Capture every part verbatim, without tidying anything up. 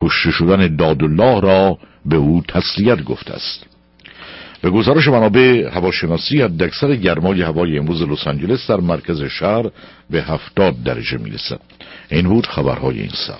کشته شدن دادالله را به او تسلیت گفته است. به گزارش منابع هواشناسی، حداکثر گرمای هوای امروز لس آنجلس در مرکز شهر به هفتاد درجه میرسد. این بود خبرهای این ساعت.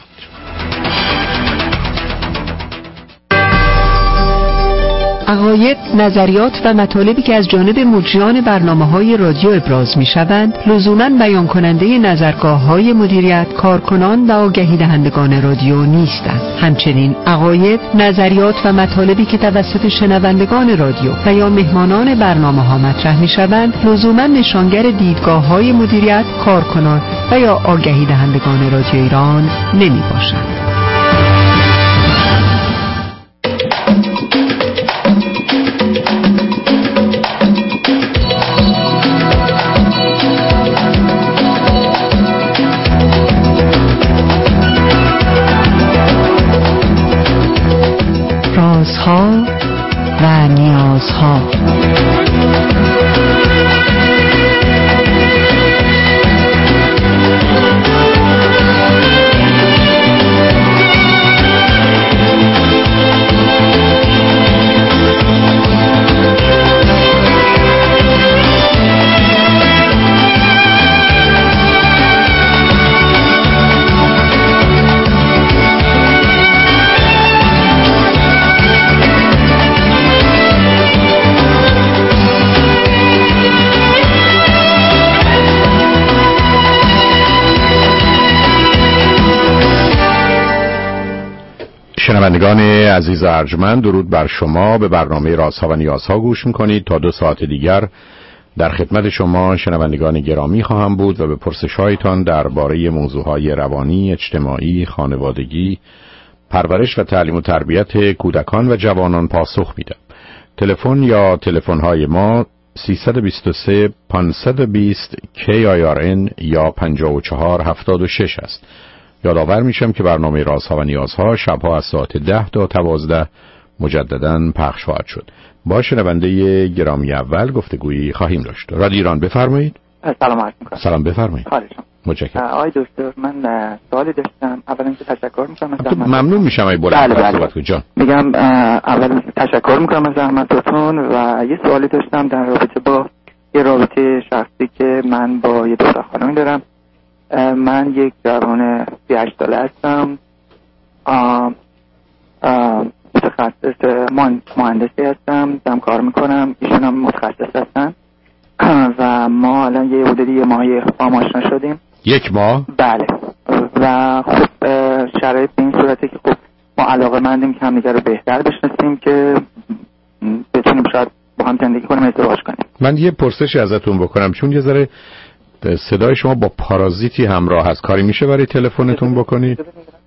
عقاید، نظریات و مطالبی که از جانب مجریان برنامه‌های رادیو ابراز می‌شوند، لزوماً بیان کننده نظرگاه‌های مدیریت، کارکنان و آگهی دهندگان رادیو نیستند. همچنین عقاید، نظریات و مطالبی که توسط شنوندگان رادیو و یا مهمانان برنامه‌ها مطرح می‌شوند، لزوماً نشانگر دیدگاه‌های مدیریت، کارکنان و یا آگهی دهندگان رادیو ایران نمی‌باشند. رازها و نیازها. شنوندگان عزیز ارجمند، درود بر شما. به برنامه رازها و نیازها گوش میکنید. تا دو ساعت دیگر در خدمت شما شنوندگان گرامی خواهم بود و به پرسش‌هایتان درباره موضوعهای روانی، اجتماعی، خانوادگی، پرورش و تعلیم و تربیت کودکان و جوانان پاسخ میدم. تلفن یا تلفن‌های ما سیصد و بیست و سه پانصد و بیست کی آی آر ان یا پنجاه و چهار هفتاد و شش است. یادآور میشم که برنامه رازها و نیازها شبها از ساعت ده تا دوازده مجدداً پخش خواهد شد. با شنونده گرامی اول گفتگویی خواهیم داشت. رادیو ایران، بفرمایید. سلام عرض می‌کنم. سلام، بفرمایید. حالتون؟ متشکرم. آقای دکتر، من سوالی داشتم. اولا که تشکر می‌کنم از زحمتتون. ممنون میشم ای بلند بله صحبت کنید جان. میگم اول تشکر می‌کنم از زحمتتون و یه سوالی داشتم در رابطه با یه رابطه شخصی که من با یه دختر خانمی دارم. من یک جوان سی و هشت ساله هستم. متخصص مهندسی هستم، دارم کار میکنم. ایشون هم متخصص هستن و ما الان یه حدودی یه ماهی با هم آشنا شدیم. یک ماه؟ بله. و خب شرایط به این صورته که خب ما علاقه‌مندیم که همدیگه رو بهتر بشناسیم که بتونیم شاید با هم زندگی کنیم، ازدواج کنیم. من یه پرسشی ازتون بکنم، چون یه ذره صدای شما با پارازیتی همراه هست. کاری میشه برای تلفنتون بکنید؟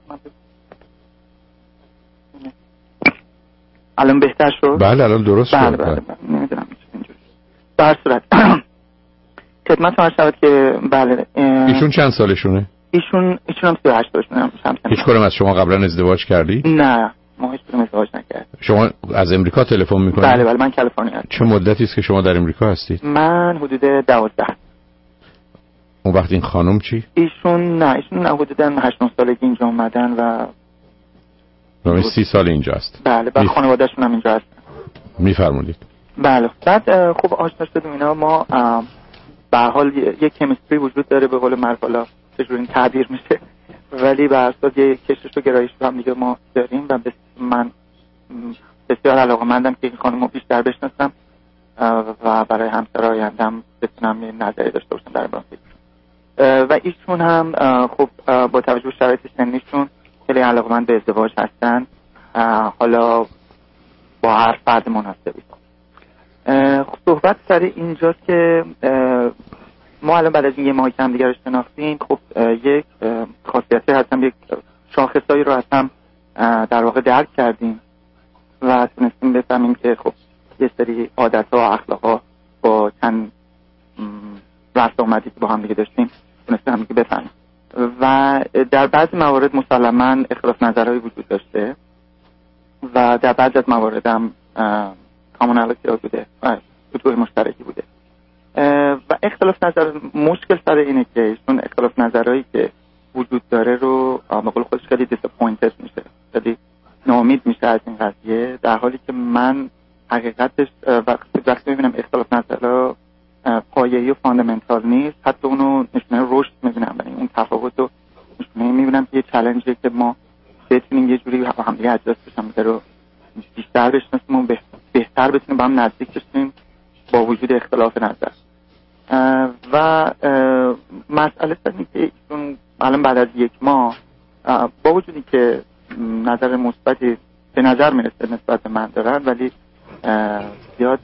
الان بهتر شد؟ بله الان درست بله شد. بله بله نمیدونم اینجوری. به هر صورت خدمتتون عرض شود که بله. ایشون چند سالشونه؟ ایشون ایشون هم سی و هشت سالشونه. هیچ کدوم از شما قبلا ازدواج کردی؟ نه، ما هیچ کدوم ازدواج نکردیم. شما از امریکا تلفن میکنید؟ بله بله، من کالیفرنیا هستم. چه مدتی است که شما در امریکا هستید؟ من حدود دوازده. اون وقت این خانم چی؟ ایشون نه، ایشون نه حدوداً هشت نه سالگی اینجا اومدن و نمی سی سال اینجا است. بله، بعد خانواده‌شون هم اینجا هستن. میفرمایید. بله، بعد خب آشنا شدیم اینا. ما به هر حال یک کمیستری وجود داره، به قول معروف حالا چجوری تعبیر میشه، ولی به هر حال یک کشش و گرایش رو هم دیگه ما داریم و من بسیار علاقه‌مندم که این خانم رو بیشتر بشناسم و برای همسر آینده‌ام بتونم یه نظری داشته باشم در مورد و ایشون هم خب با توجه به شرایط سنیشون خیلی علاقه‌مند به ازدواج هستن، حالا با هر فرد مناسبی. خب صحبت سر اینجا که ما الان بعد از این یه ماهی که هم دیگر رو شناختیم، خب یک خاصیتی هستم، یک شاخصایی رو هستم در واقع درک کردیم و تونستیم بفهمیم که خب یه سری عادت‌ها و اخلاق‌ها با چند رفت آمدی که با هم دیگه داشتیم تونستیم هم دیگه بفهمیم و در بعضی موارد مسلماً اختلاف نظرهایی وجود داشته و در بعضی از موارد هم کامونالیتی بوده و خطوط مشترکی بوده و اختلاف نظر مشکل سر اینه که ایشون اختلاف نظرهایی که وجود داره رو به قول خودش خیلی دیساپوینتد میشه خیلی ناامید میشه از این قضیه، در حالی که من حقیقتش وقتی وقتی میبینم اختلاف نظرها پایه‌ای و فاندامنتال نیست، حتی اونو نشونه رشد میبینم، یعنی اون تفاوت رو نشونه میبینم که یه چالنجه که ما بتونیم یه جوری با هم دیگه ادجاست بشیم رو بیشتر بشناسیم و بهتر بتونیم با هم نزدیک بشیم با وجود اختلاف نظر. و مسئله اینه که ایشون الان بعد از یک ماه با وجودی که نظر مثبتی به نظر میرسه نسبت به من دارن، ولی زیاد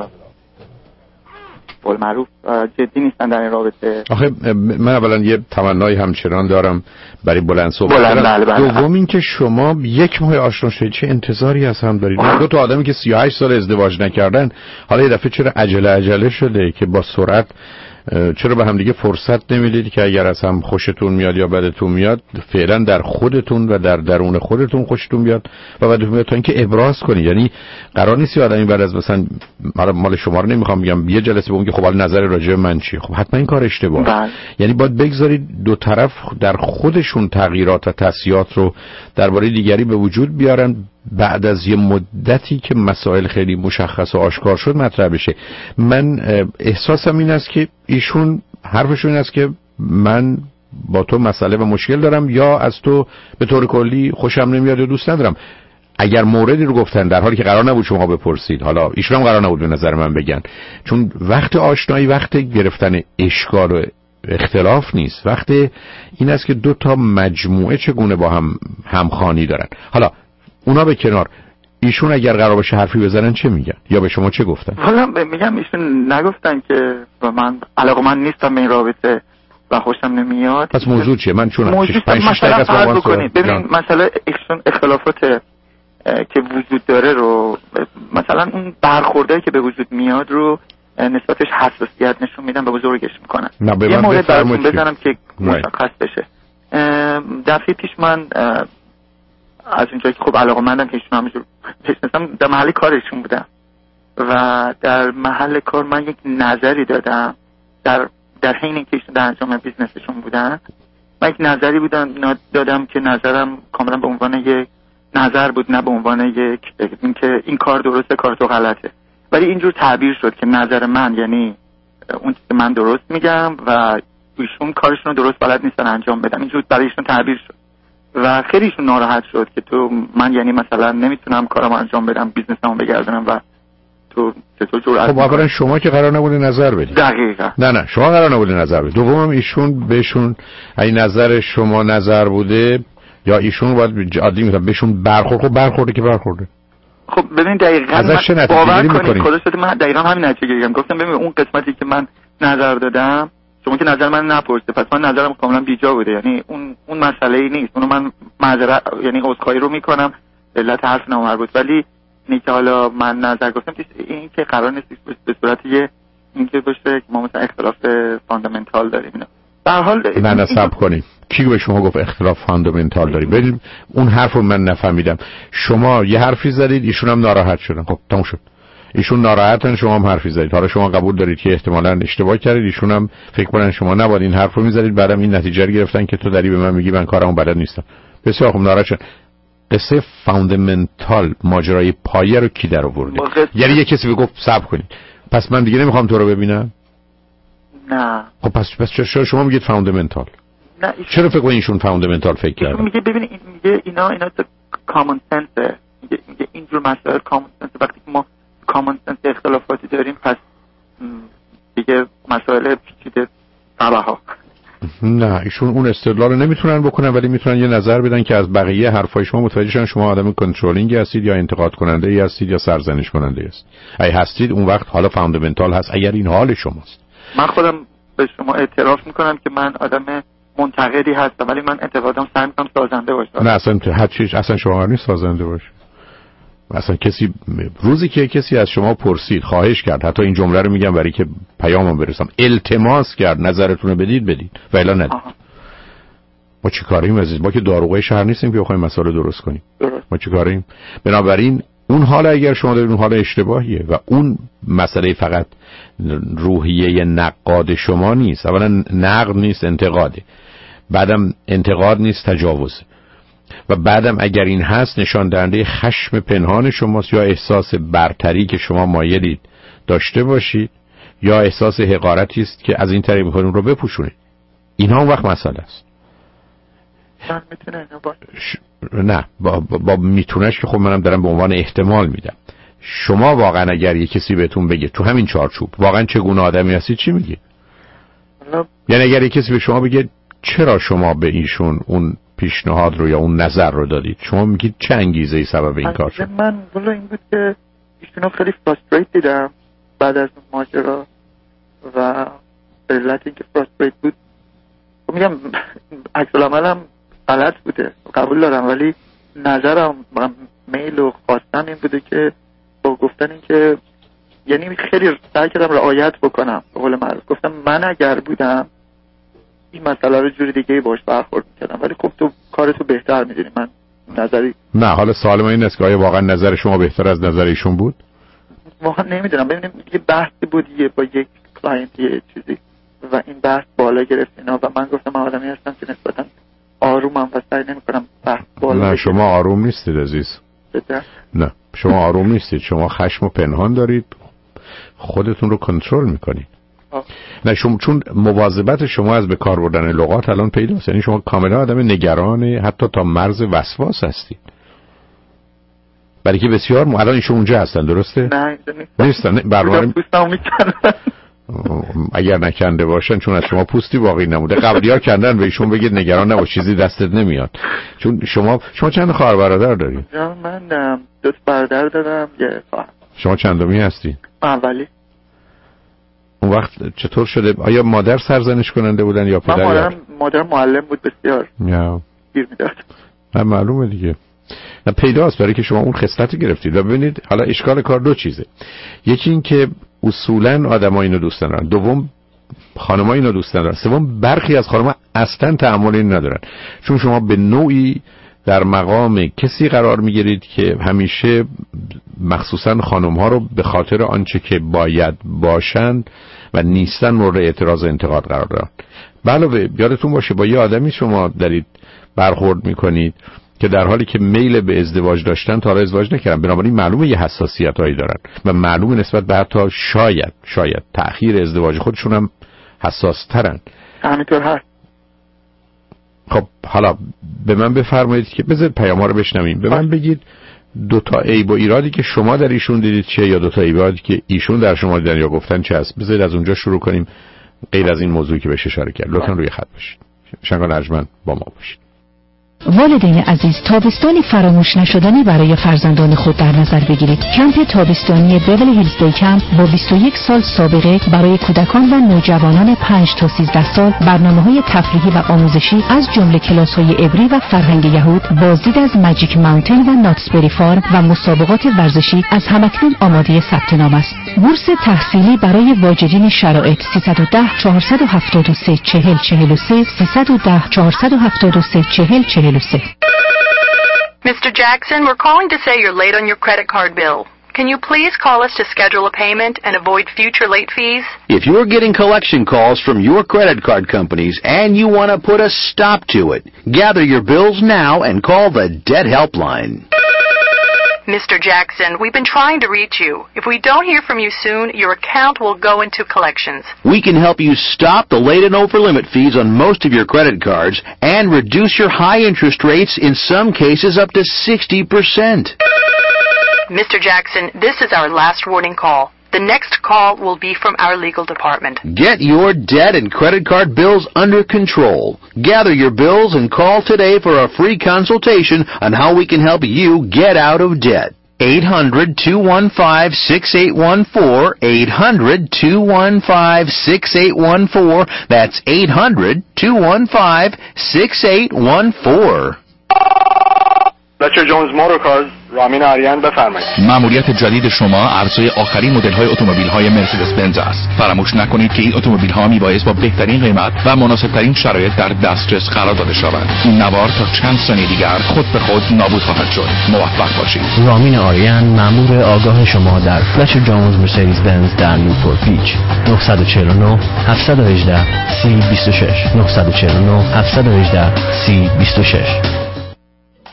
قول معروف جدی نیستن در این رابطه. آخه من اولا یه تمنای همچنان دارم برای بلند صحبت بلند کردن. دوم این که شما یک ماه آشنا شدید، چه انتظاری از هم دارید؟ دو تا آدمی که سی و هشت سال ازدواج نکردن حالا یه دفعه چرا عجله عجله شده که با سرعت چرا به هم دیگه فرصت نمیدید که اگر از هم خوشتون میاد یا بدتون میاد فعلا در خودتون و در درون خودتون خوشتون بیاد و بدتون میاد تا اینکه ابراز کنید؟ یعنی قرار نیست یه آدمی بعد از مثلا مال شما رو نمیخوام بگم یه جلسه بگم که خب حالا نظر راجع به من چیه، خب حتما این کار اشتباهه. یعنی باید بگذارید دو طرف در خودشون تغییرات و تصحیحات رو درباره دیگری به وجود بیارن، بعد از یه مدتی که مسائل خیلی مشخص و آشکار شد مطرح بشه. من احساسم این است که ایشون حرفشون این است که من با تو مسئله و مشکل دارم یا از تو به طور کلی خوشم نمیاد یا دوست ندارم. اگر موردی رو گفتن در حالی که قرار نبود شما بپرسید، حالا ایشون هم قرار نبود به نظر من بگن، چون وقت آشنایی وقت گرفتن اشکال و اختلاف نیست، وقت این است که دو تا مجموعه چگونه با هم همخوانی دارن. حالا اونا به کنار، ایشون اگر قرار باشه حرفی بزنن چه میگن یا به شما چه گفتن؟ حالا میگم ایشون نگفتن که من علاقه‌مند نیستم به این رابطه و خوشم نمیاد. پس موضوع چیه؟ من چون موضوع مثلا فرض بکنید ببین مسئله اختلافات که وجود داره رو مثلا اون برخوردایی که به وجود میاد رو نسبتش حساسیت نشون میدن و بزرگش میکنن. یه مورد براتون بزنم که مشخص بشه. دفعه پیش من از اونجایی که خب علاقه‌مندم که ایشون همینجور بشناسم در محل کارشون بودم و در محل کار من یک نظری دادم در در حین اینکه ایشون در انجام بیزنسشون بودن. من یک نظری بودم دادم که نظرم کاملا به عنوان یک نظر بود، نه به عنوان یک اینکه این کار درسته کار تو غلطه، ولی اینجور تعبیر شد که نظر من یعنی اون چیزی که من درست میگم و ایشون کارشون رو درست بلد نیستن انجام بدن. اینجور برای ایشون تعبیر شد و خیلیشون ناراحت شد که تو من یعنی مثلا نمیتونم کارم انجام بدم، بیزنسمو بگردونم و تو چطور جرأت؟ خب اولا شما که قرار نبوده نظر بدید. دقیقاً. نه نه شما قرار نبوده نظر بدید. دوم ایشون بهشون این نظر شما نظر بوده یا ایشون باید عادی میگم بهشون برخورد. خب برخورده که برخورده. خب ببین دقیقاً ازش چه نتیجه می‌کنید؟ خودش شده من دقیقاً همین نتیجه گرفتم. گفتم ببین اون قسمتی که من نظر دادم شما که نظر من نپرسیده، پس من نظرم کاملا بیجا بوده، یعنی اون اون مسئله‌ای نیست، اونو من معذرت یعنی عذرخواهی رو میکنم علت حرف نامربوط، ولی اینکه حالا من نظر گفتم این که قرار نیست به صورت یه اینکه باشه که ما مثلا اختلاف فاندامنتال داریم. اینا به هر حال نه نه صبر کنید، کی به شما گفت اختلاف فاندامنتال داریم؟ برید اون حرفو من نفهمیدم. شما یه حرفی زدید ایشون هم ناراحت شدن، خب تموم شد. ایشون ناراحتن شما هم حرفی زدید، حالا شما قبول دارید که احتمالاً اشتباه کردید، ایشون هم فکر کنن شما نباید این حرفو میزدید، بعدم این نتیجه رو گرفتن که تو داری به من میگی من کارمو بلد نیستم. بسیار خوب ناراحت شدن. قصه فاندامنتال ماجرای پایه رو کی در آورده؟ یعنی یه کسی بگفت صبر کنید پس من دیگه نمیخوام تو رو ببینم؟ نه. خب پس پس چرا شما میگید فاندامنتال؟ نه چرا فکر کنید ایشون فاندامنتال فکر کردن؟ میگه ببین این میگه اینا اینا تو کامن سنس، میگه میگه اینجور مسائل کامن سنس، وقتی که ما کامن سنس اختلافاتی داریم پس دیگه مسائل پیچیده تباها. نه ایشون اون استدلال رو نمیتونن بکنن، ولی میتونن یه نظر بدن که از بقیه حرفای شما متوجه شن شما آدم کنترلینگ هستید یا انتقاد کننده ای هستید یا سرزنش کننده هستید. اگه هستید اون وقت حالا فاندامنتال هست اگر این حال شماست. من خودم به شما اعتراف میکنم که من آدم منتقدی هستم، ولی من انتقادم سعی میکنم سازنده باشه. نه اصلا هر چیز اصلا شما نیست سازنده باشه. مثلا کسی روزی که کسی از شما پرسید خواهش کرد، حتی این جمله رو میگم برای که پیامم برسم، التماس کرد نظرتون رو بدید بدید و الا ندید. ما چی کاریم عزیز؟ ما که داروغه شهر نیستیم که بخوایم مسائل درست کنیم. ما چی کاریم؟ بنابراین اون حال اگر شما دارید اون حال اشتباهیه و اون مسئله فقط روحیه نقاد شما نیست. اولا نقد نیست، انتقاده. بعدم انتقاد نیست، تجاوز. و بعدم اگر این هست نشان دهنده خشم پنهان شماست یا احساس برتری که شما مایلید داشته باشید یا احساس حقارتی است که از این طریق می‌خواید اون رو بپوشونید. اینها اون وقت مسئله است. من میتونه اینو باشه. ش... نه با, با, با میتونهش که خب منم دارم به عنوان احتمال میدم. شما واقعا اگر یه کسی بهتون بگه تو همین چارچوب واقعا چگونه آدمی هستی چی میگی؟ حالا یعنی اگر یه کسی به شما بگه چرا شما به ایشون اون پیشنهاد رو یا اون نظر رو دادید، شما میگید چه انگیزه‌ای سبب این کار شد؟ من والا این بود که ایشونو خیلی فراستریت دیدم بعد از اون ماجرا و به علت اینکه فراستریت بود خب میگم عکس العملم غلط بوده قبول دارم، ولی نظرم میل و خواستم این بوده که با گفتن این که یعنی خیلی سعی کردم رعایت بکنم. به قول معروف گفتم من اگر بودم این مسئله رو جوری دیگه باش برخورد میکردم، ولی خب تو کارتو بهتر میدونی. من نظری نه حالا سوال من این است که آیا واقعا نظر شما بهتر از نظر ایشون بود؟ واقعا نمیدونم. ببینیم یه بحثی بود یه با یک کلاینت یه چیزی و این بحث بالا گرفت اینا و من گفتم من آدمی هستم که نسبتا آرومم و سعی نمیکنم بحث بالا. نه شما آروم نیستید عزیز. بده؟ نه شما آروم نیستید، شما خشم و پنهان دارید، خودتون رو کنترل میکنید. نه شما چون مواظبت شما از به کار بردن لغات الان پیداست، یعنی شما کاملا آدم نگران حتی تا مرز وسواس هستید. برای که بسیار م... الان ایشون اونجا هستن درسته؟ نه نیستن. برنامه اگر نکنده باشن چون از شما پوستی واقعی نموده قبلی‌ها کندن به ایشون بگید نگران نباش چیزی دستت نمیاد. چون شما شما چند خواهر برادر دارید؟ من دو تا برادر دارم یه خواهر. شما چندمی هستی؟ اولی. اون وقت چطور شده؟ آیا مادر سرزنش کننده بودن یا پدر؟ مادرم مادر معلم بود بسیار. یا گیر میداد. نه معلومه دیگه. نه پیداست برای که شما اون خصلت گرفتید. و ببینید حالا اشکال کار دو چیزه. یکی این که اصولاً آدم‌ها اینو دوست ندارن، دوم خانم‌ها اینو دوست ندارن، سوم برخی از خانم‌ها اصلاً تحمل این ندارن. چون شما به نوعی در مقام کسی قرار میگیرید که همیشه مخصوصاً خانم‌ها رو به خاطر آنچه که باید باشند و نیستن مورد اعتراض و انتقاد قرار دادن. علاوه یادتون باشه با یه آدمی شما دارید برخورد میکنید که در حالی که میل به ازدواج داشتن تا حالا ازدواج نکردن، بنابراین معلومه یه حساسیتایی دارن و معلومه نسبت به حتی شاید شاید تأخیر ازدواج خودشون هم حساس ترن. همینطور هست. خب حالا به من بفرمایید که بذارید پیام‌ها رو بشنویم. به من بگید دو تا عیب و ایرادی که شما در ایشون دیدید چیه یا دو تا ایرادی که ایشون در شما دیدن یا گفتن چه است. بذارید از اونجا شروع کنیم غیر از این موضوعی که بهش اشاره کرد. لطفاً روی خط باشید. شنگان ارجمند با ما باشید. والدین عزیز، تابستانی فراموش نشدنی برای فرزندان خود در نظر بگیرید. کمپ تابستانی بیولی هیلز دی کمپ با بیست و یک سال سابقه برای کودکان و نوجوانان پنج تا سیزده سال برنامه‌های تفریحی و آموزشی از جمله کلاس‌های عبری و فرهنگ یهود، بازدید از ماجیک ماونتین و ناتسبری فارم و مسابقات ورزشی از همکنون آماده ثبت نام است. بورس تحصیلی برای واجدین شرایط سیصد و ده چهارصد و هفتاد و سه چهل چهل و سه سیصد و ده چهارصد و هفتاد و سه چهل چهل و سه. Mister Jackson, we're calling to say you're late on your credit card bill. Can you please call us to schedule a payment and avoid future late fees? If you're getting collection calls from your credit card companies and you want to put a stop to it, gather your bills now and call the Debt Helpline. Mister Jackson, we've been trying to reach you. If we don't hear from you soon, your account will go into collections. We can help you stop the late and over limit fees on most of your credit cards and reduce your high interest rates, in some cases up to sixty percent. Mister Jackson, this is our last warning call. The next call will be from our legal department. Get your debt and credit card bills under control. Gather your bills and call today for a free consultation on how we can help you get out of debt. eight hundred, two one five, six eight one four, eight hundred, two one five, six eight one four. That's eight hundred, two one five, six eight one four. Fletcher Jones Motor Cars رامین آریان بفرمایید. مأموریت جدید شما عرضه آخرین مدل‌های اتومبیل‌های مرسدس بنز است. فراموش نکنید که این اتومبیل‌ها میبایست با بهترین قیمت و مناسب‌ترین شرایط در دسترس قرار داده شوند. این نوار تا چند ثانیه دیگر خود به خود نابود خواهد شد. موفق باشید. رامین آریان مأمور آگاه شما در فلچر جونز مرسدس بنز در نیوپورت بیچ. نه چهار نه، هفت یک هشت، سی بیست و شش نه چهار نه، هفت یک هشت، سی بیست و شش.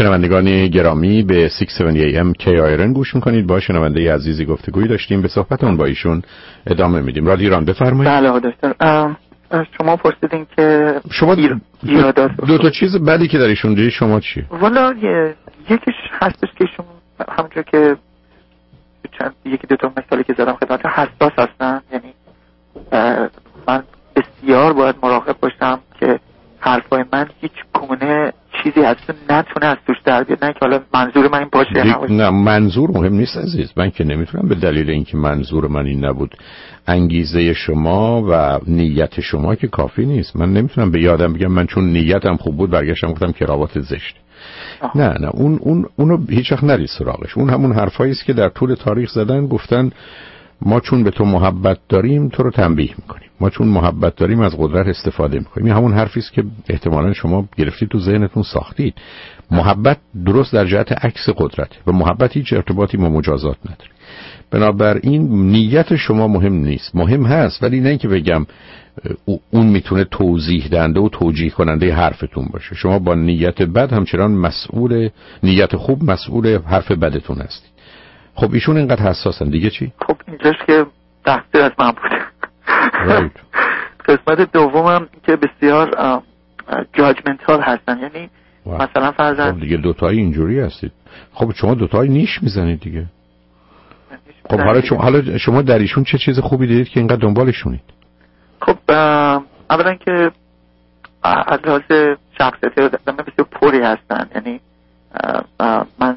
شنوندگان گرامی به شش هفتاد ای ام کی آیرن گوش میکنید. با شنونده عزیزی گفتگویی داشتیم، به صحبتون با ایشون ادامه میدیم. رادیو ایران بفرمایید. بله دکتر، شما پرسیدین که شما ایرادات دو تا چیز بعدی که در ایشون دیدی شما چیه؟ والا یکیش هستش که شما همونجور که چند یکی دو تا مثالی که زدم خدمت حساس هستن، یعنی من بسیار باید مراقب باشم که حرفای من هیچ گونه چیزی از تو نتونه از توش در بیاد. نه که حالا منظور من این باشه نه, نه منظور مهم نیست عزیز. من که نمیتونم به دلیل اینکه منظور من این نبود، انگیزه شما و نیت شما که کافی نیست. من نمیتونم به یادم بگم من چون نیتم خوب بود برگشتم گفتم کراوات زشت. آه. نه نه اون اون اونو هیچ وقت نرید سراغش. اون همون حرفایی است که در طول تاریخ زدن، گفتن ما چون به تو محبت داریم تو رو تنبیه میکنیم، ما چون محبت داریم از قدرت استفاده میکنیم. این همون حرفی است که احتمالاً شما گرفتید تو ذهنتون ساختید. محبت درست در جهت عکس قدرت و محبت هیچ ارتباطی با مجازات نداره. بنابراین نیت شما مهم نیست، مهم هست ولی نه اینکه بگم اون میتونه توضیح دهنده و توجیه کننده حرفتون باشه. شما با نیت بد همچنان مسئول، نیت خوب مسئول حرف بدتون هستید. خب ایشون اینقدر حساسن، دیگه چی؟ خب اینجاش که تقصیر از من بود. رایت. قسمت دومم که بسیار جاجمنتال هستن، یعنی wow. مثلا فرضاً خب دیگه دوتایی اینجوری هستید. خب شما دوتایی نیش میزنید دیگه. خب حالا شما حالا شما در ایشون چه چیز خوبی دیدید که اینقدر دنبالشونید؟ خب اولا که از لحاظ شخصیتی آدم بسیار پوری هستن، یعنی من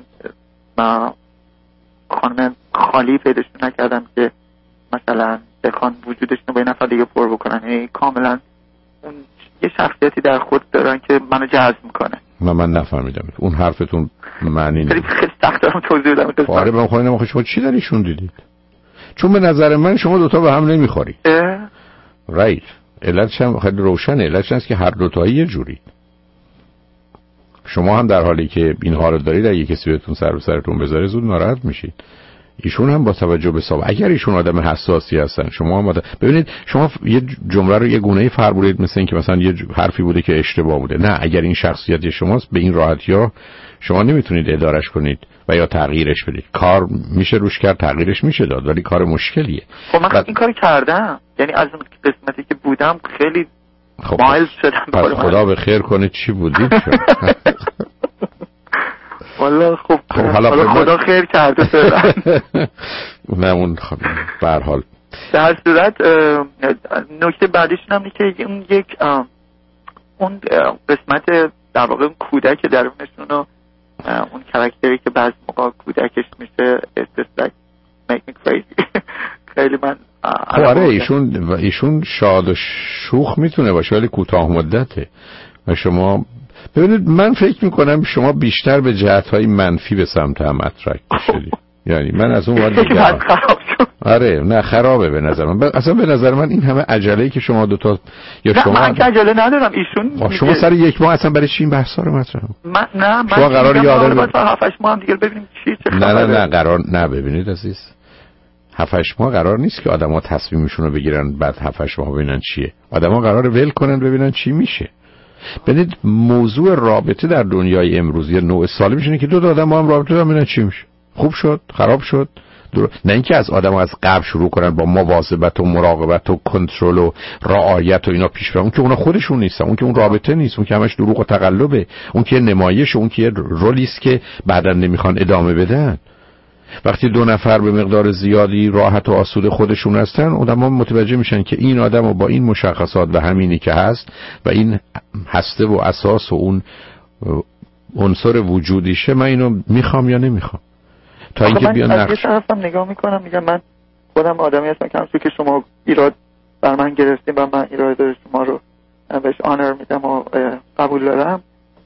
خانم خالی پیداشون نکردم که مثلا بخوان وجودشون رو با یه نفر دیگه پر بکنن، یعنی کاملا اون یه شخصیتی در خود دارن که منو جذب میکنه. من من نفهمیدم اون حرفتون معنی خیلی خیلی سخت دارم توضیح بدم. آره من خواهی نمیخوام شما چی داریشون دیدید؟ چون به نظر من شما دوتا به هم نمیخورید. رایت. علتش هم خیلی روشنه. علتش هست که هر دوتایی یه جوری. شما هم در حالی که اینها رو دارید اگه کسی بهتون سر و سرتون بذاره زود ناراحت میشید. ایشون هم با توجه به سابقه، اگر ایشون آدم حساسی هستن شما هم آدم... ببینید شما یه جمله رو یه گونه‌ای فرمودید مثل این که مثلا یه حرفی بوده که اشتباه بوده. نه، اگر این شخصیت شماست به این راحتی‌ها شما نمیتونید ادارش کنید و یا تغییرش بدید. کار میشه روش کرد، تغییرش میشه داد، ولی کار مشکلیه. خب من بعد... این کارو کردم، یعنی از اون قسمتی که بودم خیلی خب مایل شدم. پس خدا به خیر کنه چی بودید شد. والا خب حالا خدا خیر کرده فعلا. نه اون خب به هر حال در صورت نکته بعدیش اینه که اون یک اون قسمت در واقع اون کودک درونشون و اون کاراکتری که بعضی موقع کودکش میشه it's like make me crazy. خیلی من آره ایشون ایشون شاد و شوخ میتونه باشه ولی کوتاه مدته و شما ببینید من فکر میکنم شما بیشتر به جهت‌های منفی به سمت هم اترکت شدید. یعنی من از اون وقت دیگه آره نه خرابه به نظر من. اصلا به نظر من این همه عجله‌ای که شما دو تا یا شما من عجله ندارم ایشون شما سر یک ماه اصلا برای چی این بحثا رو مطرح من نه من شما قرار یادم تا هفت هشت ماه هم دیگه ببینیم چی چه نه نه نه قرار نه ببینید عزیز هفت هشت ماه قرار نیست که آدما تصمیمشون رو بگیرن بعد هفت هشت ماه ببینن چیه. آدما قراره ول کنن ببینن چی میشه. ببینید موضوع رابطه در دنیای امروز یه نوع سالم میشه که دو تا آدم با هم رابطه دارن ببینن چی میشه. خوب شد، خراب شد. در... نه اینکه از آدم از قبل شروع کنن با مواظبت و مراقبت و کنترل و رعایت و اینا پیش برن. اون که اونا خودشون نیستن، اون که اون رابطه نیست، اون که همش دروغ و تقلبه، اون که نمایش، اون که رولی است که بعداً نمیخوان ادامه بدن. وقتی دو نفر به مقدار زیادی راحت و آسوده خودشون هستن آدم‌ها متوجه میشن که این آدم با این مشخصات و همینی که هست و این هسته و اساس و اون عنصر وجودیشه من اینو میخوام یا نمیخوام. تا اینکه بیان نقش من از یه طرفم نگاه میکنم میگم من خودم آدمی هستم که همونطور که شما ایراد بر من گرفتیم و من ایراد شما رو بهش آنر میدم و قبول دارم.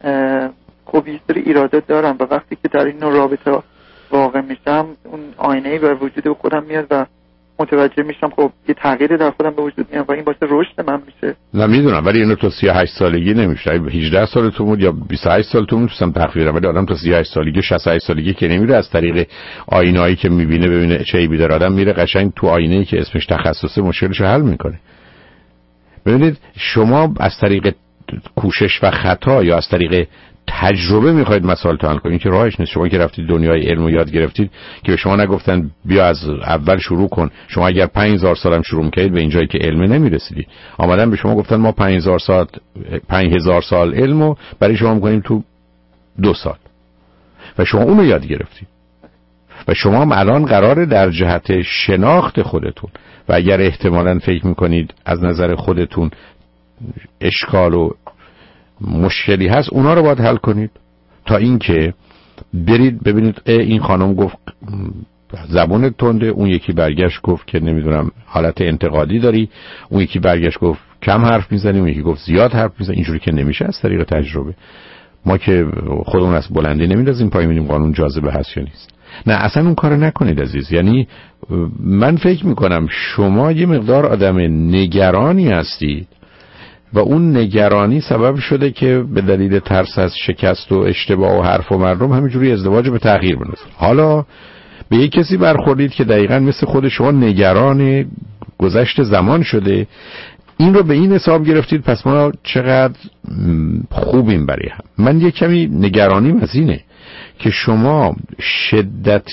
خب یه سری ایرادات دارم و وقتی که در این نوع رابطه واقع میشم اون آینه‌ای بر وجود خودم میاد و متوجه میشم خب یه تغییری در خودم به وجود میاد و این باعث رشد من میشه. نه میدونم ولی اینو تو سی و هشت سالگی نمیشه. هجده سالتون بود یا بیست و هشت سالتون میتونم تخفیف بدم ولی آدم تا سی و هشت سالگی شصت و هشت سالگی که نمیره از طریق آینه‌ای که میبینه ببینه چه عیبی داره. آدم میره قشنگ تو آینه‌ای که اسمش تخصصه مشکلش حل میکنه. ببینید شما از طریق کوشش و خطا یا از طریق تجربه میخواید مسائل حل کنید که راهش نیست. شما که رفتید دنیای علم و یاد گرفتید که به شما نگفتن بیا از اول شروع کن، شما اگر پنج هزار سالم شروع می‌کردید به اینجایی که علم نمیرسیدید. آمدن به شما گفتن ما پنج هزار سال پنج هزار سال علمو برای شما می‌کنیم تو دو سال و شما اونو یاد گرفتید و شما هم الان قراره در جهت شناخت خودتون و اگر احتمالاً فکر می‌کنید از نظر خودتون اشکال و مشکلی هست اونا رو باید حل کنید تا اینکه برید ببینید این خانم گفت زبونت تنده، اون یکی برگشت گفت که نمیدونم حالت انتقادی داری، اون یکی برگشت گفت کم حرف میزنی، اون یکی گفت زیاد حرف میزنی. اینجوری که نمیشه از طریق تجربه. ما که خودمون از بلندی نمیندازیم پای میبینیم قانون جاذبه هست یا نیست. نه اصلا اون کارو نکنید عزیز. یعنی من فکر میکنم شما یه مقدار آدم نگرانی هستید و اون نگرانی سبب شده که به دلیل ترس از شکست و اشتباه و حرف و مردم همینجوری ازدواج به تغییر بندازید. حالا به یک کسی برخوردید که دقیقاً مثل خود شما نگران گذشت زمان شده، این رو به این حساب گرفتید پس ما چقدر خوبیم برای هم. من یک کمی نگرانیم از اینه که شما شدت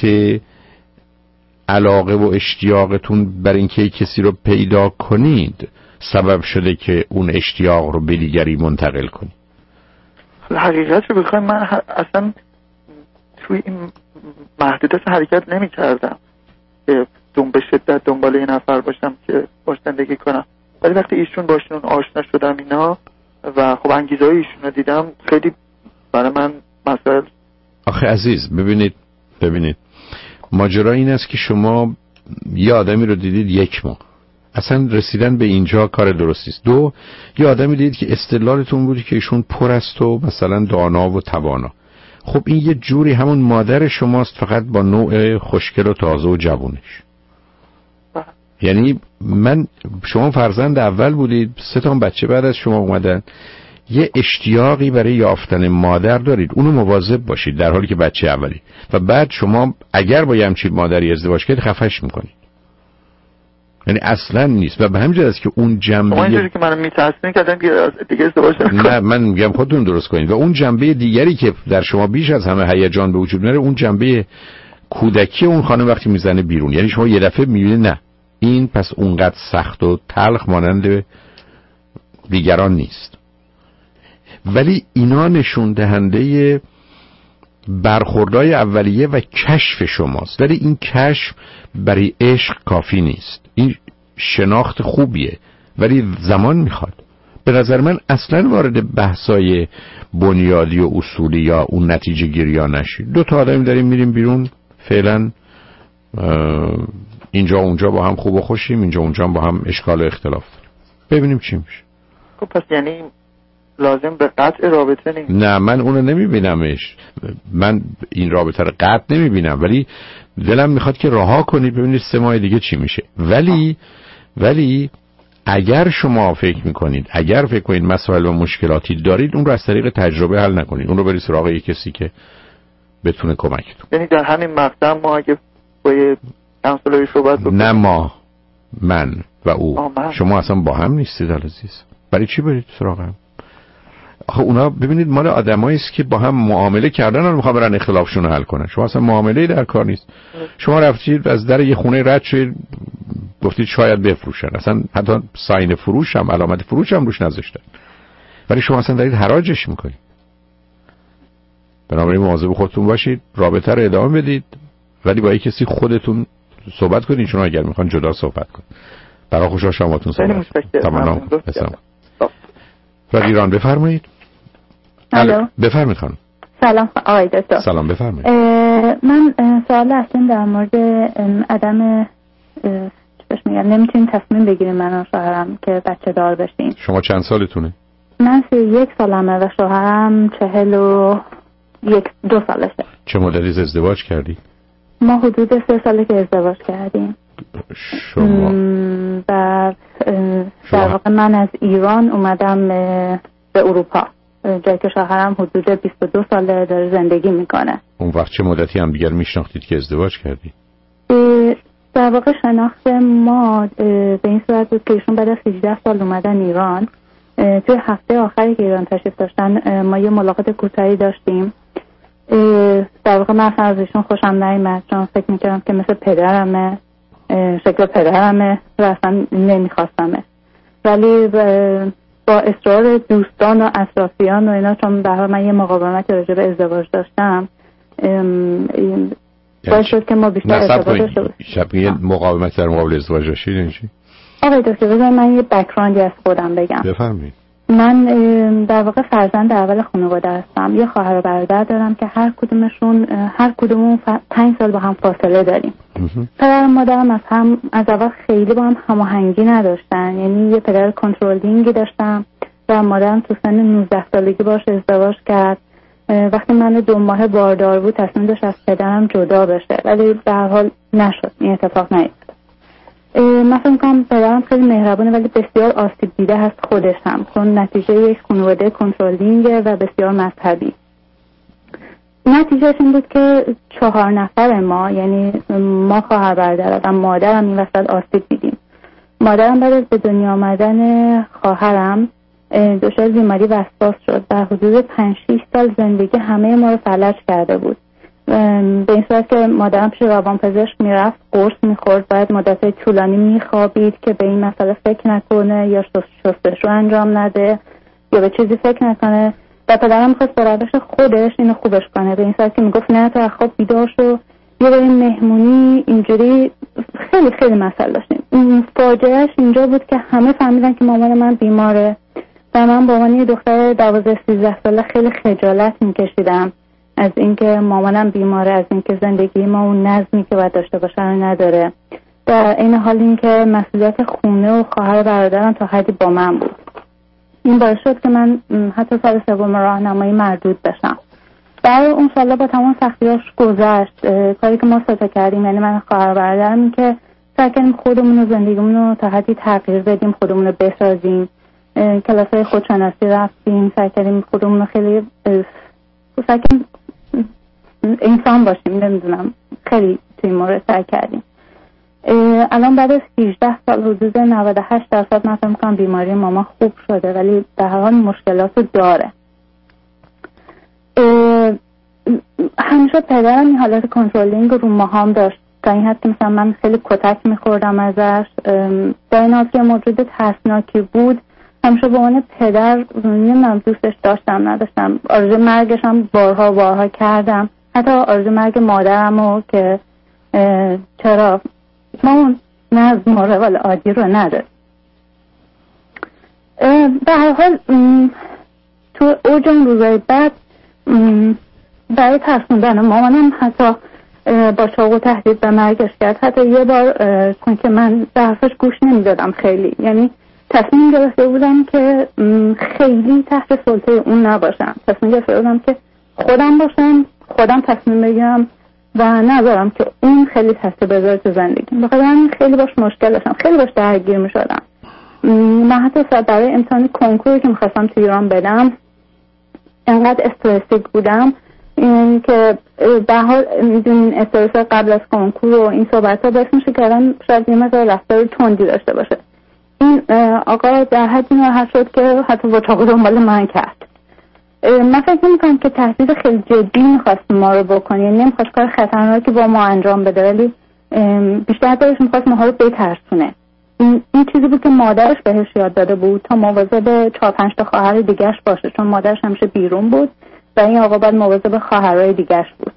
علاقه و اشتیاقتون برای اینکه کسی رو پیدا کنید سبب شده که اون اشتیاق رو به دیگری منتقل کنید. حقیقت رو بخوایم من اصلا توی این محدودیت حرکت نمی کردم که دون به شدت دنبال یه نفر باشم که باش زندگی کنم، ولی وقتی ایشون باشون آشنا شدم اینا و خب انگیزه های ایشون رو دیدم خیلی برای من مسائل. آخه عزیز ببینید ببینید ماجرا این است که شما یه آدمی رو دیدید یک ماه، اصلا رسیدن به اینجا کار درستی است. دو، یه آدمی دیدید که استدلالتون بودی که ایشون پر است و مثلا دانا و توانا. خب این یه جوری همون مادر شماست فقط با نوع خوشگل و تازه و جوونش. یعنی من شما فرزند اول بودید، سه تا بچه بعد از شما اومدن، یه اشتیاقی برای یافتن مادر دارید، اونو مواظب باشید در حالی که بچه اولی و بعد شما اگر با یه همچین مادری ازدواج کنید خفش میکنید. یعنی اصلا نیست و به همین جهت است که اون جنبه اونجوری که منو میترسین کردم که دیگه ازدواج نکنم. نه من میگم خودتون درست کنید و اون جنبه دیگری که در شما بیش از همه هیجان به وجود میاره اون جنبه کودکی اون خانم وقتی میزنه بیرون. یعنی شما یه دفعه میبینید نه این پس اونقدر سخت و تلخ مانند دیگران نیست، ولی اینا نشون دهنده برخوردهای اولیه و کشف شماست. ولی این کشف برای عشق کافی نیست. این شناخت خوبیه ولی زمان میخواد. به نظر من اصلا وارد بحثای بنیادی و اصولی یا اون نتیجه گیری ها نشید. دو تا آدمی داریم میریم بیرون فعلا اینجا اونجا با هم خوب و خوشیم، اینجا اونجا با هم اشکال و اختلاف داریم، ببینیم چی میشه. خب پس یعنی لازم به قطع رابطه نیست؟ نه من اونو نمیبینمش، من این رابطه رو قطع نمیبینم ولی دلم میخواد که رها کنید ببینید سه ماه دیگه چی میشه. ولی ولی اگر شما فکر میکنید اگر فکر کنید مسائل و مشکلاتی دارید اون رو از طریق تجربه حل نکنید، اون رو برید سراغ یک کسی که بتونه کمکتون. یعنی در همین مقطع ما اگه با یه کانسلری صحبت بکنیم؟ نه ما من و او آمد. شما اصلا با هم نیستید عزیز، برای چی برید سراغ هم؟ آخه اونا ببینید مال آدمایی است که با هم معامله کردن و میخوان برن اختلافشون رو حل کنن. شما اصلا معامله‌ای در کار نیست. شما رفتید از در یه خونه رد شدید گفتید شاید بفروشن، اصلا حتی ساین فروش هم علامت فروش هم روش نذاشتن، ولی شما اصلا دارید حراجش میکنید. بنابراین مواظب خودتون باشید، رابطه رو ادامه بدید ولی با یک کسی خودتون صحبت کنید، چون اگر میخوان جدا صحبت کنید. برای خوشحال شماتون صحبت. تمام. رادیو ایران بفرمایید. الو بفرمایید خانم. سلام آقای دکتر. سلام بفرمایید. من سوال اصلا در مورد عدم چیش میگم نمیتونیم تصمیم بگیریم من و شوهرم که بچه دار بشیم. شما چند سالتونه؟ من سی یک سالمه و شوهرم چهل و یک دو سالشه. چه مدتی ازدواج کردی؟ ما حدود سه ساله که ازدواج کردیم. شما در در واقع من از ایران اومدم به اروپا، جایی که شوهرم حدود بیست و دو ساله داره زندگی میکنه. اون وقت چه مدتی هم دیگر میشناختید که ازدواج کردید؟ در واقع شناخت ما به این صورت بود که ایشون بعد از هجده سال اومدن ایران توی هفته آخری که ایران تشریف داشتن ما یه ملاقات کوتاهی داشتیم. در واقع من از ایشون خوشم نیامد چون فکر میکردم که مثل پدرمه، شکل پدرمه و اصلا نمیخواستمه، ولی با اصرار دوستان و اطرافیان و اینا، چون به هر حال من یه مقاومت راجع به ازدواج داشتم، باعث شد که ما بیشتر ازدواج داشته باشیم. شب یه مقاومت در مقابل ازدواج داشتید این چی؟ آقای دکتر بذار من یه بک‌گراندی از خودم بگم. بفرمایید. من در واقع فرزند اول خانواده هستم. یه خواهر و برادر دارم که هر کدومشون هر کدومون پنج سال با هم فاصله داریم. پدر و مادرم از هم از اول خیلی با هم هماهنگی نداشتن، یعنی یه پدر کنترلینگی داشتم و مادرم تو سن نوزده سالگی باش ازدواج کرد. وقتی من دو ماه باردار بود تصمیم داشت از پدرم جدا بشه، ولی به هر حال نشد، این اتفاق نیفتاد. من فکر می‌کنم پدرم خیلی مهربونه ولی بسیار آسیب دیده هست خودش هم، چون نتیجه یک خانواده کنترلینگ و بسیار مذهبی. نتیجهش این بود که چهار نفر ما، یعنی ما خواهر برادر و مادرم این وسط آسیب دیدیم. مادرم بعد از به دنیا آمدن خواهرم دچار بیماری وسواس شد و حدود پنج شش سال زندگی همه ما رو فلج کرده بود. به این صورت که مادرم پیش روانپزشک میرفت، قرص میخورد، باید مدت طولانی میخوابید که به این مسئله فکر نکنه یا شستشو انجام نده یا به چیزی فکر نکنه و پدرم میخواست به روش خودش اینو خوبش کنه، به این صورت که میگفت نه تو خواب بیدار شو یه بریم مهمونی. اینجوری خیلی خیلی مسئله داشتیم. فاجعهش اینجا بود که همه فهمیدن که مامان من بیماره و من به عنوان یه دختر دوازده سیزده ساله خیلی خجالت میکشیدم از اینکه مامانم بیماره، از اینکه زندگی ما اون نظمی که باید داشته باشه رو نداره. در این حال اینکه مسئولیت خونه و خواهر برادرم تا حدی با من بود. این باعث شد که من حتی سال سوم راهنمایی مردود بشم. برای اون سالا با تمام سختیاش گذشت. کاری که ما ستا کردیم، یعنی من خواهر برادرم، که سعی کردیم خودمون و زندگیمون رو تا حدی تغییر بدیم، خودمون رو بسازیم. کلاسای خودشناسی رفتیم، سعی کردیم خودمون رو خیلی سعی کردیم انسان باشیم، نمیدونم خیلی توی مورد سعی کردیم. الان بعد از هجده سال حدود نود و هشت درصد من فکر می‌کنم بیماری ماما خوب شده، ولی در هر حال مشکلاتو داره. همیشه پدرم این حالت کنترلینگ رو ماهام داشت تا این حد که مثلا من خیلی کتک می‌خوردم ازش. در این حال که موجود ترسناکی بود، همیشه به عنوان پدر نمیدونم دوستش داشتم نداشتم، آرزوی مرگش هم بارها بارها کردم، حتی آرزوی مرگ مادرمو که چرا ما اون نظم و روال عادی رو نداره. به هر حال تو اوج اون روزای بعد برای ترسوندن مامانم حتی با چاقو تهدید به مرگش کرد. حتی یه بار چون که من به حرفش گوش نمیدادم خیلی، یعنی تصمیم گرفته بودم که خیلی تحت سلطه اون نباشم، تصمیم گرفته بودم که خودم باشم، خودم تصمیم بگیرم و نذارم که اون خیلی تحت بذاره تو زندگی. بخاطر همین خیلی باش مشکل داشتم، خیلی باش درگیر میشدم. من حتی برای امتحان کنکوری که میخواستم تو ایران بدم انقدر استرسی بودم این که به حال میدونین استرس قبل از کنکور و این صحبت ها باعث میشه که آدم شاید یه مثلا رفتار تندی داشته باشه. این آقا در حدی ناراحت شد که حتی با چاقو دنبال من کرد. من فکر میکنم که تهدید خیلی جدی میخواست ما رو بکنه، یعنی نمیخواست کار خطرناکی با ما انجام بده، ولی بیشتر دارش میخواست ماها رو بترسونه. این, این چیزی بود که مادرش بهش یاد داده بود تا مواظب چهار پنج تا خواهر دیگه‌اش باشه، چون مادرش همیشه بیرون بود و این آقا باید مواظب خواهرای دیگه‌اش بود.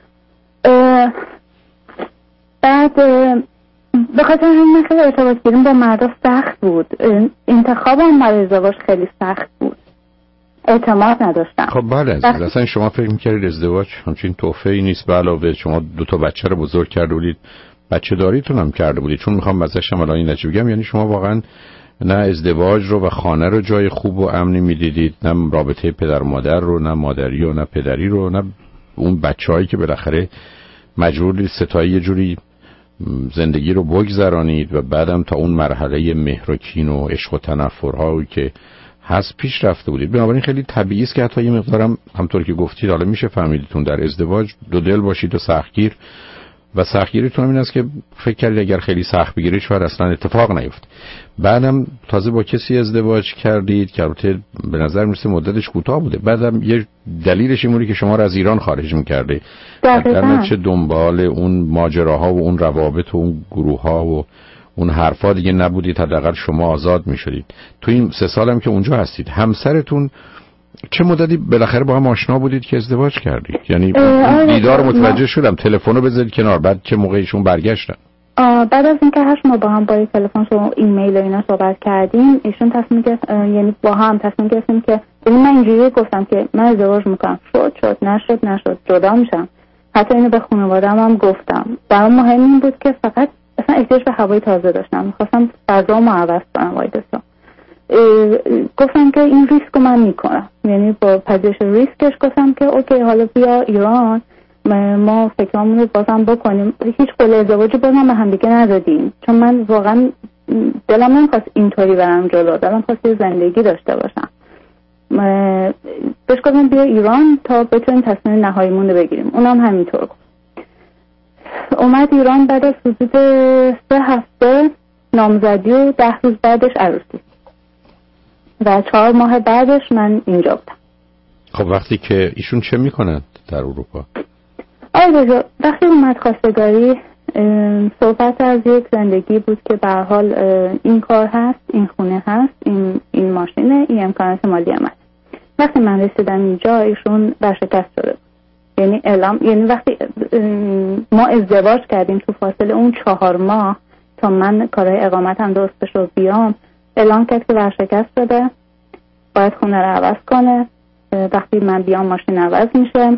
بعد به خاطر همین خیلی ارتباط گیریم با مردا سخت بود. انتخابم برای ازدواج خیلی سخت بود. اعتماد نداشتم. خب بله بخ... اصلا شما فکر می‌کردید ازدواج همچین تحفه‌ای نیست، به علاوه شما دو تا بچه رو بزرگ کرده بودید، بچه داریتون هم کرده بودید. چون میخوام ازش الان این نتیجه بگم، یعنی شما واقعا نه ازدواج رو و خانه رو جای خوب و امنی میدیدید، نه رابطه پدر و مادر رو، نه مادری و نه پدری رو، نه اون بچه‌هایی که بالاخره مجبورید ستایی یه جوری زندگی رو بگذرانید و بعدم تا اون مرحله مهر و کین و عشق و تنفرهایی که هست پیش رفته بودید. بنابراین خیلی طبیعی است که حتی یه مقدارم همونطور که گفتید حالا میشه فهمیدتون در ازدواج دو دل باشید و سختگیر و سختگیریتون این است که فکر کردید اگر خیلی سخت بگیرید شاید اصلا اتفاق نیفته. بعدم تازه با کسی ازدواج کردید که البته به نظر میرسه مدتش کوتاه بوده، بعدم یه دلیلش این بوده که شما رو از ایران خارج می‌کرده. در نتیجه دنبال اون ماجراها و اون روابط و اون گروه‌ها و اون حرفا دیگه نبودید، حداقل شما آزاد می‌شدید. تو این سه سالم که اونجا هستید، همسرتون چه مدتی بالاخره با هم آشنا بودید که ازدواج کردید؟ یعنی دیدار متوجه شدم، تلفنو بذارید کنار، بعد چه موقع ایشون برگشتن؟ بعد از اینکه هشت ماه با هم با تلفن و ایمیل و اینا صحبت کردیم، ایشون تصمیم گرفت، یعنی با هم تصمیم گرفتیم که من اینجوری گفتم که من ازدواج میکنم، شد شد نشد نشد جدا میشم. حتی اینو به خانواده‌ام هم گفتم. برام مهم این بود که فقط اصلا احتیاج به هوای تازه داشتم، میخواستم فضامو عوض کنم. وایدسا گفتم که این ریسکو من میکنم، یعنی با پذیرش ریسکش گفتم که اوکی حالا بیا ایران، ما فکرامون رو بازم بکنیم. هیچ قول ازدواجی بازم به هم دیگه ندادیم، چون من واقعا دلم نمیخواست اینطوری برم جلو، دلم خواست یه زندگی داشته باشم. بهش گفتم بیا ایران تا بتونیم تصمیم نهاییمون رو بگیریم. اونم همینطور اومد ایران. بعد از حدود سه هفته نامزدی و ده روز بعدش عروسی و چهار ماه بعدش من اینجا بودم. خب وقتی که ایشون چه میکنند در اروپا؟ آره وقتی اومد خواستگاری صحبت از یک زندگی بود که به هر حال این کار هست، این خونه هست، این این ماشینه، این امکانات مالی هم هست. وقتی من رسیدم اینجا ایشون ورشکست شده بود. یعنی اعلام، یعنی وقتی ما ازدواج کردیم تو فاصله اون چهار ماه تا من کارهای اقامتم درست بشه و بیام، اعلام کرد که ورشکست شده، باید خونه رو عوض کنه. وقتی من بیام ماشین عوض میشه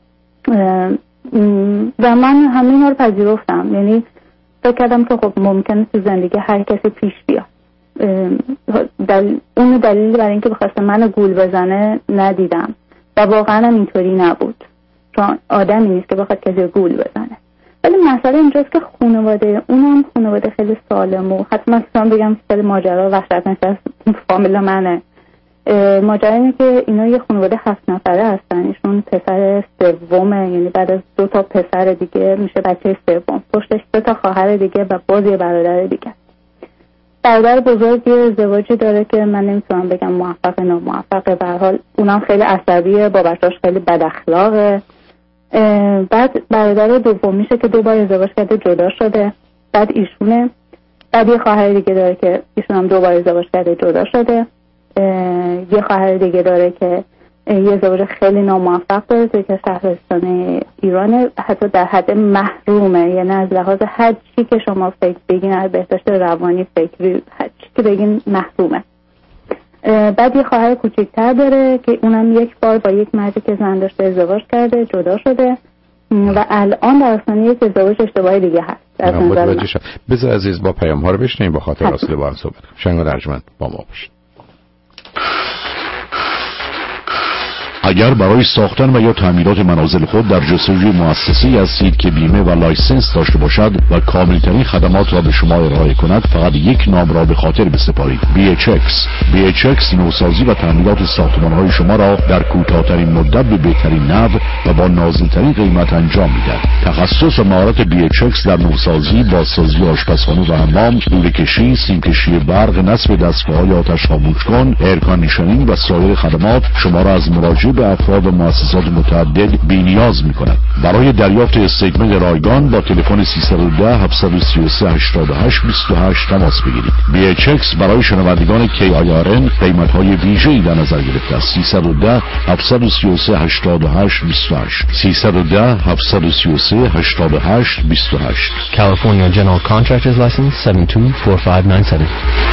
و من همین رو پذیرفتم. یعنی فکر کردم که خب ممکنه تو زندگی هر کسی پیش بیاد. دل... اون دلیلی برای اینکه بخواسته منو گول بزنه ندیدم و واقعا هم اینطوری نبود، چون آدمی نیست که بخواد کسی گول بزنه. ولی مسئله اینجاست که خانواده اونم خانواده خیلی سالم و حتی مثلا بگم خیلی ماجرا وحشتناک از فامیل منه. ماجرا اینه که اینا یه خانواده هفت نفره هستن، ایشون پسر سومه، یعنی بعد از دو تا پسر دیگه میشه بچه سوم، پشتش سه تا خواهر دیگه و باز یه برادر دیگه. برادر بزرگ یه ازدواجی داره که من نمیتونم بگم موفق ناموفقه، به هر حال اونم خیلی عصبیه، با بچه‌اش خیلی بد اخلاقه. بعد برادر دوم میشه که دو بار ازدواج کرده جدا شده، بعد ایشونه. بعد یه خواهر دیگه داره که ایشون هم دو بار ازدواج کرده جدا شده. یه خواهر دیگه داره که یه ازدواج خیلی ناموفق داره توی که شهرستان ایرانه، حتی در حد محرومه، یعنی از لحاظ هر چی که شما فکر بگین، از بهداشت روانی فکری هر چی که بگین محرومه. بعد یه خواهر کوچیک‌تر داره که اونم یک بار با یک مردی که زن داشته ازدواج کرده جدا شده و الان در آستانه یک ازدواج اشتباهی دیگه هست. از نظر من بذار عزیز با پیام ها رو بشنیم، با خاطر راسل با هم صحبت کنیم. شنگ ارجمند با ما باشید. اگر برای ساختن و یا تعمیرات منازل خود در جستجوی مؤسسه‌ای هستید که بیمه و لایسنس داشته باشد و کاملترین خدمات را به شما ارائه کند، فقط یک نام را به خاطر بسپارید: بی اچ اکس. بی اچ اکس نوسازی و تعمیرات ساختمان‌های شما را در کوتاه‌ترین مدت به بهترین نحو و با نازل‌ترین قیمت انجام می‌دهد. تخصص و مهارت بی اچ اکس در نوسازی، بازسازی آشپزخانه و حمام، لوله‌کشی، سیم‌کشی برق، نصب دستگاه‌های آتش خاموشکن، ایرکاندیشنینگ و سایر خدمات شما را از مراجعه به افراد و مؤسسات متعدد بی‌نیاز می‌کند. برای دریافت استیتمنت رایگان با تلفن سیصد و ده هفتصد و سی و سه هشتاد و هشت بیست و هشت تماس بگیرید. بی اچ اکس برای شنوندگان کی آی آر ان قیمت‌های ویژه‌ای در نظر گرفته است. سیصد و ده هفتصد و سی و سه هشتاد و هشت بیست و هشت سیصد و ده هفتصد و سی و سه هشتاد و هشت بیست و هشت. California General Contractors License هفت دو چهار پنج نه هفت.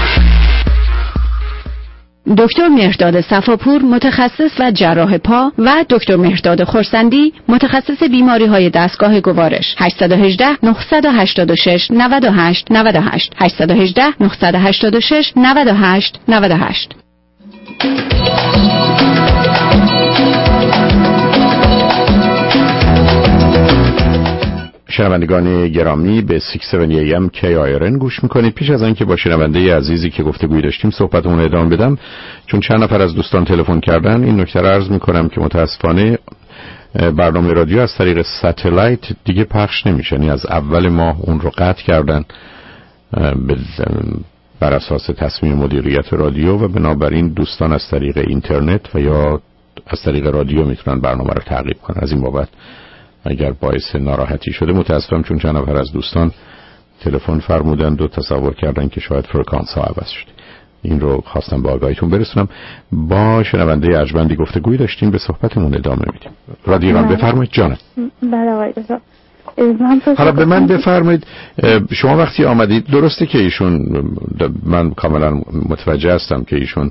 دکتر مهرداد صفاپور متخصص و جراح پا و دکتر مهرداد خرسندی متخصص بیماری‌های دستگاه گوارش. هشت یک هشت نه هشت شش نه هشت نه هشت هشت یک هشت نه هشت شش نه هشت نه هشت. شنوندگان گرامی به شش هفت ای ام کی آی آر ان گوش میکنید. پیش از آنکه با شنونده عزیزی که گفتگوی داشتیم صحبتمون رو ادامه بدم، چون چند نفر از دوستان تلفن کردن، این نکته رو عرض میکنم که متاسفانه برنامه رادیو از طریق ستلایت دیگه پخش نمیشه، یعنی از اول ماه اون رو قطع کردن بر اساس تصمیم مدیریت رادیو و بنابراین دوستان از طریق اینترنت و یا از طریق رادیو میتونن برنامه رو تعقیب کنن. از این بابت اگر باعث ناراحتی شده متاسفم، چون چند نفر از دوستان تلفن فرمودند و تصور کردن که شاید فرکانس ها عوض شده. این رو خواستم به آگاهیتون برسونم. با شنونده ارجمندی گفتگویی داشتیم، به صحبتمون ادامه میدیم. رادیو ایران، بفرمایید جانم. بله آقای دکتر. حالا به من بفرمایید، شما وقتی آمدید، درسته که ایشون، من کاملا متوجه هستم که ایشون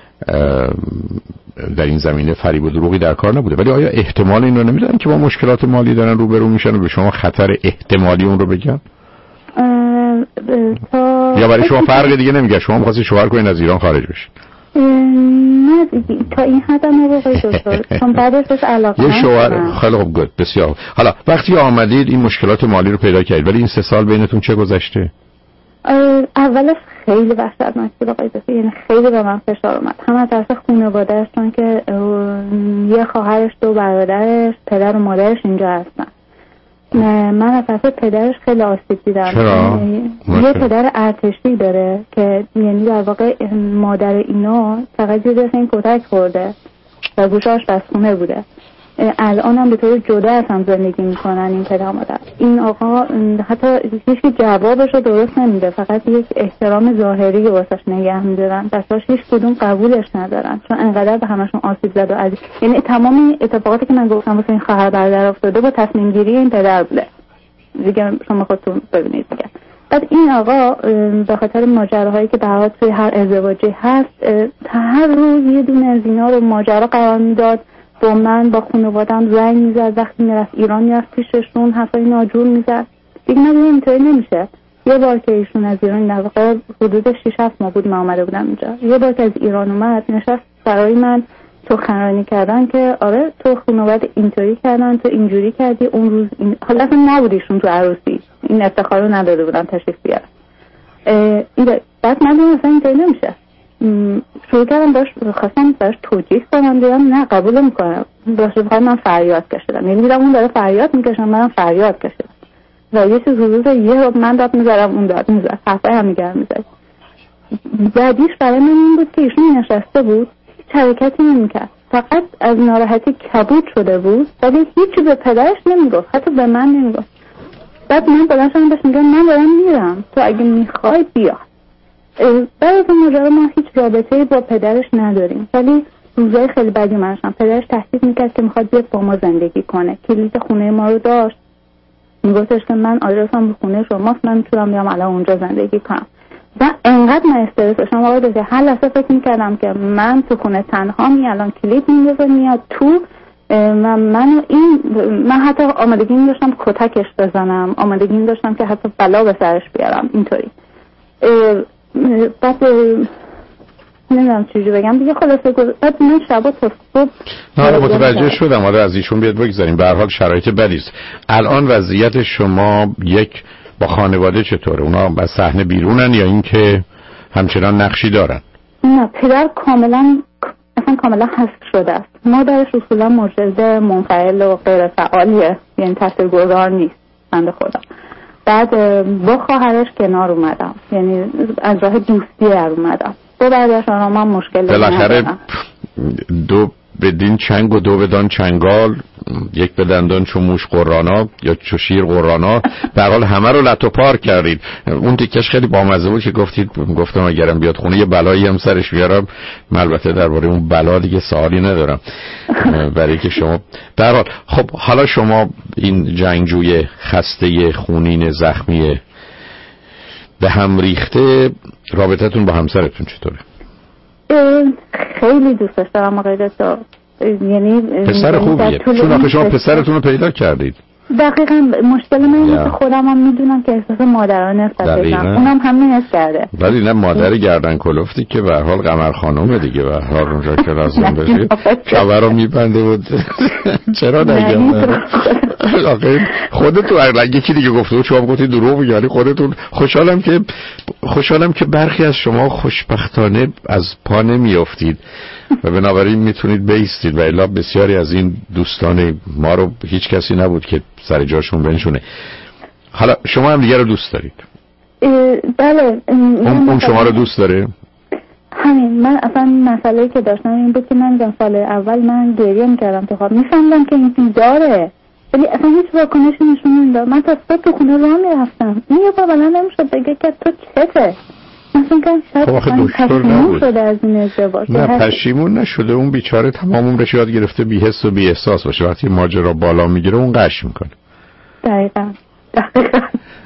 در این زمینه فریب و دروغی در کار نبوده، ولی آیا احتمال این رو نمیدن که با مشکلات مالی دارن روبرو میشن و به شما خطر احتمالی اون رو بگن؟ تا... یا برای شما فرق دیگه نمیگه، شما می‌خواستید شوهر کنین از ایران خارج بشید؟ نه دیگه تا این حد هم نباید دکتر، چون بعدش بهش علاقه یه شوهر خیلی خوب، گود بسیار. حالا وقتی آمدید این مشکلات مالی رو پیدا کردید، ولی این سه سال بینتون چه گذشته؟ اولش خیلی وحشتناک بود آقای دکتر، یعنی خیلی به من فشار اومد، هم از طرف خانواده‌اش، چون که یه خواهرش، دو برادرش، پدر و مادرش اینجا هستن. من از طرف پدرش خیلی آسیب دیدم. چرا؟ یه پدر ارتشی داره که یعنی در واقع مادر اینا فقط یه دفعه این کتک خورده و گوش آشپزخونه بوده. الان هم به طور جدا از هم زندگی میکنن این پدر مادر. این آقا حتی هیچ جوابش رو درست نمیده، فقط یک احترام ظاهری واسش نگه میدارن، بساش هیچ کدوم قبولش ندارن، چون انقدر به همشون آسیب زد و عزیز. یعنی تمام اتفاقاتی که من گفتم واسه این خواهر برادر افتاده با تصمیم گیری این پدر بوده دیگه، شما خودتون ببینید دیگه. بعد این آقا به خاطر ماجراهایی که در حال توی هر ازدواجی هست، هر روز یه دونه از اینا رو ماجرا قرار میداد، با من با خانوادم زنگ میزد، وقتی میرفت ایران میرفت پیششون حرفای ناجور میزد. دیگه من اینطوری نمیشه. یه بار که ایشون از ایران، در واقع حدود شش هفت ماه بود من اومده بودم اینجا، یه بار که از ایران اومد نشست برای من سخنرانی کردن که آره تو خانواده اینطوری کردن، تو اینجوری کردی اون روز این... حالا اصلا نبود ایشون تو عروسی، این افتخار رو نداده بودن تشریف بیارن. بعد من اصلا اینطوری نمیشه. شروع کردم باش، خواستم باش توجیه کنم، دیدم نه قبول میکنم، باشه بخواه من فریاد کشیدم، یعنی دیدم اون داره فریاد میکشم، منم فریاد کشیدم و یه چیز حدود یه رو من داد میذارم اون داد میذارم، حرفای هم میگرم میذارم. بعدیش برای من این بود که ایشون نشسته بود، هیچ حرکتی نمیکرد، فقط از ناراحتی کبود شده بود، ولی هیچی به پدرش نمیگفت، حتی به من نمیگفت. بعد من بلند شدم بهش میگم من دارم میرم، تو اگه میخوای بیا. بعد از اون ماجرا ما هیچ رابطه‌ای با پدرش نداریم، ولی روزای خیلی بدی منشم. پدرش تهدید میکرد که میخواد بیاد با ما زندگی کنه، کلید خونه ما رو داشت، میگفتش که من آدرسم به خونه شماست، من میتونم بیام الان اونجا زندگی کنم. و انقدر من استرس داشتم آقا که هر لحظه فکر میکردم که من تو خونه تنها می الان کلید میندازه میاد تو و من این من حتی آمادگی این داشتم کتکش بزنم، آمادگی این داشتم که حتی بلا به سرش بیارم اینطوری. بعد نمیدونم چیزی بگم دیگه، خلاصه بعد من شبا تا صبح نه متوجه شدم. حالا از ایشون بیاد بگذاریم، به هر حال شرایط بدی است. الان وضعیت شما یک با خانواده چطوره؟ اونا از صحنه بیرونن یا اینکه همچنان نقشی دارن؟ نه پدر کاملا اصلا کاملا حذف شده است. مادرش اصولا مرشد منفعل و غیر فعالیه، یعنی تاثیرگذار نیست بنده خدا. بعد با خواهرش کنار اومدم، یعنی از راه دوستی در اومدم. دو بعدش آنها من مشکل دارم. بالاخره دو بدین چنگ و دو بدان چنگال، یک به دندان چو موش قرانا یا چو شیر قرانا، به هر حال همه رو لط و پار کردید. اون تیکش خیلی بامزه بود که گفتید، گفتم اگرم بیاد خونه یه بلایی هم سرش بیارم. من البته درباره اون بلا دیگه سوالی ندارم برای که شما به هر حال. خب حالا شما این جنگجوی خسته خونین زخمی به هم ریخته، رابطتون با همسرتون چطوره؟ خیلی دوستش دارم آقای دکتر، یعنی پسر خوبیه، چون آخه شما پسرتون رو پیدا کردید. دقیقاً مشکل من اینه که خودم هم میدونم که احساس مادرانه نسبت بهشم، اونم همین حس کرده. ولی نه مادر گردن کلفتی که به هر حال قمر خانومه دیگه، به هر حال اونجا که لازم بشه کمر رو میبنده بود. چرا نگم؟ آخه خودتون اگه یکی دیگه گفته بود شما گفتید دروغ میگی، خودتون. خوشحالم که خوشحالم که برخی از شما خوشبختانه از پا نمیافتید و بنابراین میتونید بیستید و الا بسیاری از این دوستان ما رو هیچ کسی نبود که سر جاشون بنشونه. حالا شما هم دیگه رو دوست دارید؟ بله. اون, اون شما رو دوست داره؟ همین. من اصلا مسئله که داشتم این بود که من سال اول من گریه میکردم تو خواب، میفهمدم که این بیداره ولی اصلا هیچ واکنشی نشون نمیداد. من تا صبح تو خونه راه میرفتم این یه بابا نمیشد بگه که تو چته. مثلا که شاید من پشیمون شده از این ازدواج. نه پشیمون نشده، اون بیچاره تمام عمرش یاد گرفته بی حس و بی احساس باشه. وقتی ماجرا بالا میگیره اون قش میکنه. دقیقاً دقیقاً.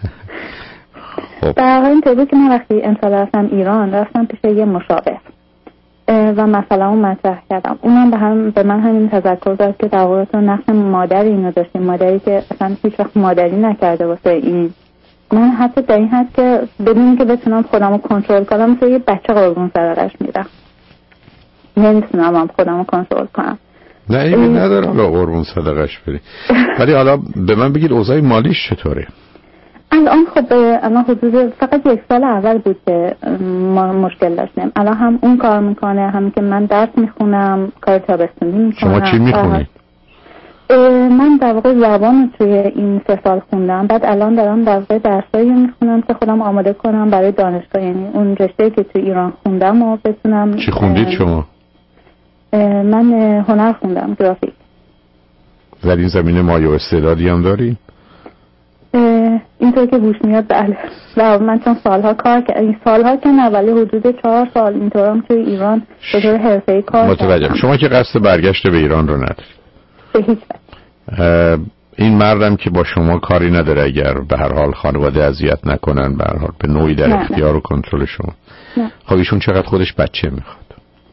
در واقع اینطوری که من وقتی امسال رفتم ایران رفتم پیش یه مشاور و مثلا اون مطرح کردم. اونم به هم به من همین تذکر داد که در واقع تو نقش مادر اینو داشتی، مادری که اصلا هیچ وقت مادری نکرده واسه این. من حتی در این حد که بدون که بتونم خودمو کنترل کنم مثل یه بچه قربون صدقش میرم، نمیتونم هم خودمو کنترل کنم. نه این نداره حالا قربون صدقش بری. ولی حالا به من بگید اوضاع مالیش چطوره؟ الان خب الان حدود فقط یک سال اول بود که ما مشکل داشتیم. الان هم اون کار میکنه، هم که من درس میخونم، کار تابستانی میکنم. شما چی میخونید؟ من در واقع زبان توی این سه سال خوندم، بعد الان دارم در واقع درسایی میخونم که خودم آماده کنم برای دانشگاه، یعنی اون رشته‌ای که توی ایران خوندم و بتونم. چی خوندید شما؟ من هنر خوندم، گرافیک. در این زمینه مایه و استعدادی هم داری؟ اینطور که گوش میاد بله. و من چون سالها کار کردم، این سالها که نه ولی حدود چهار سال اینطورم توی ایران به طور حرفه‌ای کار متوجهم. کردم. شما که قصد برگشت به ایران رو ندارید؟ به هیچ وجه. این مردم که با شما کاری نداره اگر به هر حال خانواده اذیت نکنن، به هر حال به نوعی در اختیار و کنترل شما. نه. خب ایشون چقدر خودش بچه میخواد؟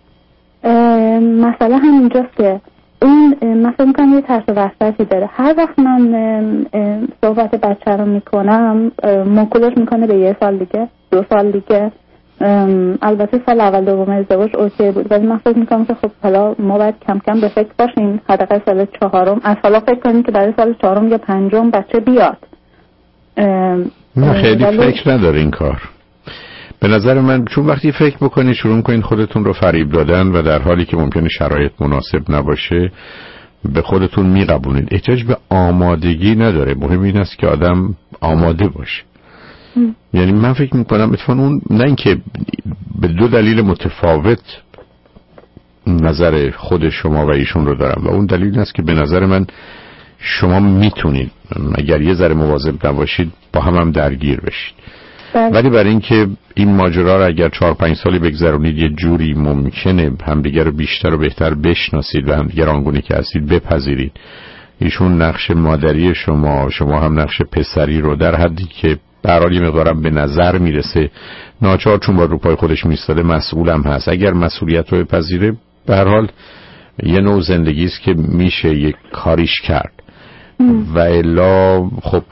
مسئله همینجاست که این مثلا میکنم یه ترس وحشتی داره. هر وقت من صحبت بچه رو میکنم موکولش میکنه به یه سال دیگه، دو سال دیگه. البته سال اول دوم ازدواج اوکی بود ولی من فکر میکنم که خب حالا ما باید کم کم به فکر باشیم حداقل سال چهارم از حالا فکر کنیم که برای سال چهارم یا پنجم بچه بیاد. نه خیلی فکر نداره این کار به نظر من، چون وقتی فکر بکنید شروع میکنید خودتون رو فریب دادن و در حالی که ممکنه شرایط مناسب نباشه به خودتون میقبونید. احتیاج به آمادگی نداره، مهم این است که آدم آماده باشه. م. یعنی من فکر میکنم اتفاقا اون نه اینکه به دو دلیل متفاوت نظر خود شما و ایشون رو دارم و اون دلیل این است که به نظر من شما میتونید اگر یه ذره مواظب نباشید با هم هم درگیر بشید. ولی برای اینکه این ماجرا رو اگر چهار پنج سالی بگذرونید یه جوری ممکنه همدیگر رو بیشتر و بهتر بشناسید و همدیگر آنگونه که هستید بپذیرید. ایشون نقش مادری شما، شما هم نقش پسری رو در حدی که به هر حال یه مقدارم به نظر میرسه ناچار چون با رو پای خودش میستاده مسئولم هست. اگر مسئولیت رو بپذیره به هر حال یه نوع زندگی است که میشه یک کاریش کرد. م. و الا خب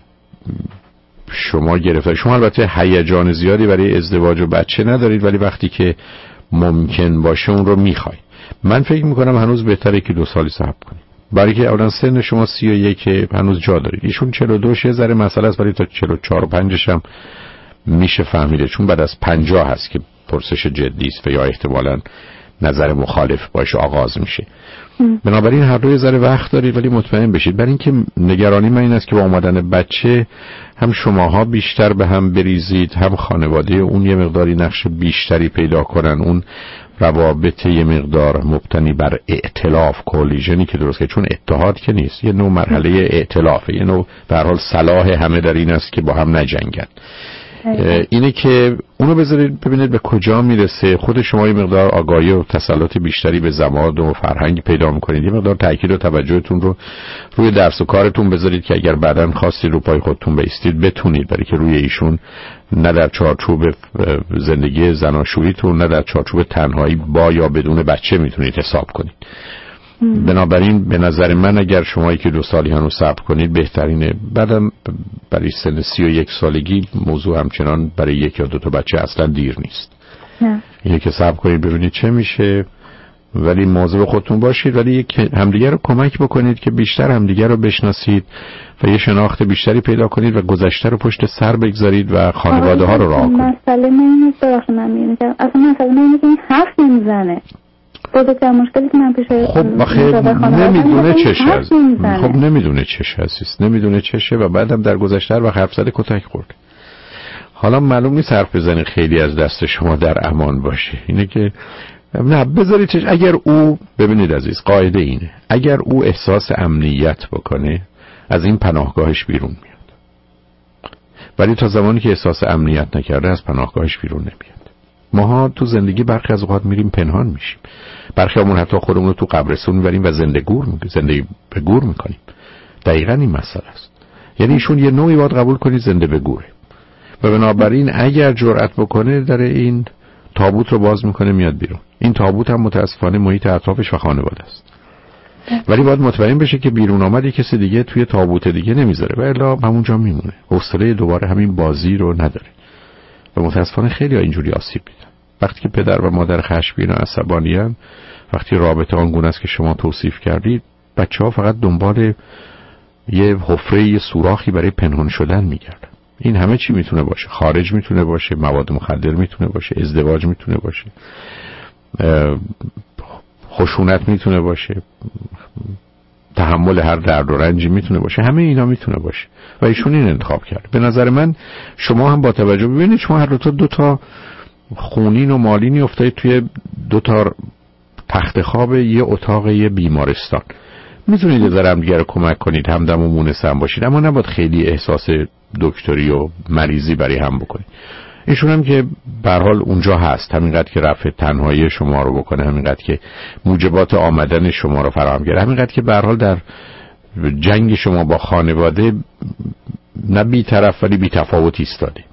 شما گرفته. شما البته هیجان زیادی برای ازدواج و بچه ندارید ولی وقتی که ممکن باشه اون رو میخوای. من فکر میکنم هنوز بهتره که دو سالی صبر کنید برای که اولا سن شما سی و یک هنوز جا دارید. ایشون چهل و دو شه ذره مسئله است ولی تا چهل و چهار و پنجش هم میشه فهمیده چون بعد از پنجاه هست که پرسش جدی است و یا احتمالاً نظر مخالف باشه آغاز میشه. بنابراین هر روی ذره وقت دارید ولی مطمئن بشید. برای اینکه نگرانی من این است که با آمدن بچه هم شماها بیشتر به هم بریزید هم خانواده اون یه مقداری نقش بیشتری پیدا کنن، اون روابط یه مقدار مبتنی بر ائتلاف کولیژنی که درست که چون اتحاد که نیست یه نوع مرحله ائتلافه، یه نوع به هر حال صلاح همه در این است که با هم نجنگن. اینه که اونو بذارید ببینید به کجا میرسه. خود شما یه مقدار آگاهی و تسلط بیشتری به زبان و فرهنگ پیدا میکنید، یه مقدار تاکید و توجهتون رو روی درس و کارتون بذارید که اگر بعداً خواستید رو پای خودتون بایستید بتونید، برای که روی ایشون نه در چارچوب زندگی زناشوییتون نه در چارچوب تنهایی با یا بدون بچه میتونید حساب کنید. بنابراین به نظر من اگر شما که دو سالی هنوز صبر کنید بهترینه. بعدم برای سن سی و یک سالگی موضوع همچنان برای یک یا دو تا بچه اصلا دیر نیست. نه اینه که صبر کنید ببینید چه میشه ولی مواظب خودتون باشید ولی یک همدیگه رو کمک بکنید که بیشتر همدیگه رو بشناسید و یه شناخت بیشتری پیدا کنید و گذشته رو پشت سر بگذارید و خانواده ها رو راه کنید. مسئله من اینه که من میگم اصلا مسئله من اینه که این حرف نمیزنه. بزرگترین مشکلی که من پیش خب آخه نمیدونه چشه از خب نمیدونه چشه عزیز، نمیدونه چشه و بعدم در گذشته و حرف زده کتک خورد. حالا معلوم نیست حرف بزنید خیلی از دست شما در امان باشه. اینه که نه بذارید چش. اگر او ببینید عزیز قاعده اینه، اگر او احساس امنیت بکنه از این پناهگاهش بیرون میاد، ولی تا زمانی که احساس امنیت نکرده از پناهگاهش بیرون نمیاد. ماها تو زندگی برخی از اوقات میریم پنهان میشیم، برخی همون حتی خودمون رو تو قبرستون میبریم و زنده گور میکنیم، زنده به گور میکنیم. دقیقاً این مسئله است. یعنی ایشون یه نوعی باید قبول کنید زنده به گوره و بنابراین اگر جرأت بکنه در این تابوت رو باز میکنه میاد بیرون. این تابوت هم متاسفانه محیط اطرافش و خانواده است، ولی باید مطمئن بشه که بیرون آمد کسی دیگه توی تابوت دیگه نمیذاره و الا همونجا میمونه، حوصله دوباره همین بازی رو نداره و متاسفانه خیلی ها اینجوری آسیب دیدن. وقتی که پدر و مادر خشمگین و عصبانی‌اند، وقتی رابطه آنگونه است که شما توصیف کردید، بچه‌ها فقط دنبال یه حفره، یه سوراخی برای پنهان شدن میگردن. این همه چی میتونه باشه، خارج میتونه باشه، مواد مخدر میتونه باشه، ازدواج میتونه باشه، خشونت میتونه باشه، تحمل هر درد و رنجی میتونه باشه، همه اینا میتونه باشه و ایشون این انتخاب کرد. به نظر من شما هم با توجه ببینید شما هر دو تا دو تا خونین و مالینی افتادید توی دو تا تخت خواب یه اتاق یه بیمارستان، میتونید در هم دیگه رو کمک کنید، همدم و مونس هم باشید، اما نباید خیلی احساس دکتری و مریضی برای هم بکنید. ایشون هم که به هر حال اونجا هست، همینقدر که رفع تنهایی شما رو بکنه، همینقدر که موجبات آمدن شما رو فراهم کنه، همینقدر که به هر حال در جنگ شما با خانواده نه بی طرف ولی بی تفاوت ایستاده،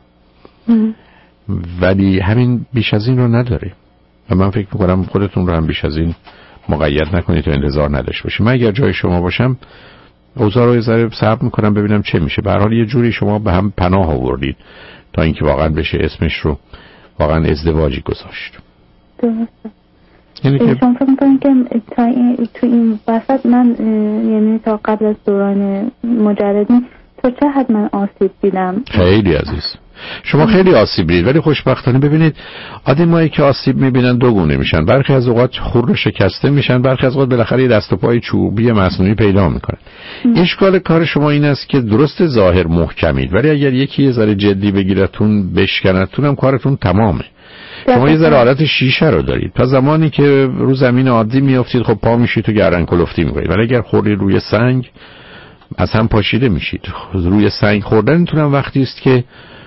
ولی همین بیش از این رو نداره و من فکر میکنم خودتون رو هم بیش از این مقید نکنید تا انتظار نداشته باشید. من اگر جای شما باشم اوضاع رو یه ذره صبر میکنم ببینم چه میشه. به هر حال یه جوری شما به هم پناه آوردید تا اینکه واقعا بشه اسمش رو واقعا ازدواجی گذاشت. درسته. یعنی که شما فکر میکنید که تا این تو این وسط من یعنی تا قبل از دوران مجردی تا چه حد من آسیب دیدم؟ خیلی عزیز شما خیلی آسیب دیدید، ولی خوشبختانه ببینید آدمایی که آسیب میبینن دو گونه میشن، برخی از اوقات خورد و شکسته میشن، برخی از اوقات بالاخره یه دست و پای چوبی مصنوعی پیدا میکنن. اشکال کار شما این است که درست ظاهر محکمید، ولی اگر یکی یه ذره جدی بگیرتون بشکنتون هم کارتون تمامه. شما یه ذره حالت شیشه رو دارید، تا زمانی که رو زمین عادی میافتید خب پا میشید تو گردن کلفتی میکنید، ولی اگر خوردید روی سنگ از هم پاشیده میشید. روی سنگ خوردنتون هم وقتی است که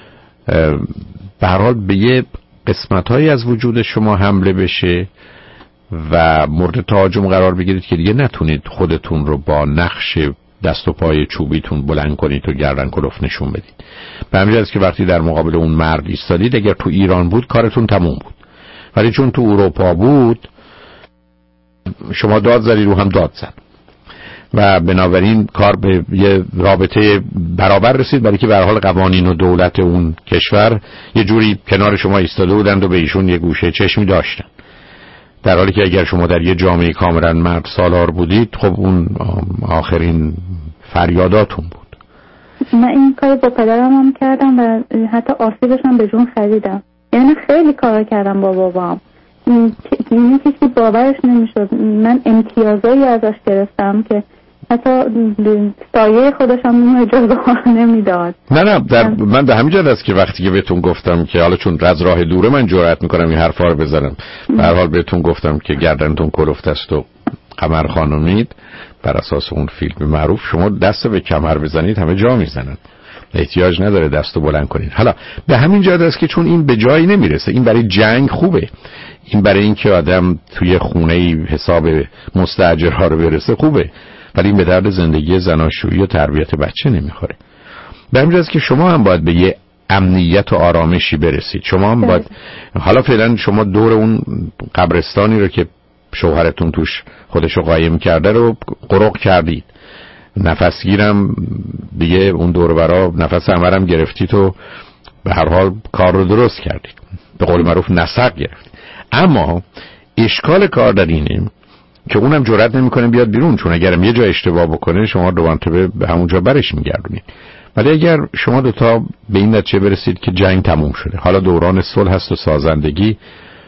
به هر حال به یه قسمت‌هایی از وجود شما حمله بشه و مورد تهاجم قرار بگیرید که دیگه نتونید خودتون رو با نقش دست و پای چوبیتون بلند کنید و گردن کلفت نشون بدید. به همین جهت که وقتی در مقابل اون مرد ایستادید، اگر تو ایران بود کارتون تموم بود، ولی چون تو اروپا بود شما داد زدید رو هم داد زد و بنابراین کار به یه رابطه برابر رسید، برای که به هر حال قوانین و دولت اون کشور یه جوری کنار شما ایستاده بودند و به ایشون یه گوشه چشمی داشتن، در حالی که اگر شما در یه جامعه کاملا مرد سالار بودید خب اون آخرین فریاداتون بود. من این کار با پدرم هم کردم و حتی آسیبش هم به جون خریدم، یعنی خیلی کار کردم با بابام، این کسی باورش نمیشد. من امتیازایی ازش گرفتم که حتی سایه خودش هم اجازه نمیداد. نه نه در من به همین جهت است که وقتی که بهتون گفتم که حالا چون از راه دوره من جرئت میکنم این حرفا رو بزنم، به هر حال بهتون گفتم که گردنتون کلفت است و قمر خانمید، بر اساس اون فیلم معروف شما دست به کمر بزنید همه جا میزنن، احتیاج نداره دستو بلند کنید. حالا به همین جهت است که چون این به جایی نمیرسه، این برای جنگ خوبه، این برای اینکه آدم توی خونه حساب مستاجرها رو برسه خوبه، ولی این به درد زندگی زناشویی و تربیت بچه نمیخوره. به همین جهت است که شما هم باید به یه امنیت و آرامشی برسید. شما هم باید حالا فعلا شما دور اون قبرستانی رو که شوهرتون توش خودشو قایم کرده رو قرق کردید، نفس گیرم دیگه اون دور برا نفس همرم گرفتید و به هر حال کار رو درست کردید، به قول معروف نسق گرفتید. اما اشکال کار در اینه که اونم جرئت نمیکنه بیاد بیرون، چون اگرم یه جا اشتباه بکنه شما دو مرتبه به همونجا برش میگردونید. ولی اگر شما دوتا به این نتیجه برسید که جنگ تموم شده، حالا دوران صلح هست و سازندگی،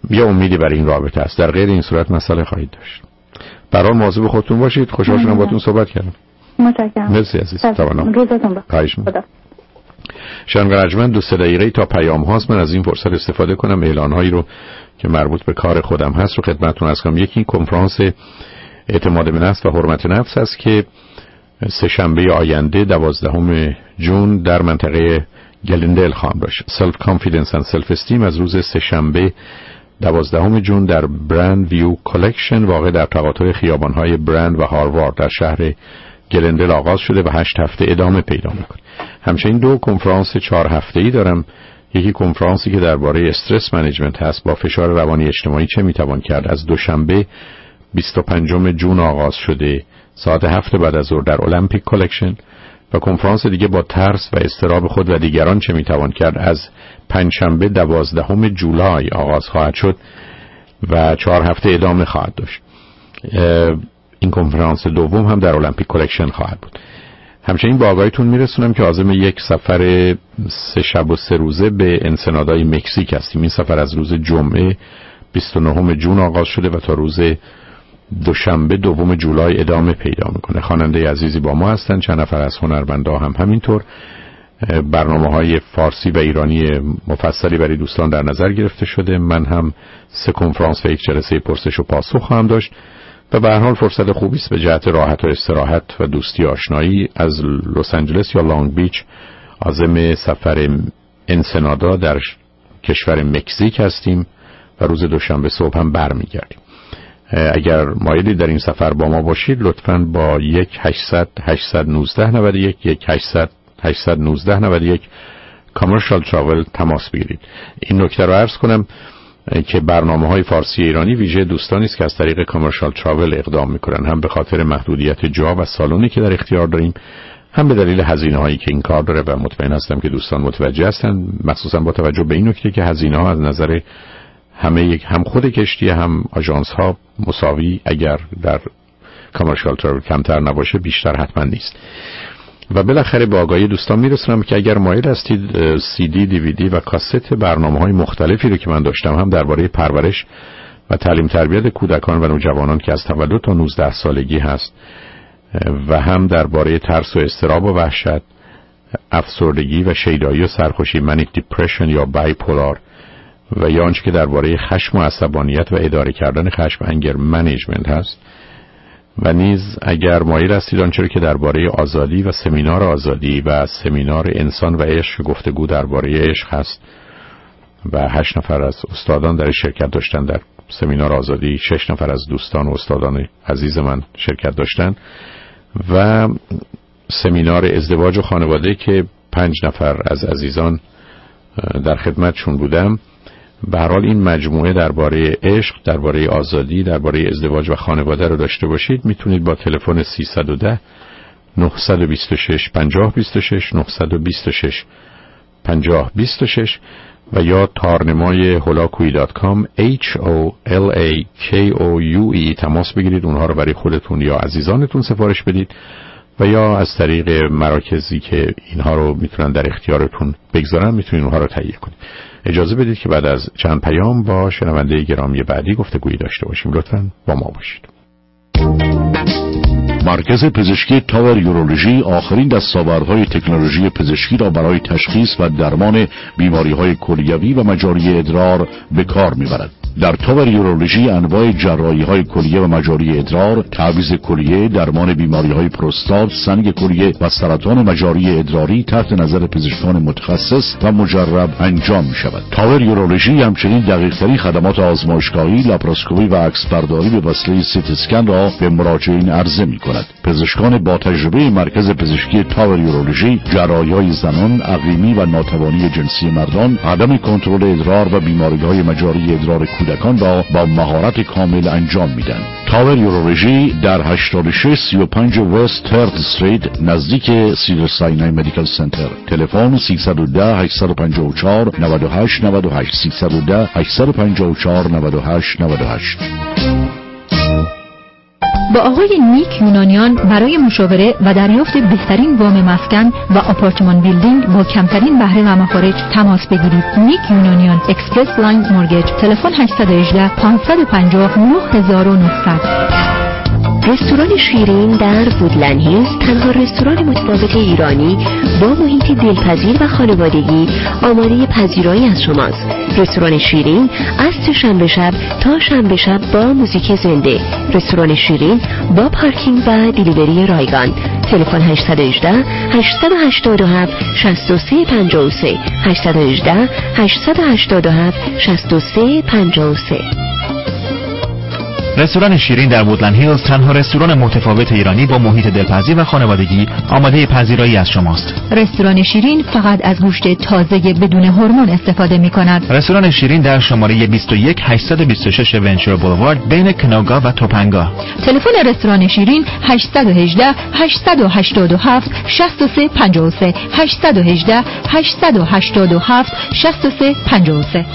یه امیدی برای این رابطه است. در غیر این صورت مسئله خواهید داشت. برای مواظب خودتون باشید. خوشحال شدم باهاتون صحبت کردم. متشکرم. مرسی عزیز. تمام. روزتون بخیر. شنوندگان ارجمند، دو سه دقیقه تا پیام هاست. من از این فرصت استفاده کنم اعلان هایی رو که مربوط به کار خودم هست رو خدمتتون عرض کنم. یکی کنفرانس اعتماد به نفس و حرمت نفس است که سه شنبه آینده دوازدهم ژوئن در منطقه گلندل خواهم داشت. سلف کانفیدنس اند سلف استیم از روز سه شنبه دوازدهم ژوئن در برند ویو کالکشن واقع در تقاطع خیابان‌های برند و هاروارد در شهر گلندل آغاز شده و هشت هفته ادامه پیدا می‌کنه. همچنین دو کنفرانس چهار هفته‌ای دارم. یکی کنفرانسی که درباره استرس منیجمنت هست، با فشار روانی اجتماعی چه میتوان کرد، از دوشنبه بیست و پنجم ژوئن آغاز شده ساعت هفت بعد از ظهر در المپیک کالکشن. و کنفرانس دیگه با ترس و اضطراب خود و دیگران چه میتوان کرد از پنجشنبه دوازدهم جولای آغاز خواهد شد و چهار هفته ادامه خواهد داشت. این کنفرانس دوم هم در المپیک کالکشن خواهد بود. همچنین با آگاهیتون میرسونم که عازم یک سفر سه شب و سه روزه به انسنادای مکزیک هستیم. این سفر از روز جمعه بیست و نهم ژوئن آغاز شده و تا روز دوشنبه دوم جولای ادامه پیدا میکنه. خواننده عزیزی با ما هستن، چند نفر از هنرمندا هم همینطور. برنامه‌های فارسی و ایرانی مفصلی برای دوستان در نظر گرفته شده. من هم سه کنفرانس و یک جلسه پرسش و پاسخ خواهم داشت و به هر حال فرصت خوبی است به جهت راحت و استراحت و دوستی آشنایی. از لس آنجلس یا لانگ بیچ عازم سفر انسنادا در کشور مکزیک هستیم و روز دوشنبه صبح هم برمیگردیم. اگر مایلی در این سفر با ما باشید لطفاً با یک هشتصد هشتصد و نوزده نود و یک یک هشتصد هشتصد و نوزده نود و یک کامرشال تراول تماس بگیرید. این نکته رو عرض کنم که برنامه‌های فارسی ایرانی ویژه دوستانی است که از طریق کامرشال تراول اقدام می‌کنن، هم به خاطر محدودیت جا و سالونی که در اختیار داریم، هم به دلیل هزینه‌هایی که این کار داره و مطمئن هستم که دوستان متوجه هستن، مخصوصا با توجه به این نکته که هزینه‌ها از نظر همه یک هم خود کشتی هم آژانس ها مساوی، اگر در کامرشال تراول کمتر نباشه بیشتر حتما نیست. و بالاخره به آگاهی دوستان میرسونم که اگر مایل هستید سی دی، دی وی دی و کاست برنامه‌های مختلفی رو که من داشتم، هم درباره پرورش و تعلیم تربیت کودکان و نوجوانان که از تولد تا نوزده سالگی هست و هم درباره ترس و اضطراب و وحشت، افسردگی و شیدایی و سرخوشی، منیک دیپرشن یا بایپولار، و یا آنچه که درباره خشم و عصبانیت و اداره کردن خشم، انگر منیجمنت هست. و نیز اگر مایل هستید آنچه که درباره آزادی و سمینار آزادی و سمینار انسان و عشق گفتگو درباره عشق هست و هشت نفر از استادان در شرکت داشتن در سمینار آزادی، شش نفر از دوستان و استادان عزیز من شرکت داشتن، و سمینار ازدواج و خانواده که پنج نفر از عزیزان در خدمتشون بودم. به هر حال این مجموعه درباره عشق، درباره آزادی، درباره ازدواج و خانواده رو داشته باشید، میتونید با تلفن سیصد و ده نهصد و بیست و شش پنجاه بیست و شش نهصد و بیست و شش پنجاه بیست و شش و یا تارنمای هولاکویی دات کام H O L A K O U E تماس بگیرید، اونها رو برای خودتون یا عزیزانتون سفارش بدید و یا از طریق مراکزی که اینها رو میتونن در اختیارتون بگذارن میتونید اونها رو تهیه کنید. اجازه بدید که بعد از چند پیام با شنونده گرامی بعدی گفتگویی داشته باشیم. لطفاً با ما باشید. مرکز پزشکی تاور یورولوژی آخرین دستاوردهای تکنولوژی پزشکی را برای تشخیص و درمان بیماری‌های کلیوی و مجاری ادرار به کار می‌برد. در تاور یورولوژی انواع جراحی‌های کلیه و مجاری ادرار، تعویض کلیه، درمان بیماری‌های پروستات، سنگ کلیه و سرطان مجاری ادراری تحت نظر پزشکان متخصص و مجرب انجام می‌شود. تاور یورولوژی همچنین دقیق‌ترین خدمات آزمایشگاهی، لاپاروسکوپی و عکسبرداری به وسیله سی تی اسکن را به مراجعین عرضه می‌کند. پزشکان با تجربه مرکز پزشکی تاور یورولوژی جراحی‌های زنان، عقیمی و ناتوانی جنسی مردان، عدم کنترل ادرار و بیماری‌های مجاری ادرار کودکان را با مهارت کامل انجام میدن. تاور یورولوژی در هشتاد و شش سی و پنج وست ترد استریت نزدیک سیدر ساینای مدیکال سنتر. تلفن سیصد و ده هشتصد و پنجاه و چهار نود و هشت نود و هشت سیصد و ده هشتصد و پنجاه و چهار نود و هشت نود و هشت. با آقای نیک یونانیان برای مشاوره و دریافت بهترین وام مسکن و آپارتمان بیلدینگ با کمترین بهره و مخارج تماس بگیرید. نیک یونانیان اکسپرس لاین مورگیج، تلفن هشت یک هشت پنج پنج صفر نه نه صفر صفر. رستوران شیرین در وودلند هیلز تنها رستوران متفاوت ایرانی با محیطی دلپذیر و خانوادگی آماده پذیرایی از شماست. رستوران شیرین از سه‌شنبه شب تا شنبه شب با موزیک زنده. رستوران شیرین با پارکینگ و دیلیوری رایگان. تلفن هشت یک هشت هشت هشت هفت شش سه پنج سه هشت یک هشت هشت هشت هفت شش سه پنج سه. رستوران شیرین در وودلند هیلز تنها رستوران متفاوت ایرانی با محیط دلپذیر و خانوادگی آماده پذیرایی از شماست. رستوران شیرین فقط از گوشت تازه بدون هورمون استفاده می کند. رستوران شیرین در شماره بیست و یک هشتصد و بیست و شش ونچر بولوارد بین کنوگا و توپنگا. تلفن رستوران شیرین هشت یک هشت هشت هشت هفت شش سه پنج سه هشت یک هشت هشت هشت هفت شش سه پنج سه.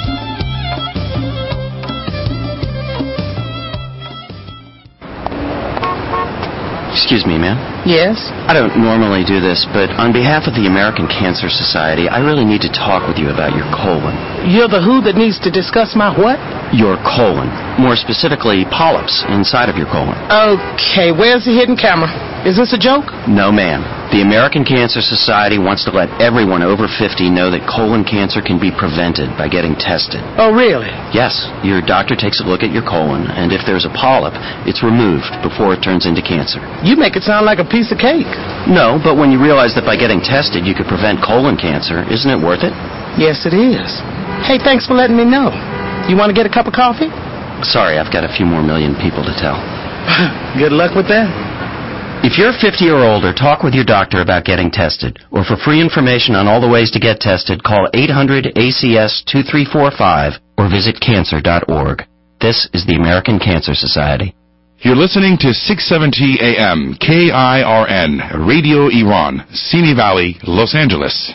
Excuse me, ma'am. Yes? I don't normally do this, but on behalf of the American Cancer Society, I really need to talk with you about your colon. You're the who that needs to discuss my what? Your colon. More specifically, polyps inside of your colon. Okay, where's the hidden camera? Is this a joke? No, ma'am. The American Cancer Society wants to let everyone over fifty know that colon cancer can be prevented by getting tested. Oh, really? Yes. Your doctor takes a look at your colon, and if there's a polyp, it's removed before it turns into cancer. You make it sound like a piece of cake. No, but when you realize that by getting tested you could prevent colon cancer, isn't it worth it? Yes, it is. Hey, thanks for letting me know. You want to get a cup of coffee? Sorry, I've got a few more million people to tell. Good luck with that. If you're fifty or older, talk with your doctor about getting tested. Or for free information on all the ways to get tested, call eight hundred A C S two three four five or visit cancer dot org. This is the American Cancer Society. You're listening to six seventy A M K I R N, Radio Iran, Simi Valley, Los Angeles.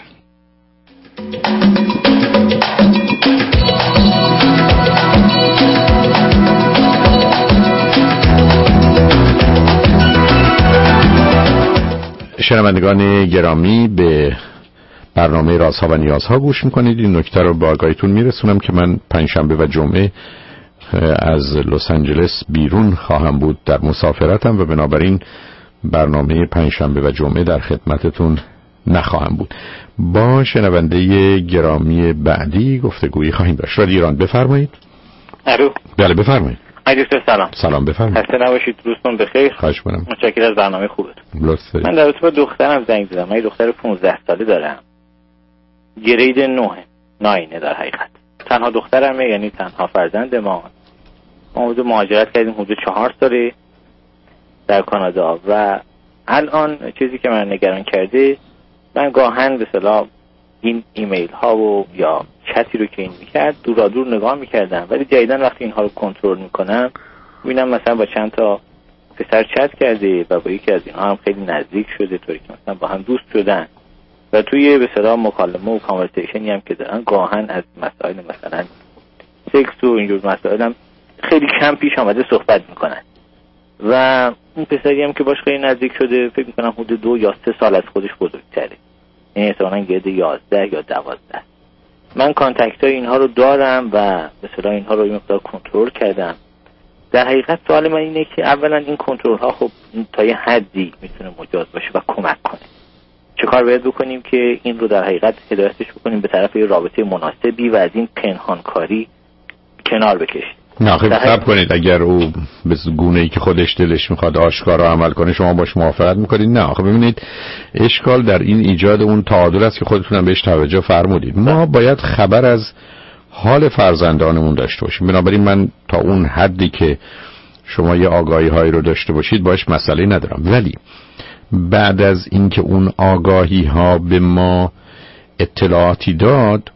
شنوندگان گرامی، به برنامه رازها و نیازها گوش میکنید. این نکته رو به آگاهیتون میرسونم که من پنجشنبه و جمعه از لس آنجلس بیرون خواهم بود در مسافرتم و بنابراین برنامه پنجشنبه و جمعه در خدمتتون نخواهم بود. با شنونده گرامی بعدی گفتگویی خواهیم داشت. رادیو ایران، بفرمایید. الو. بله بفرمایید. دکتر سلام. سلام، بفرمایید. خسته نباشید، روزتون بخیر. خواهش می‌کنم. متشکرم از برنامه خوبتون. لطف دارید. من در رابطه با دخترم زنگ زدم. من دختر پانزده ساله دارم. گرید نه ناینه در حقیقت. تنها دخترمه، یعنی تنها فرزند ما. ما حدود مهاجرت کردیم حدود چهار ساله در کانادا و الان چیزی که من نگران کرده، من گاهن به اصطلاح این ایمیل ها و یا چتی رو که این میکرد دورا دور نگاه میکردم، ولی جدیدن وقتی اینها رو کنترل میکنم میبینم مثلا با چند تا پسر چت کرده و با یکی از اینها هم خیلی نزدیک شده، طوری که مثلا با هم دوست شدن و توی به اصطلاح مکالمه و کانورسیشنی هم که دارن گاهن از مسائل مثلا سکس و اینجور مسائل هم خیلی کم پیش آمده صحبت میکنن و اون پسری هم که باش خیلی نزدیک شده فکر میکنم حدود دو یا سه سال از خودش بزرگتره، یعنی احتمالاً گرد یازده یا دوازده. من کانتکت های اینها رو دارم و به اصطلاح اینها رو این مقدار کنترل کردم. در حقیقت سوال من اینه که اولا این کنترل ها خب تا یه حدی میتونه مجاز باشه و کمک کنه. چه کار باید بکنیم که این رو در حقیقت هدایتش بکنیم به طرف یه رابطه مناسبی و از این پنهانکاری کنار بکشیم؟ نه خیلی صبر کنید. اگر او به گونه‌ای که خودش دلش میخواد آشکارا عمل کنه شما باش موافقت میکنید؟ نه خب ببینید، اشکال در این ایجاد اون تعادل است که خودتون هم بهش توجه فرمودید. ما باید خبر از حال فرزندانمون داشته باشیم. بنابراین من تا اون حدی که شما یه آگاهی هایی رو داشته باشید باش مسئله ندارم، ولی بعد از اینکه اون آگاهی ها به ما اطلاعاتی داد،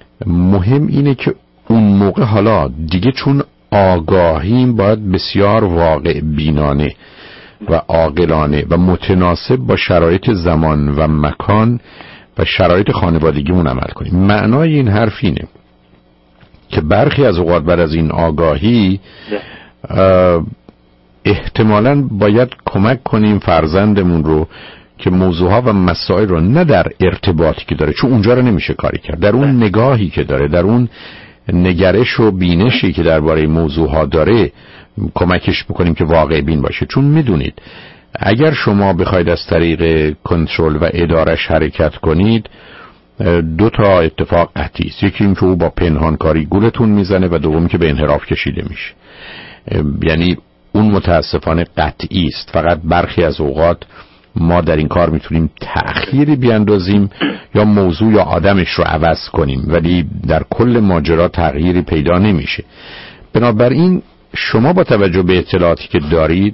مهم اینه که اون موقع حالا دیگه چون آگاهیم باید بسیار واقع بینانه و عاقلانه و متناسب با شرایط زمان و مکان و شرایط خانوادگیمون عمل کنیم. معنای این حرف اینه که برخی از اوقات بعد از این آگاهی احتمالاً باید کمک کنیم فرزندمون رو که موضوعها و مسائل رو نه در ارتباطی که داره، چون اونجا رو نمیشه کاری کرد، در اون نگاهی که داره، در اون نگرش و بینشی که درباره موضوعها داره کمکش بکنیم که واقع بین باشه. چون میدونید اگر شما بخواید از طریق کنترل و ادارش حرکت کنید، دو تا اتفاق قطعی است. یکی این که او با پنهانکاری گولتون میزنه و دومی که به انحراف کشیده میشه. یعنی اون متاسفانه قطعی است. فقط برخی از اوقات ما در این کار میتونیم تأخیری بیاندازیم یا موضوع یا آدمش رو عوض کنیم، ولی در کل ماجرا تغییری پیدا نمیشه. بنابراین شما با توجه به اطلاعاتی که دارید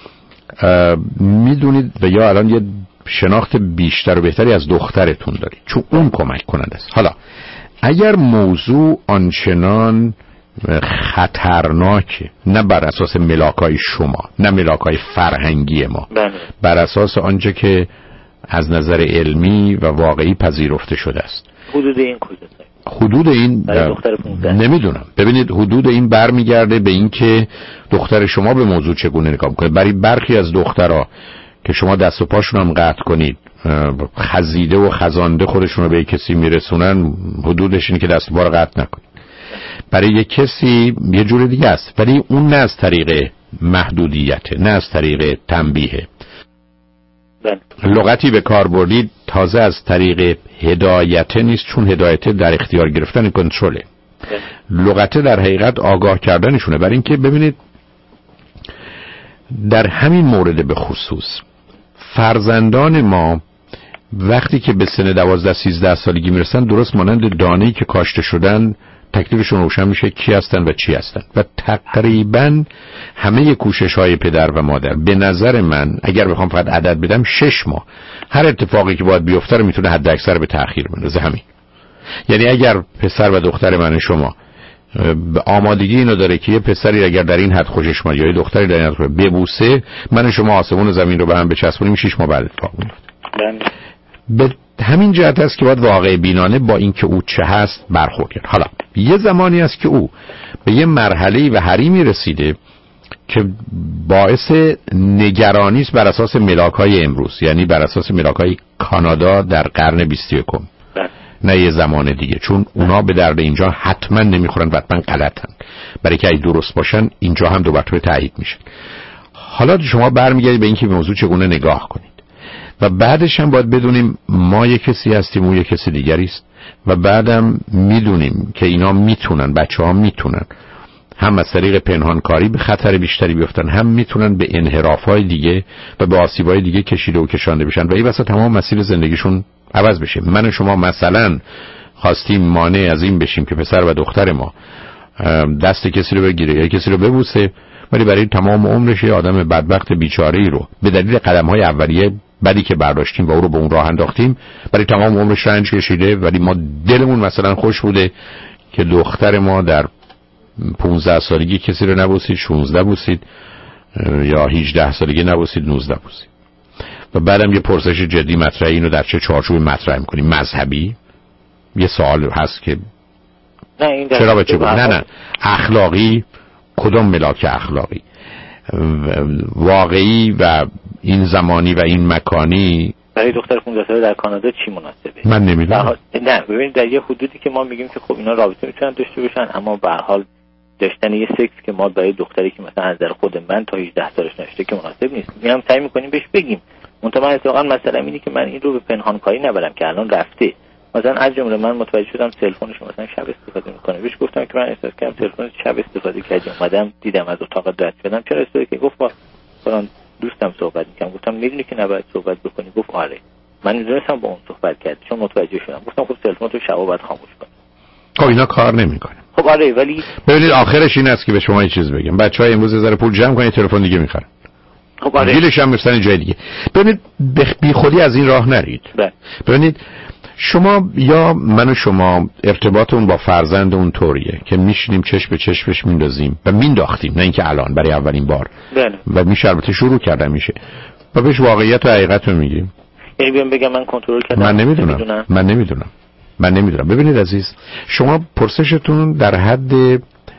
میدونید و یا الان یه شناخت بیشتر و بهتری از دخترتون دارید، چون اون کمک کننده است. حالا اگر موضوع آنچنان خطرناکه، نه بر اساس ملاکای شما، نه ملاکای فرهنگی ما، بله. بر اساس آنچه که از نظر علمی و واقعی پذیرفته شده است. حدود این کجاست؟ حدود این نمیدونم. ببینید حدود این برمیگرده به این که دختر شما به موضوع چگونه نگاه میکنه. برای برخی از دخترها که شما دست و پاشون هم قطع کنید، خزیده و خزانده خودشون رو به کسی میرسونن، حدودش اینه که دست و پا رو قطع نکنید. برای یک کسی یه جور دیگه است، ولی اون نه از طریق محدودیته، نه از طریق تنبیه. لغتی به کار بردید تازه از طریق هدایته نیست، چون هدایته در اختیار گرفتن کنترله. لغته در حقیقت آگاه کردنشونه. برای اینکه ببینید در همین مورد به خصوص فرزندان ما وقتی که به سن دوازده سیزده سالگی میرسن، درست مانند دانه‌ای که کاشته شدن تکلیفشون روشن میشه کی هستن و چی هستن. و تقریبا همه کوشش‌های پدر و مادر به نظر من، اگر بخوام فقط عدد بدم، شش ماه هر اتفاقی که باید بیفته رو میتونه حد اکثر به تأخیر بندازه. همین. یعنی اگر پسر و دختر من شما آمادگی اینو داره که یه پسری اگر در این حد خوشش میاد یا یه دختری در این حد ببوسه، من شما آسمون و زمین رو به هم بچسبونیم، شش ماه بعد اتفاق میفته. به همین جهت است که باید واقع بینانه با این که او چه هست برخورد کرد. حالا یه زمانی است که او به یه مرحله‌ای و حریمی رسیده که باعث نگرانی است بر اساس ملاک‌های امروز، یعنی بر اساس ملاک‌های کانادا در قرن بیست و یکم، نه یه زمان دیگه، چون اونا به درد اینجا حتما نمیخورن و حتما غلطن. برای که اگه درست باشن اینجا هم دو مرتبه تایید میشن. حالا شما برمیگردید به اینکه به موضوع چگونه نگاه کنید و بعدش هم باید بدونیم ما یک کسی هستیم، اون یک کسی دیگری است و بعدم میدونیم که اینا میتونن، بچه‌ها میتونن هم از طریق پنهانکاری به خطر بیشتری بیفتن، هم میتونن به انحراف‌های دیگه و به آسیب‌های دیگه کشیده و کشانده بشن و این واسه تمام مسیر زندگیشون عوض بشه. من و شما مثلا خواستیم مانع از این بشیم که پسر و دختر ما دست کسی رو بگیره یا کسی رو ببوسه، ولی برای تمام عمرش یه آدم بدبخت بیچاره‌ای رو به دلیل قدم‌های اولیه بعدی که برداشتیم و او رو به اون راه انداختیم، برای تمام عمرش رنج کشیده، ولی ما دلمون مثلا خوش بوده که دختر ما در پونزده سالگی کسی رو نبوسید، شانزده بوسید، یا هجده سالگی نبوسید، نوزده بوسید. و بعدم یه پرسش جدی مطرح، اینو در چه چارچوبی مطرح می‌کنیم؟ مذهبی؟ یه سوال هست که نه این چرا بچه بود؟ نه نه اخلاقی. کدوم ملاک اخلاقی؟ واقعی و این زمانی و این مکانی برای دختر پانزده ساله در کانادا چی مناسبه؟ من نمیدونم. نه ببینید در یه حدودی که ما میگیم که خب اینا رابطه میتونن داشته باشن، اما به هر حال داشتن یه سکس که ما برای دختری که مثلا از نظر خود من تا هجده سالش نشده که مناسب نیست، میام سعی میکنیم بهش بگیم. منتها من اتفاقا مثلا اینه که من این رو به پنهانکاری نبرم که الان رفته. مثلا از جمله من متوجه شدم تلفنش مثلا شب استفاده میکنه، بهش گفتم که من احساس کردم تلفن شب استفاده کردم، اومدم دیدم از اتاق رد شدم، چرا استفاده که گفت با فلان دوستم صحبت میکنم. گفتم میدونی که نباید صحبت بکنی؟ گفت آره. من میدونستم با اون صحبت کرد چون متوجه شدم. گفتم خب تلفن تو شب بعد خاموش کن. خب اینا کار نمیکنه. خب آره، ولی ببینید آخرش این است که به شما یه چیز بگم، بچهای امروز ذره پول جمع کنید تلفن دیگه میخرن. خب آره، دیلش هم میفتن جای دیگه. ببینید بی خودی از این راه نرید. ببینید شما یا من و شما ارتباطمون با فرزند اون طوریه که میشینیم چشم به چشمش میندازیم و مینداختیم، نه اینکه الان برای اولین بار. بله. و میشه البته شروع کردن میشه و بهش واقعیت و حقیقت رو میگیم. یعنی بیام بگم من کنترل کردم؟ من نمیدونم. نمیدونم. من نمیدونم. من نمیدونم. ببینید عزیز، شما پرسشتون در حد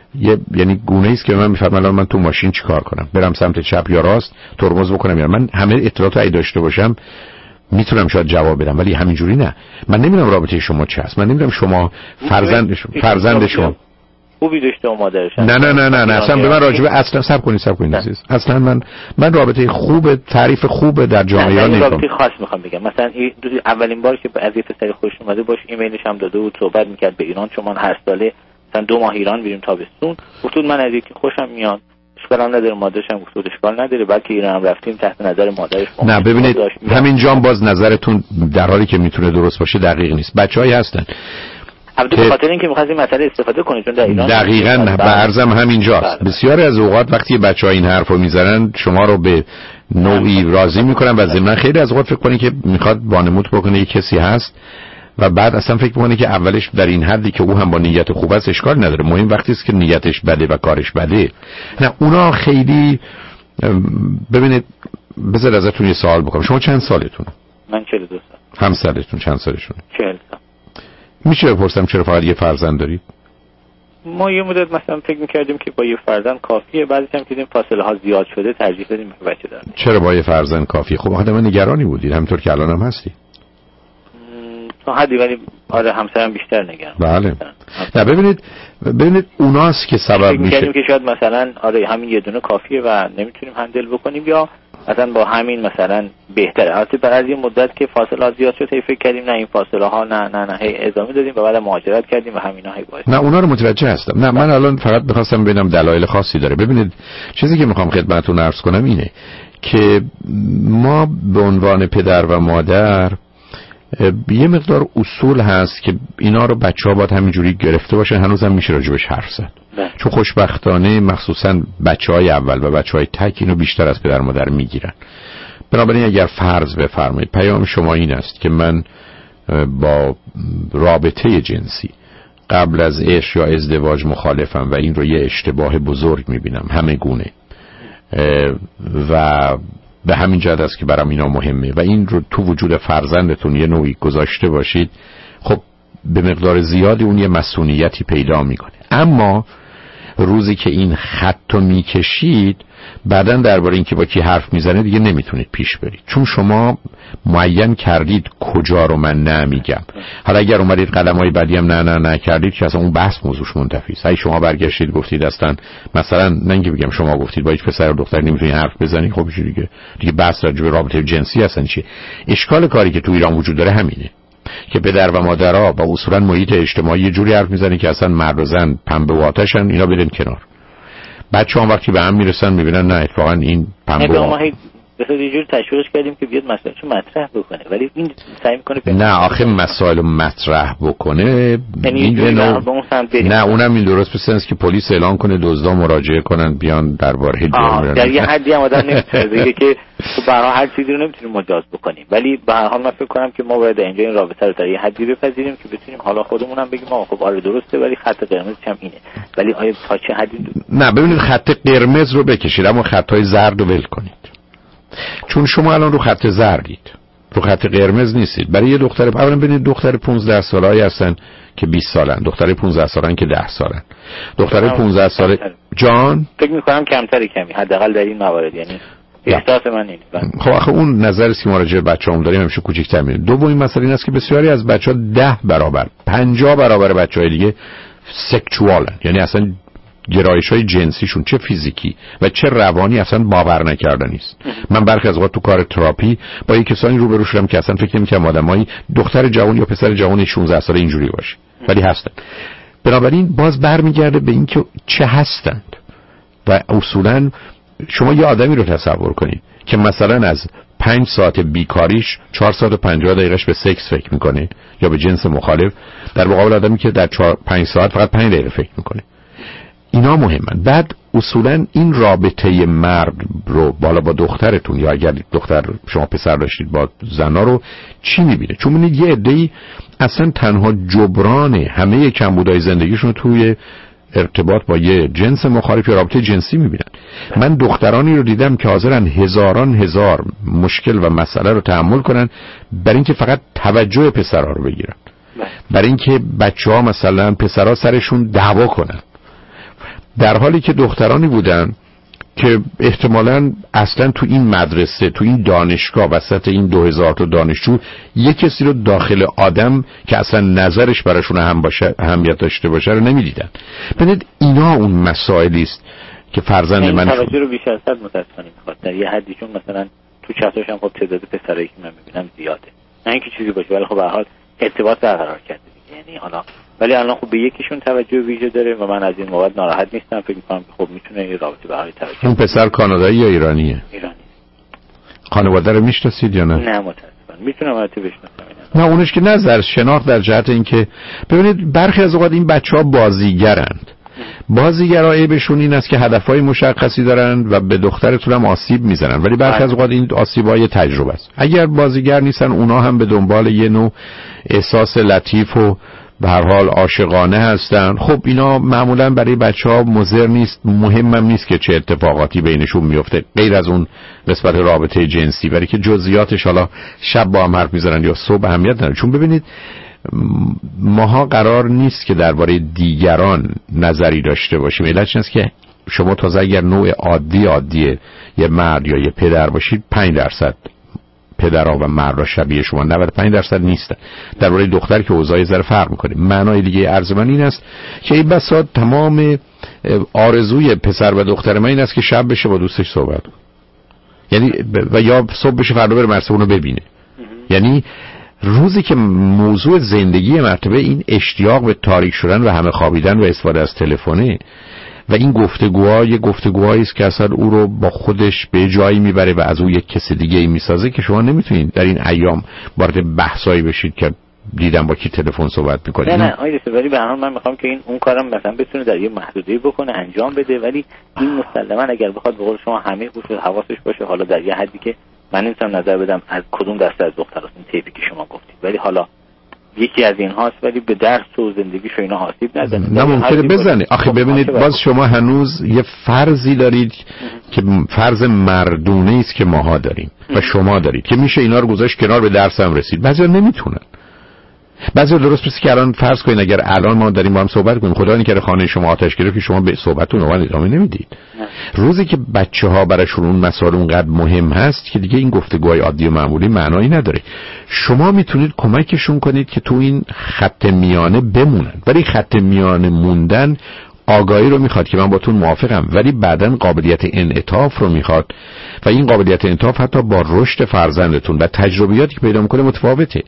یه یعنی گونه است که من میفهمم الان من تو ماشین چیکار کنم، برم سمت چپ یا راست، ترمز بکنم یا من همه اطلاعات رو داشته باشم میتونم شاید جواب بدم، ولی همینجوری نه. من نمیدونم رابطه شما چه است، من نمیدونم شما فرزند فرزند شما خوبی داشته و مادرش. نه نه نه نه نه اصلا به من راجبه اصلا صبر کنید صبر کنید عزیز، اصلا من من رابطه خوب تعریف خوب در جامعه نمیکنم. رابطه خاص میخوام بگم، مثلا اولین بار که از یه پسری خوش اومده باش ایمیلش هم داده بود، صحبت میکرد به ایران، چون من هر ساله مثلا دو ماه ایران بریم تابستون، گفت من از یکی خوشم میاد، اشکال نداره، مادرش هم گفت اشکال نداره، بلکه ایران هم رفتیم تحت نظر مادرش. نه ببینید همین جام باز نظرتون در حالی که میتونه درست باشه دقیق نیست. بچه‌ای هستن البته به خاطر اینکه می‌خواستیم مسئله استفاده کنید چون در ایران دقیقاً به عرضم همینجاست. بسیاری از اوقات وقتی بچه‌ها این حرفو میزنن شما رو به نوعی راضی میکنن و ضمن خیلی از اوقات فکر کنید که میخواد وانمود بکنه یک کسی هست و بعد اصلا فکر میکنه که اولش در این حدی که او هم با نیت خوب است اشکال نداره، مهم وقتی است که نیتش بده و کارش بده. نه اونا خیلی ببینید بذار ازتون یه سوال بکنم، شما چند سالتونه؟ من چهل و دو سال. همسرتون چند سالشونه؟ چهل سال. میشه بپرسم چرا فقط یه فرزند دارید؟ ما یه مدت مثلا فکر میکردیم که با یه فرزند کافیه، بعدش هم دیدیم فاصله ها زیاد شده ترجیح دادیم که بچه داریم. چرا با یه فرزند کافیه؟ خب آدم نگرانی بودید همونطور که الان هم هستی. تو حدی ولی آره همسرم بیشتر نگران. بله. نه ببینید ببینید اوناست که سبب میشه. میگیم که شاید مثلا آره همین یه دونه کافیه و نمیتونیم هندل بکنیم، یا مثلا با همین مثلا بهتره. البته بعد از یه مدت که فاصله ها زیاد شد فکر کردیم نه این فاصله ها نه نه نه هی ادامه دادیم و بعد مهاجرت کردیم و همینا هی باعث. نه اونا رو متوجه هستم. نه من الان فقط می‌خواستم ببینم دلایل خاصی داره. ببینید چیزی که میخوام خدمتتون عرض کنم اینه که ما به عنوان پدر و مادر یه مقدار اصول هست که اینا رو بچه‌ها باید همینجوری گرفته باشن، هنوزم میشه راجبش حرف زد. چون خوشبختانه مخصوصا بچه‌های اول و بچه‌های تک اینو بیشتر از پدر مادر میگیرن. بنابراین اگر فرض بفرمایید پیام شما این است که من با رابطه جنسی قبل از عشق یا ازدواج مخالفم و این رو یه اشتباه بزرگ میبینم همه گونه و به همین جهت است که برام اینا مهمه و این رو تو وجود فرزندتون یه نوعی گذاشته باشید، خب به مقدار زیادی اون یه مسئولیتی پیدا میکنه. اما روزی که این خط رو میکشید بعداً درباره اینکه با کی حرف میزنه دیگه نمیتونید پیش برید، چون شما معین کردید کجا رو من نمیگم. حالا اگر اومدید قدمای بعدی هم نه نه نه کردید که اصلا اون بحث موضوعش منتفی است. اگه شما برگشتید گفتید اصلا مثلا نه اینکه بگم شما گفتید با هیچ پسر و دختر نمیتونید حرف بزنید، خب چی دیگه دیگه بحث راجع به رابطه جنسی هستن چی. اشکال کاری که تو ایران وجود داره همینه که پدر و مادرها با اصولا محیط اجتماعی یه جوری حرف میزنن که اصلا مرد و زن پنبه و آتشن، اینا برن کنار. بچه‌ها وقتی به هم میرسن میبینن نه اتفاقا این پنبه و بسید یه جور تشویقش کردیم که بیاد مسائل چون مطرح بکنه، ولی این سعی میکنه نه آخه مسائل مطرح بکنه یعنی نوع... نه اونم این درست پسند که پلیس اعلان کنه دزدا مراجعه کنن بیان درباره جرم در یه حدی هم آدم نمیتونه بگه که تو برای هر چیزی رو نمیتونیم مجاز بکنیم، ولی به هر حال من فکر کنم که ما باید اینجا این رابطه رو در یه حدی بپذیریم که بتونیم حالا خودمون هم بگیم آ خب آره درسته ولی خط قرمز هم اینه، ولی آیا تا چه حدی دو... نه ببینید خط قرمز رو بکشید اما خطای زرد رو ول کنید، چون شما الان رو خط زردید، رو خط قرمز نیستید. برای یه دختر اولا ببینید دختر پانزده ساله‌ای هستن که بیست سالن، دختر پانزده سالن که ده سالن. دختر پانزده ساله جان فکر می‌کنم کمتری کمی حداقل در این موارد، یعنی احساس من اینه. خب آخه اون نظری که ما راجع به بچه‌هام داریم همیشه کوچیک‌تر می‌بینیم. دومین مسئله این است که بسیاری از بچه‌ها ده برابر پنجاه برابر بچه‌های دیگه سکشوالن، یعنی اصلا گرایش‌های جنسیشون چه فیزیکی و چه روانی اصلا باور نکردنی است. من برخی از وقت تو کار تراپی با یک کسانی روبرو شدم که اصلا فکر نمی‌کردم آدمایی دختر جوان یا پسر جوان شانزده ساله اینجوری باشه، ولی هستن. بنابراین باز برمیگرده به اینکه چه هستند و اصولاً شما یه آدمی رو تصور کنید که مثلا از پنج ساعت بیکاریش چهار ساعت و پنجاه دقیقهش به سکس فکر میکنه یا به جنس مخالف، در مقابل آدمی که در پنج ساعت فقط پنج دقیقه فکر میکنه. اینا مهمن. بعد اصولا این رابطه مرد رو بالا با دخترتون یا اگر دختر شما پسر داشتید با زنا رو چی میبینه؟ چون میبینید یه عده‌ای اصلا تنها جبران همه کمبودهای زندگیشون توی ارتباط با یه جنس مخالف یا رابطه جنسی میبینن. من دخترانی رو دیدم که حاضرن هزاران هزار مشکل و مسئله رو تحمل کنن برای اینکه فقط توجه پسرها رو بگیرن، برای اینکه بچه‌ها مثلا پسرها سرشون دعوا کنن. در حالی که دخترانی بودن که احتمالاً اصلا تو این مدرسه، تو این دانشگاه، وسط این دو هزار تا دانشجو یک کسی رو داخل آدم که اصلا نظرش براشون هم باشه، اهمیت داشته باشه رو نمیدیدن. ببینید اینا اون مسائلی است که فرزند من توجه رو بیش از حد متاسفانه میخواد. در یه حدیشون مثلا تو چتاش هم خب تعداد پسرایی که من میبینم زیاده، نه اینکه چیزی باشه ولی خب به هر حال ارتباط برقرار کرده دیگه. یعنی حالا ولی الان خب به یکیشون توجه ویژه داره و من از این مواد ناراحت نیستم. فکر می‌کنم که خب میتونه این رابطه به حال توجه. اون پسر کانادایی یا ایرانیه؟ ایرانی. خانواده رو میشناسید یا نه؟ نه متأسفانه میتونم البته بشناسم. نه اونش که نظر شناخت در جهت اینکه ببینید برخی از اوقات این بچه‌ها بازیگرند. بازیگرا عیبشون این است که هدفهای مشخصی دارن و به دخترتون هم آسیب میزنن، ولی برخی از اوقات این آسیبای تجربه است. اگر بازیگر نیستن اونا هم به دنبال یه نوع احساس لطیف و به هر حال عاشقانه هستن. خب اینا معمولا برای بچه‌ها مضر نیست، مهمم نیست که چه اتفاقاتی بینشون میفته غیر از اون نسبت رابطه جنسی، برای که جزئیاتش حالا شب با هم حرف میزنن یا صبح اهمیت نداره. چون ببینید ماها قرار نیست که درباره دیگران نظری داشته باشیم. علتش اینه که شما تازه اگر نوع عادی عادی یه مرد یا یه پدر باشید پنج درصد پدرها و مردا شبیه شما، نود و پنج درصد نیستن. درباره دختر که اوضاع ذره فرق میکنه. معنای دیگه عرض من این است که این بساط تمام آرزوی پسر و دختر من این است که شب بشه با دوستش صحبت کنه، یعنی و یا صبح بشه فردا بره مرسه اونو ببینه. یعنی روزی که موضوع زندگی مرتبه این اشتیاق به تاریک شدن و همه خوابیدن و استفاده از تلفنه و این گفتگوها یه گفتگوهایی است که اصلا او رو با خودش به جایی میبره و از او یک کس دیگه ای میسازه که شما نمیتونید در این ایام وارد بحثایی بشید که دیدم با کی تلفن صحبت میکنید. نه نه آیده ولی به هر حال من میخوام که این اون کارم مثلا بتونه در یه محدوده‌ای بکنه انجام بده، ولی این مسلما اگر بخواد به قول شما همه گوش حواسش باشه، حالا در یه حدی که من نمیتونم نظر بدم از کدوم دسته از دختراست این تیپی که شما گفتید، ولی حالا یکی از این هاست ولی به درس و زندگیش و اینا آسیب نزنه. نه ممکنه بزنه. آخه ببینید باز شما هنوز یه فرضی دارید که فرض مردونه است که ماها داریم و شما دارید که میشه اینا رو گذاشت کنار به درس هم رسید. بعضیا نمیتونن. بعضی درست پس که الان فرض کنین اگر الان ما داریم با هم صحبت کنیم، خدا نکنه خانه شما آتش گرفت که شما به صحبتتون اون ادامه نمیدید. روزی که بچه‌ها براشون اون مسائل اونقدر مهم هست که دیگه این گفتگوهای عادی و معمولی معنایی نداره. شما میتونید کمکشون کنید که تو این خط میانه بمونن. ولی خط میانه موندن آگاهی رو میخواد که من باتون موافقم، ولی بعداً قابلیت انعطاف رو میخواد و این قابلیت انعطاف حتی با رشد فرزندتون و تجربیاتی که پیدا میکنه متفاوته.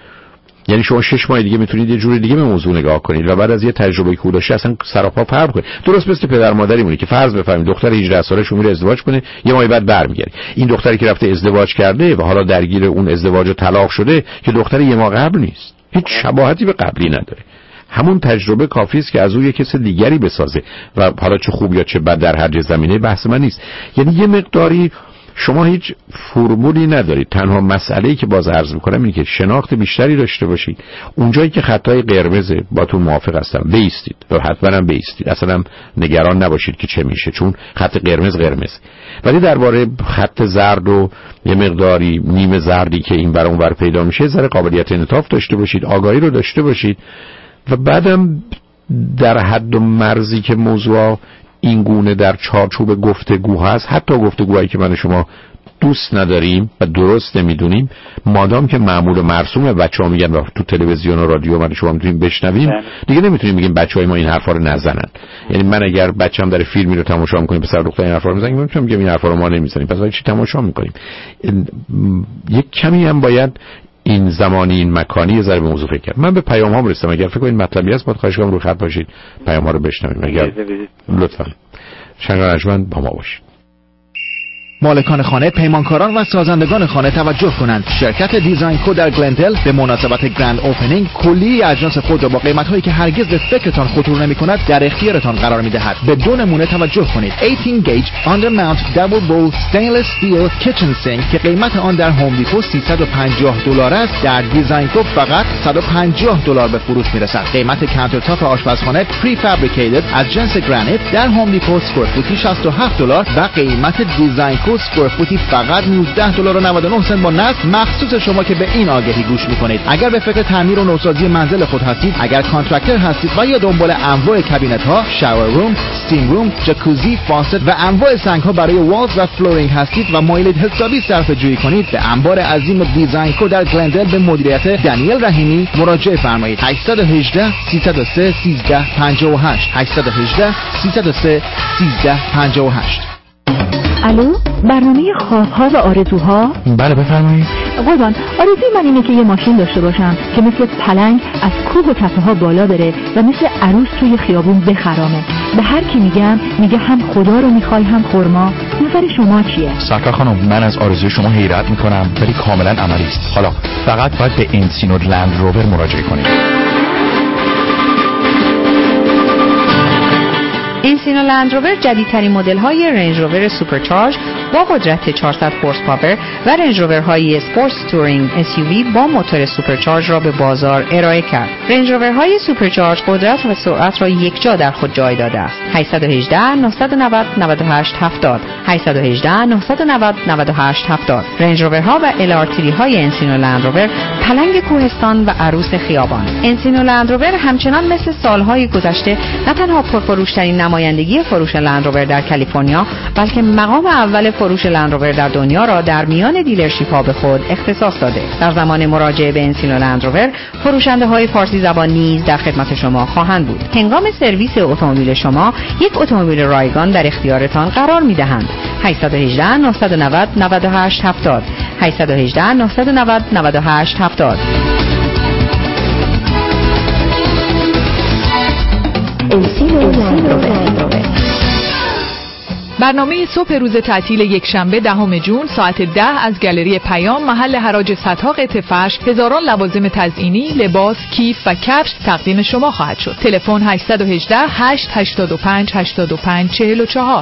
یعنی شما شش ماه دیگه میتونید یه جور دیگه به موضوع نگاه کنید و بعد از یه تجربه که داشته اصلا سراپا فرق کنه. درست مثل پدر مادری مونه که فرض بفرمایید دختر هجده سالشه میره ازدواج کنه، یه ماه بعد برمیگره. این دختری که رفته ازدواج کرده و حالا درگیر اون ازدواج و طلاق شده که دختر یه ماه قبل نیست، هیچ شباهتی به قبلی نداره. همون تجربه کافی است که از اون یه کس دیگری بسازه و حالا چه خوب یا چه بد در هر زمینه بحث من نیست. یعنی یه مقداری شما هیچ فرمولی ندارید. تنها مسئله‌ای که باز عرض می‌کنم اینه که شناخت بیشتری داشته باشید. اونجایی که خطای قرمزه باتون موافق هستم بیستید و حتما هم بیستید. اصلا نگران نباشید که چه میشه، چون خط قرمز قرمز. ولی درباره خط زرد و یه مقداری نیمه زردی که این برام ور پیدا میشه ذره قابلیت انعطاف داشته باشید، آگاهی رو داشته باشید و بعدم در حد و مرزی که موضوع این گونه در چارچوب گفتگو هست، حتی گفتگوهایی که من شما دوست نداریم و درست نمیدونیم، مادام که معمول و مرسوم بچه‌ها میگن و تو تلویزیون و رادیو من شما میتونیم بشنویم، دیگه نمیتونیم بگیم بچه‌های ما این حرفا رو نزنن. یعنی من اگر بچه‌م داره فیلمی رو تماشا می‌کنه پسر دختر این حرفا رو میزنن، نمیتونم بگم این حرفا رو ما نمیزنیم، پس برای چی تماشا می‌کنیم؟ یک کمی هم باید این زمانی این مکانی یه ذره به موضوع فکر کرد. من به پیام هام رسیدم. اگر فکر کنید مطلبی هست باید خواهش کنم رو خط باشید پیام ها رو بشنویم. اگر لطفاً شنگانجمند با ما باشید. مالکان خانه، پیمانکاران و سازندگان خانه توجه کنند. شرکت دیزاین کو در گلندل به مناسبت گرند اوپنینگ کلی اجناس خود را با قیمت‌هایی که هرگز به فکرتان خطور نمی‌کند در اختیارتان قرار می‌دهد. به دو نمونه توجه کنید. هجده گیج آندر ماونت دابل بول استینلس استیل کیچن سینک که قیمت آن در هوم دیپو سیصد و پنجاه دلار است، در دیزاین کو فقط صد و پنجاه دلار به فروش می‌رسد. قیمت کانتر تاپ آشپزخانه پری فابریکیتد از جنس گرانیت در هوم دیپو اسکوئر فوتی شصت و هفت دلار و قیمت دیزاین فوت سکوئر فوتی فقط نوزده دلار و نود و نه سنت با نصب مخصوص شما که به این آگهی گوش میکنید. اگر به فکر تعمیر و نوسازی منزل خود هستید، اگر کانترکتور هستید و یا دنبال انواع کابینت ها، شاور روم، استیم روم، جاکوزی، فاست و انواع سنگ ها برای والز و فلورینگ هستید و مایلید حسابی صرفه جویی کنید، به انبار عظیم دیزاین کو در گلندل به مدیریت دانیل رحیمی مراجعه فرمایید. هشت یک هشت سیصد و سه سیزده پنجاه و هشت هشت یک هشت سیصد و سه سیزده پنجاه و هشت. الو، برنامه خواب‌ها و آرزوها؟ بله بفرمایید. قربان، آرزوی من اینه که یه ماشین داشته باشم که مثل پلنگ از کوه و تپه ها بالا بره و مثل عروس توی خیابون بخرامه. به هر کی میگم میگه هم خدا رو میخوای هم خرما. نظر شما چیه؟ سرکار خانم، من از آرزوی شما حیرت میکنم ولی کاملا عملی است. حالا فقط باید به انسینو لند روور مراجعه کنید. انسینو لند روور جدیدترین مدل های رنج روور سوپرچارج با قدرت چهارصد هورس پاور و رنج روور های اسپورت تورینگ اس یو وی با موتور سوپرچارج را به بازار ارائه کرد. رنج روور های سوپرچارج قدرت و سرعت را یکجا در خود جای داده است. هشت یک هشت نه نه نه نه هشت هفتاد هشت یک هشت نه نه نه نه هشت هفتاد. رنج روور ها و ال آر تری های انسینو لند روور پلنگ کوهستان و عروس خیابان. انسینو لند روور همچنان مثل سالهای گذشته نه تنها پرفروشترین نمایندگی فروش لند روور در کالیفرنیا، بلکه مقام اول فروش لند روور در دنیا را در میان دیلرشیپ ها به خود اختصاص داده. در زمان مراجعه به انسینو لند روور، فروشنده های فارسی زبان نیز در خدمت شما خواهند بود. هنگام سرویس اتومبیل شما، یک اتومبیل رایگان در اختیارتان قرار می دهند. هشت یک هشت نه نه نه نه هشت هفتاد هشت یک هشت نه نه نه نه هشت هفتاد. برنامه صبح روز تعطیل یکشنبه دهم جون ساعت ده از گالری پیام محل حراج ستاق اتفاش هزاران لوازم تزئینی، لباس، کیف و کفش تقدیم شما خواهد شد. تلفن هشت یک هشت هشت هشت پنج هشت پنج چهار چهار.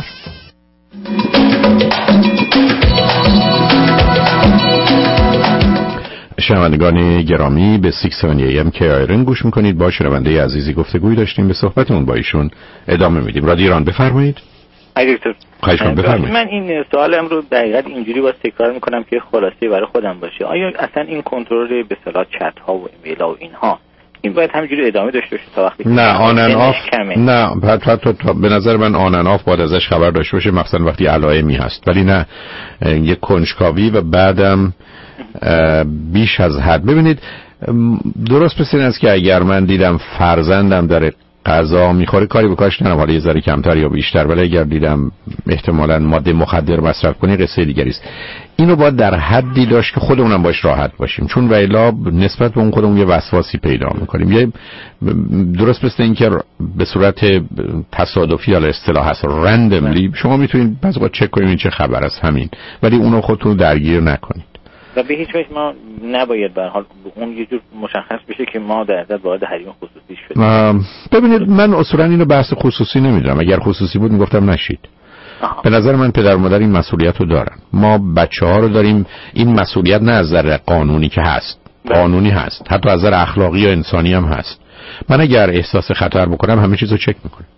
شنوندگان گرامی، به شش هفت ای ام کی آیرن گوش میکنید. با شنونده عزیزی گفتگوی داشتیم، به صحبتمون با ایشون ادامه میدیم. رادیو ایران، بفرمایید. ای دکتر، خواهش کنم بفرمایید. من این سوالم رو دقیقاً اینجوری واسه تکرار میکنم که خلاصه برای خودم باشه. آیا اصلا این کنترل به اصطلاح چت ها و ایمیل ها و اینها این باید همینجوری ادامه داشته باشه تا وقتی نه آن ان آف نه حتی به نظر من آن ان آف باید ازش خبر داشته باشه، مثلا وقتی علائمی هست، ولی نه یک کنجکاوی و بعدم بیش از حد. ببینید درست مثل این است که اگر من دیدم فرزندم داره غذا میخوره کاری بکاش نرم، حالا یه ذره کمتر یا بیشتر، ولی اگر دیدم احتمالاً ماده مخدر مصرف کنی قصه دیگری است. اینو باید در حدی داشت که خودمونم باش راحت باشیم، چون والا نسبت به اون خودمون یه وسواسی پیدا میکنیم. یه درست مثل این که به صورت تصادفی یا اصطلاح هست رندملی شما میتونید بعضی وقت چک کنید این چه خبر است همین، ولی اونو خودتون درگیر نکنید و به هیچ وجه ما نباید به حال اون یه جور مشخص بشه که ما در حد وارد حریم خصوصی شدیم. ببینید من اصولا اینو بحث خصوصی نمیدونم، اگر خصوصی بود میگفتم نشید. آها. به نظر من پدر و مادر این مسئولیت رو دارن. ما بچه ها رو داریم، این مسئولیت نه از نظر قانونی که هست، قانونی هست، حتی از نظر اخلاقی یا انسانی هم هست. من اگر احساس خطر بکنم همه چیز رو چک میکنم.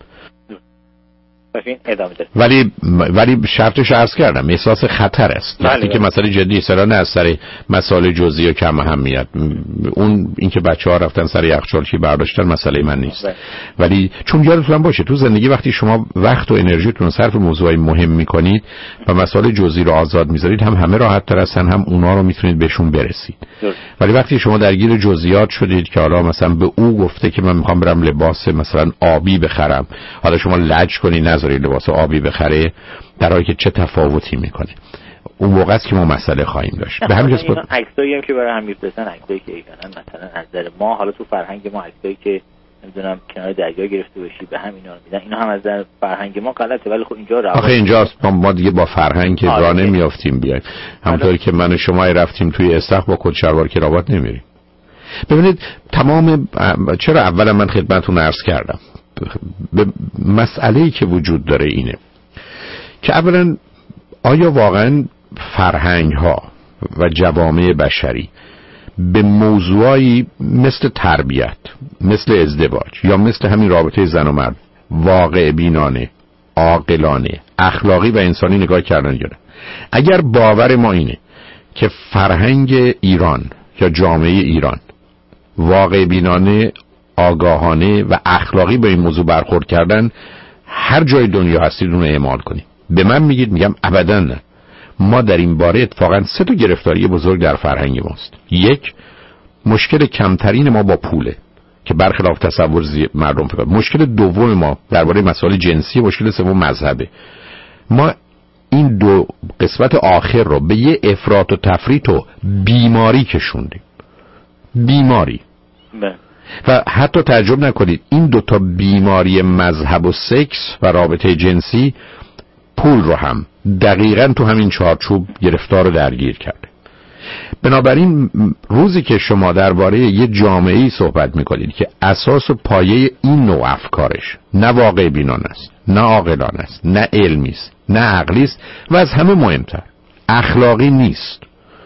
ولی ولی شرطش عرض کردم احساس خطر است. وقتی که مسئله جدی است، نه از سر مسائل جزئی و کم اهمیت. اون اینکه بچه‌ها رفتن سر یخچال چی برداشتن مسئله من نیست. بله. ولی چون یادتون باشه تو زندگی وقتی شما وقت و انرژیتون رو صرف موضوعی مهم می‌کنید و مسائل جزئی رو آزاد می‌ذارید، هم همه راحت تر هستن، هم اونا رو میتونید بهشون برسید. بله. ولی وقتی شما درگیر جزئیات شدید که حالا مثلا به او گفته که من می‌خوام برم لباس مثلا آبی بخرم، حالا شما لج کنی نذاری لباس آبی بخره، در حالی که چه تفاوتی میکنه، اون موقع است که ما مسئله خواهیم داشت. به همین جهت عکسایی هم که برای هم میفرستن، عکسایی که اینا مثلا از نظر ما حالا تو فرهنگ ما عکسایی که نمیدونم کنار دریا گرفته باشی به هم اینا میدن، اینا هم از نظر فرهنگ ما غلطه، ولی خب اینجا راه آخه اینجاست ما دیگه با فرهنگ راه نمیافتیم بیایم. همونطوری که من و شما رفتیم توی استخ با کت شلوار کراوات نمیریم. ببینید تمام چرا اولا من خدمتتون عرض کردم به مسئله‌ای که وجود داره اینه که اولا آیا واقعا فرهنگ ها و جوامع بشری به موضوعی مثل تربیت، مثل ازدواج یا مثل همین رابطه زن و مرد واقع بینانه، عاقلانه، اخلاقی و انسانی نگاه کردن یا نه؟ اگر باور ما اینه که فرهنگ ایران یا جامعه ایران واقع بینانه، آگاهانه و اخلاقی با این موضوع برخورد کردن، هر جای دنیا هستید اون رو اعمال کنید. به من میگید، میگم ابداً نه. ما در این باره اتفاقا سه تا گرفتاری بزرگ در فرهنگ ماست. یک، مشکل کمترین ما با پوله که برخلاف تصور مردم فکر. مشکل دوم ما درباره مسائل جنسی، مشکل سوم مذهبه. ما این دو قسمت آخر رو به یه افراط و تفریط و بیماری کشوندیم. بیماری. بله. و حتی تعجب نکنید این دوتا بیماری، مذهب و سکس و رابطه جنسی، پول رو هم دقیقاً تو همین چارچوب گرفتار و درگیر کرده. بنابراین روزی که شما درباره یه جامعه‌ای صحبت می‌کنید که اساس و پایه این نوع افکارش نه واقع بینانه است، نه عاقلانه است، نه علمی است، نه عقلی است و از همه مهمتر اخلاقی نیست.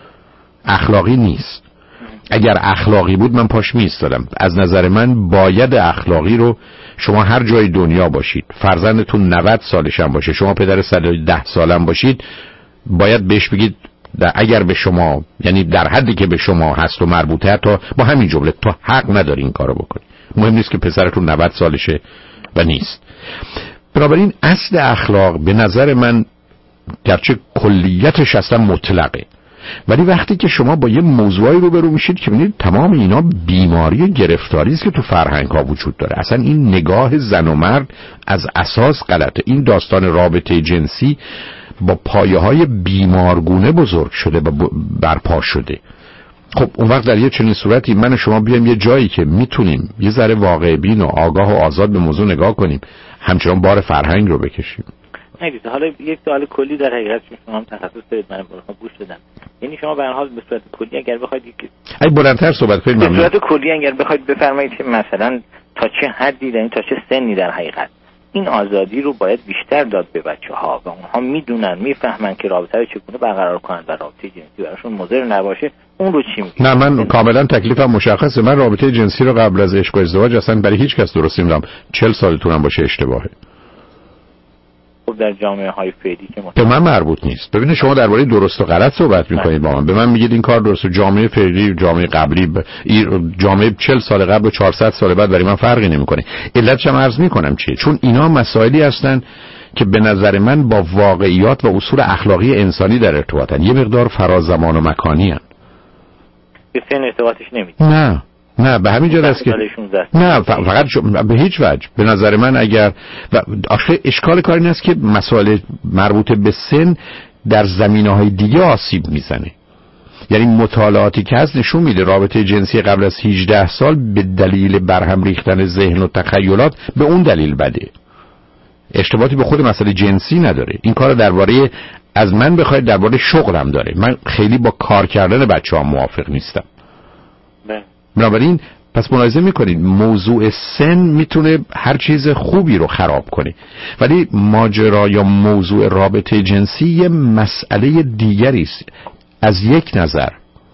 اخلاقی نیست. اگر اخلاقی بود من پاش می‌ایستادم. از نظر من باید اخلاقی رو شما هر جای دنیا باشید، فرزندتون نود سالش هم باشه، شما پدر صد و ده سالم باشید، باید بهش بگید اگر به شما، یعنی در حدی که به شما هست و مربوطه، تا با همین جمله تو حق نداری این کارو بکنی. مهم نیست که پسرتون نود سالشه و نیست. بنابراین اصل اخلاق به نظر من گرچه کلیتش اصلا مطلقه، ولی وقتی که شما با یه موضوعی روبرو میشید که ببینید تمام اینا بیماری و گرفتاری است که تو فرهنگ ها وجود داره. اصلا این نگاه زن و مرد از اساس غلطه. این داستان رابطه جنسی با پایه های بیمارگونه بزرگ شده و برپا شده. خب اون وقت در یه چنین صورتی من و شما بیایم یه جایی که میتونیم یه ذره واقع بین و آگاه و آزاد به موضوع نگاه کنیم، همچنان بار فرهنگ رو بکشیم. نگید. حالا یک سوال کلی در حقیقت شما هم تخصص دارید، من براتون گوش بدم. یعنی شما به هر حال به صورت کلی اگر بخواید یک ای بلندتر صحبت کنید، به صورت کلی اگر بخواید بفرمایید که مثلا تا چه حدی، یعنی تا چه سنی در حقیقت این آزادی رو باید بیشتر داد به بچه‌ها و اونها میدونن، میفهمن که رابطه رو چگونه برقرار کنن و رابطه جنسی براشون مضر نباشه، اون رو چی میگه؟ نه من کاملا تکلیفم مشخصه. من رابطه جنسی رو قبل از عشق و ازدواج اصلا برای هیچ کس درست نمی‌دونم. چهل سالتونم باشه اشتباهه. خب در جامعه های فعلی که به من مربوط نیست. ببینید شما درباره درست و غلط صحبت می‌کنید با من. به من میگید این کار درسته. جامعه فعلی، جامعه قبلی، ب... جامعه چهل سال قبل و چهارصد سال بعد برای من فرقی نمی‌کنه. علتش هم عرض می‌کنم چیه؟ چون اینا مسائلی هستن که به نظر من با واقعیات و اصول اخلاقی انسانی در ارتباطن. یه مقدار فراز زمان و مکانی هستن. به سن ارتباطش نمیده. نه نه به همین جهت است که نه فقط به هیچ وجه. به نظر من اگر و آخه اشکال کار این است که مسائل مربوط به سن در زمینه‌های دیگه آسیب میزنه. یعنی مطالعاتی که هست نشون میده رابطه جنسی قبل از هجده سال به دلیل برهم ریختن ذهن و تخیلات به اون دلیل بده. ارتباطی به خود مسئله جنسی نداره. این کار درباره از من بخواید درباره شغلم داره. من خیلی با کار کردن بچه‌ها موافق نیستم. بنابراین پس ملاحظه میکنید موضوع سن میتونه هر چیز خوبی رو خراب کنه، ولی ماجرا یا موضوع رابطه جنسی یه مسئله دیگری است. از یک نظر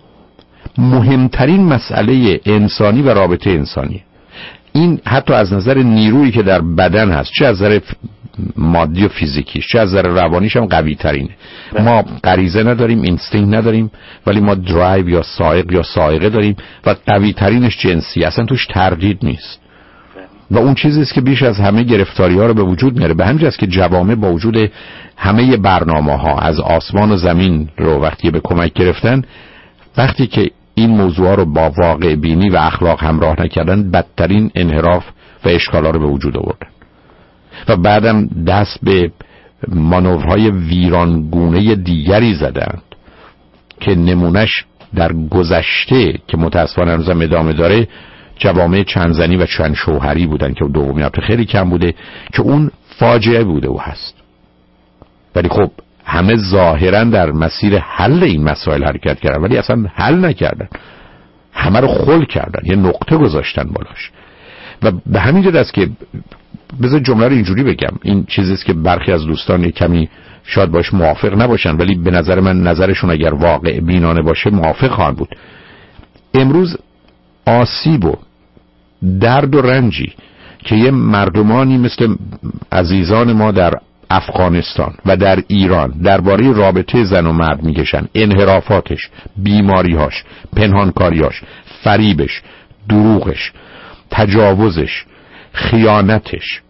مهمترین مسئله انسانی و رابطه انسانی. این حتی از نظر نیرویی که در بدن هست، چه از نظر مادی و فیزیکیش چه از نظر روانیش هم قوی ترینه. ما غریزه نداریم، اینستینکت نداریم، ولی ما درایو یا سائق یا سائقه داریم و قوی ترینش جنسی، اصلا توش تردید نیست و اون چیزی است که بیش از همه گرفتاری ها رو به وجود میاره. به همین جاست که جوامع با وجود همه برنامه ها از آسمان و زمین رو وقتی به کمک گرفتن، وقتی که این موضوع رو با واقع بینی و اخلاق همراه نکردن، بدترین انحراف و اشکالات رو به وجود آوردن و بعدم دست به مانورهای ویرانگونه دیگری زدند که نمونش در گذشته که متاسفانه هنوزم ادامه داره جوامع چند زنی و چند شوهری بودن که دومی البته خیلی کم بوده که اون فاجعه بوده و هست. ولی خب همه ظاهرا در مسیر حل این مسائل حرکت کردن ولی اصلا حل نکردن، همه رو خل کردن، یه نقطه گذاشتن بالاش. و به همین جهت است که بذار جمله رو اینجوری بگم، این چیزی است که برخی از دوستان یک کمی شاید باش موافق نباشن ولی به نظر من نظرشون اگر واقع بینانه باشه موافق خواهند بود. امروز آسیب و درد و رنجی که یه مردمانی مثل عزیزان ما در افغانستان و در ایران درباره رابطه زن و مرد میگشن، انحرافاتش، بیماریهاش، پنهانکاریاش، فریبش، دروغش، تجاوزش، خیانتش،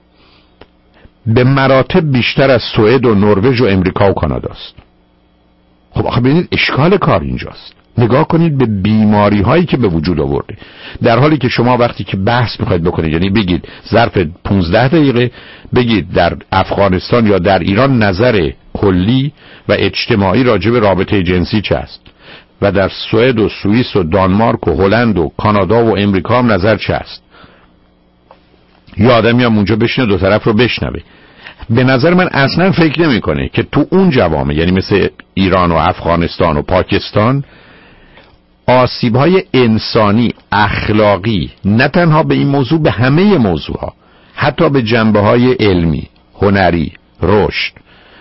به مراتب بیشتر از سوئد و نروژ و امریکا و کاناداست. خب آخه ببینید اشکال کار اینجاست. نگاه کنید به بیماری هایی که به وجود آورده، در حالی که شما وقتی که بحث میخواید بکنید، یعنی بگید ظرف پانزده دقیقه بگید در افغانستان یا در ایران نظر کلی و اجتماعی راجع به رابطه جنسی چه است و در سوئد و سوئیس و دانمارک و هلند و کانادا و امریکا هم نظر چه است، یا آدمی هم اونجا بشینه دو طرف رو بشنوه. به نظر من اصلا فکر نمیکنه که تو اون جوامع، یعنی مثل ایران و افغانستان و پاکستان، آسیب‌های انسانی، اخلاقی، نه تنها به این موضوع، به همه موضوعها، حتی به جنبه‌های علمی، هنری، رشد،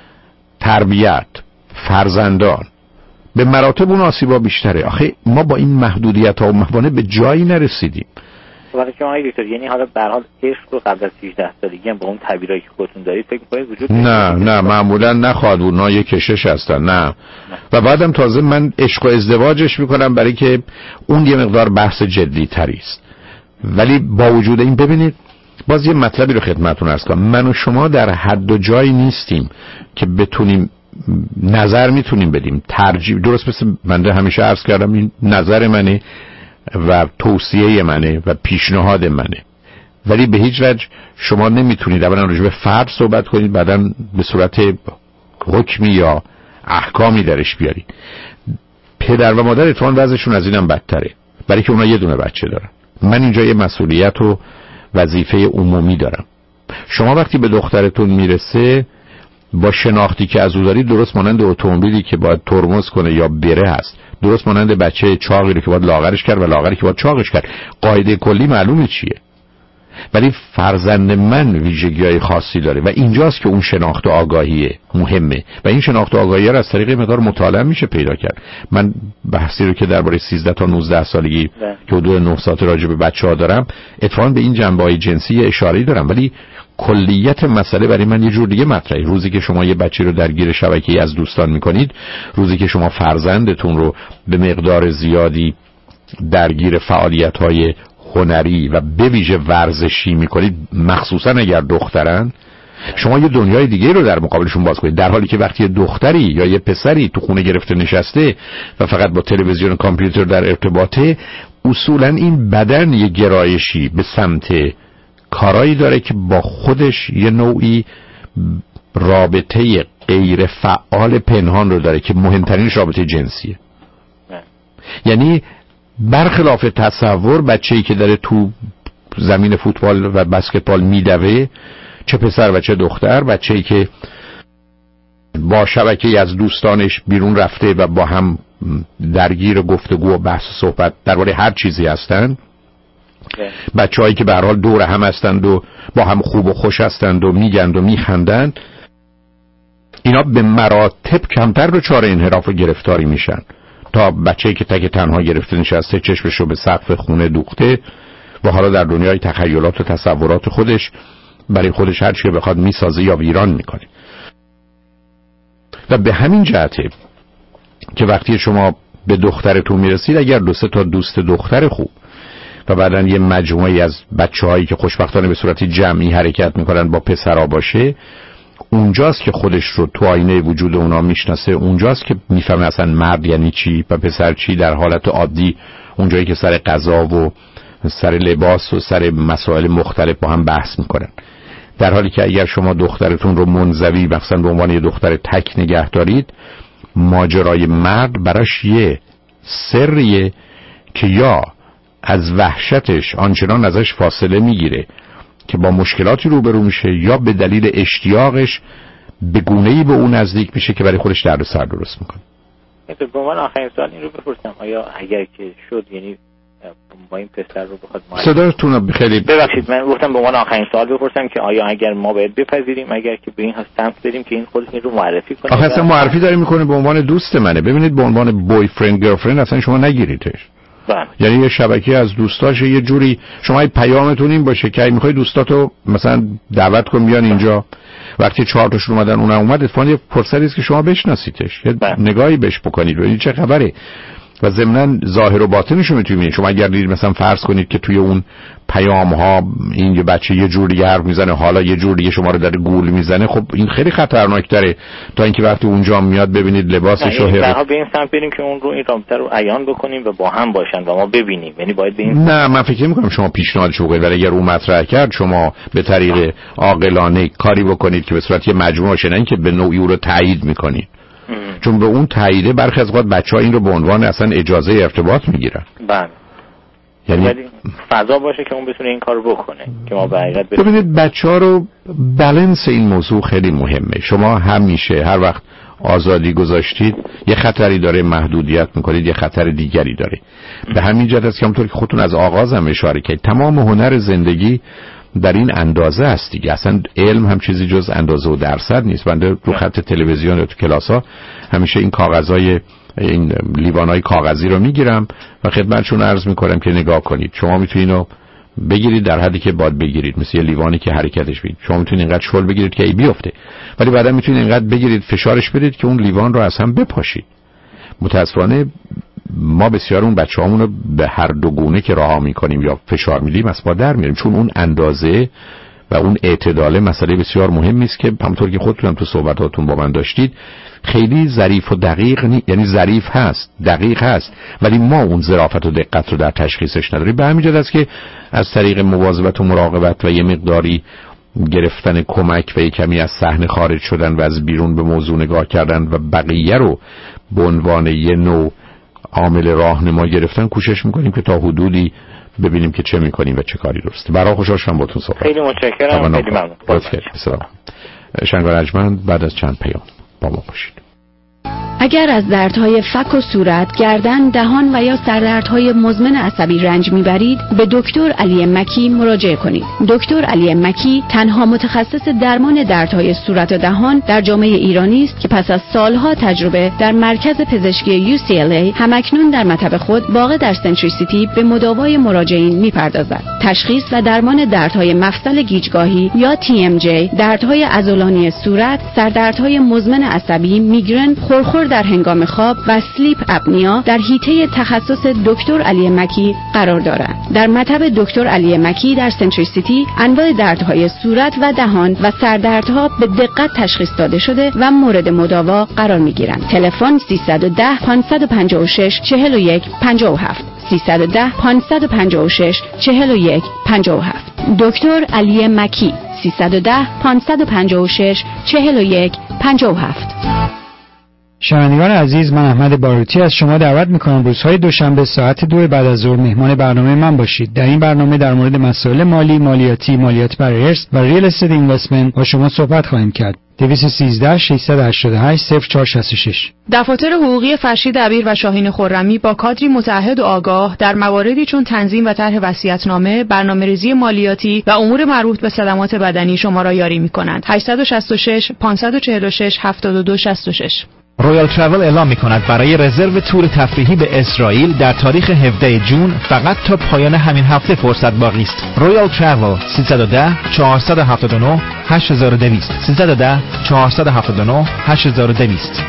تربیت، فرزندان، به مراتب اون آسیب‌ها بیشتره. آخه ما با این محدودیت‌ها و موانع به جایی نرسیدیم. ولی شما آقای دکتر، یعنی حالا به هر حال عشق رو قبل از سیزده سالگی هم با اون تعبیرایی که خودتون دارید فکر می‌کنید وجود نه نه معمولا نخواهد بود، اونا یه کشش هستن. نه, نه. و بعدم تازه من عشق و ازدواجش میکنم برای که اون یه مقدار بحث جدی تری است. ولی با وجود این ببینید باز یه مطلبی رو خدمتتون عرض کنم، من و شما در حد و جایی نیستیم که بتونیم نظر میتونیم بدیم، ترجیح، درست مثل من همیشه عرض کردم این نظر منه و توصیه منه و پیشنهاد منه، ولی به هیچ وجه شما نمیتونید اولا راجع به فرد صحبت کنید بعداً به صورت حکمی یا احکامی درش بیارید. پدر و مادر اتفاقاً وضعشون از اینم بدتره، برای که اونا یه دونه بچه دارن. من اینجا یه مسئولیت و وظیفه عمومی دارم. شما وقتی به دخترتون میرسه با شناختی که از او دارید، درست مانند اتومبیلی که باید ترمز کنه یا بره هست، درست مانند بچه چاقی رو که باید لاغرش کرد و لاغری که باید چاقش کرد، قاعده کلی معلومه چیه. ولی فرزند من ویژگی‌های خاصی داره و اینجاست که اون شناخت و آگاهیه مهمه و این شناخت و آگاهی رو از طریق مقدار مطالعه میشه پیدا کرد. من بحثی رو که درباره سیزده تا نوزده سالگی که حدود نه ساعت راجع به بچه‌ها دارم، اتفاقاً به این جنبه‌های جنسی اشاره‌ای دارم، ولی کلیت مسئله برای من یه جور دیگه مطرحه. روزی که شما یه بچه رو درگیر شبکه‌ای از دوستان میکنید، روزی که شما فرزندتون رو به مقدار زیادی درگیر فعالیت‌های هنری و به ویژه ورزشی میکنید، مخصوصا اگر دخترن، شما یه دنیای دیگه رو در مقابلشون باز کنید، در حالی که وقتی یه دختری یا یه پسری تو خونه گرفته نشسته و فقط با تلویزیون و کامپیوتر در ارتباطه، اصولا این بدن یه گرایشی به سمت کارایی داره که با خودش یه نوعی رابطه غیر فعال پنهان رو داره که مهمترینش رابطه جنسیه. یعنی برخلاف تصور بچه‌ای که داره تو زمین فوتبال و بسکتبال میدوه، چه پسر و چه دختر، بچه‌ای که با شبکه‌ای از دوستانش بیرون رفته و با هم درگیر گفتگو و بحث و صحبت درباره هر چیزی هستن، بچه‌هایی که به هر حال دور هم هستند و با هم خوب و خوش هستند و میگند و میخندند، اینا به مراتب کمتر دچار انحراف و گرفتاری میشن تا بچه‌ای که تک تنها گرفته نشسته، چشمشو به سقف خونه دوخته و حالا در دنیای تخیلات و تصورات خودش برای خودش هر چی بخواد میسازه یا ویران میکنه. و به همین جهته که وقتی شما به دخترتون میرسید، اگر دو سه تا دوست دختر خوب و بعدن یه مجموعی از بچه‌هایی که خوشبختانه به صورت جمعی حرکت میکنن با پسرها باشه، اونجاست که خودش رو تو آینه وجود اونا میشناسه، اونجاست که میفهمه اصلا مرد یعنی چی و پسر چی در حالت عادی، اونجایی که سر غذا و سر لباس و سر مسائل مختلف با هم بحث میکنن. در حالی که اگر شما دخترتون رو منزوی مثلا به عنوان یه دختر تک نگه دارید، ماجرای مرد براش یه سریه که یا از وحشتش آنچنان ازش فاصله میگیره که با مشکلاتی روبرو میشه، یا به دلیل اشتیاقش به گونه‌ای به اون نزدیک میشه که برای خودش دردسر درست میکنه. به عنوان آخرین سوال این رو بپرسم، آیا اگر که شد، یعنی با این پسر رو بخواد ما صداتون رو خیلی ببخشید، من گفتم به عنوان آخرین سوال بپرسم که آیا اگر ما باید بپذیریم، اگر که به این سمت بریم که این خودش این رو معرفی کنه؟ آخه اصلا معرفی داره میکنه به عنوان دوست منه. ببینید به عنوان بوی فرند گرلفرند اصلا شما نگیریدش. بله. یعنی یه شبکه از دوستاش، یه جوری شما پیامتون این باشه که میخوای دوستاتو مثلا دعوت کن بیان اینجا، وقتی چهار تاشون اومدن اون اومد، اتفاقا یه فرصتی است که شما بشناسیدش، یه نگاهی بهش بکنید ببینید چه خبره و ضمناً ظاهر و باطنش رو میتونید. شما اگر دیدید مثلا فرض کنید که توی اون پیام ها این یه بچه یه جور دیگه حرف میزنه، حالا یه جور دیگه شما رو در گول میزنه، خب این خیلی خطرناک داره تا اینکه وقتی اونجا میاد ببینید لباسش رو هر به این سمت بریم که اون رو این رابطه رو عیان بکنیم و با هم باشن و ما ببینیم. یعنی باید به این نه من فکر میکنم شما پیشنهادش بکنید، ولی اگر اون مطرح کرد شما به طریق عاقلانه کاری بکنید که به صورت یه مجموعه باشه، نه اینکه به نوعی اون رو تایید میکنید. چون به اون تاییده برخی از اوقات بچه‌ها این رو به عنوان اصلا اجازه ارتباط میگیرن. بله. یعنی فضا باشه که اون بتونه این کارو بکنه که ما به حقیقت ببینید بچه‌ها رو بالانس این موضوع خیلی مهمه. شما همیشه هر وقت آزادی گذاشتید یه خطری داره، محدودیت میکنید، یه خطر دیگری داره. به همین جهت است که همونطور که خودتون از آغاز هم اشاره کردید تمام هنر زندگی در این اندازه است دیگه. اصلا علم هم چیزی جز اندازه و درصد نیست. بنده رو خط تلویزیون و تو کلاس‌ها همیشه این کاغذهای این لیوانای کاغذی رو میگیرم و خدمتشون عرض میکنم که نگاه کنید، شما میتونید اینو بگیرید در حدی که باید بگیرید، مثل یه لیوانی که حرکتش بدید. شما میتونید اینقدر شل بگیرید که ای بیفته، ولی بعدا میتونید اینقدر بگیرید فشارش بدید که اون لیوان رو از هم بپاشید. متاسفانه ما بسیار اون بچه‌هامون رو به هر دو گونه که رها میکنیم یا فشار میدیم از پا در میاریم، چون اون اندازه و اون اعتدال مسئله بسیار مهمی است که همونطور که خودتون هم تو صحبتاتون با من داشتید خیلی ظریف و دقیق نی... یعنی ظریف هست، دقیق هست، ولی ما اون ظرافت و دقت رو در تشخیصش نداریم. به همین جهت است که از طریق مواظبت و مراقبت و یه مقداری گرفتن کمک و یه کمی از صحنه خارج شدن و از بیرون به موضوع نگاه کردن و بقیه رو به عنوان یه نوع عامل راهنما گرفتن کوشش میکنیم که تا حدودی ببینیم که چه میکنیم و چه کاری درسته. برای خوشحال شدم باهاتون صحبت. خیلی متشکرم. خیلی ممنون. سلام. شنگار ارجمند بعد از چند پیام با ما باشید. اگر از دردهای فک و صورت، گردن، دهان و یا سردردهای مزمن عصبی رنج میبرید، به دکتر علی مکی مراجعه کنید. دکتر علی مکی تنها متخصص درمان دردهای صورت و دهان در جامعه ایرانی است که پس از سالها تجربه در مرکز پزشکی یو سی ال ای همکنون در مطب خود واقع در سنتری سیتی به مداوای مراجعین میپردازد. تشخیص و درمان دردهای مفصل گیجگاهی یا تی ام جی، دردهای عضلانی صورت، سردردهای مزمن عصبی، میگرن، خورخور در هنگام خواب و سلیپ اپنیا در حیطه تخصص دکتر علی مکی قرار دارد. در مطب دکتر علی مکی در سنتری سیتی انواع دردهای صورت و دهان و سردردها به دقت تشخیص داده شده و مورد مداوا قرار می‌گیرند. تلفن سیصد و ده پانصد و پنجاه و شش چهل و یک پنجاه و هفت سیصد و ده پانصد و پنجاه و شش چهل و یک پنجاه و هفت. دکتر علی مکی سیصد و ده پانصد و پنجاه و شش چهل و یک پنجاه و هفت. شنوندگان عزیز، من احمد باروتی از شما دعوت میکنم روزهای دوشنبه ساعت دو بعد از ظهر مهمان برنامه من باشید. در این برنامه در مورد مسائل مالی، مالیاتی، مالیات بر ارث و ریل استیت اینوستمنت با شما صحبت خواهیم کرد. دویست و سیزده ششصد و هشتاد و هشت صفر چهار شصت و شش. دفاتر حقوقی فرشید عبیر و شاهین خرمی با کادری متعهد و آگاه در مواردی چون تنظیم و طرح وصیت‌نامه، برنامه‌ریزی مالیاتی و امور مربوط به صدمات بدنی شما را یاری می‌کنند. هشت شش شش پانصد و چهل و شش هفتاد و دو شصت و شش. رویال ترافل اعلام می‌کند برای رزرو تور تفریحی به اسرائیل در تاریخ هفدهم جون فقط تا پایان همین هفته فرصت باقی است. رویال ترافل سیصد و ده چهارصد و هفتاد و نه هشت هزار و دویست سیصد و ده چهارصد و هفتاد و نه هشت هزار و دویست.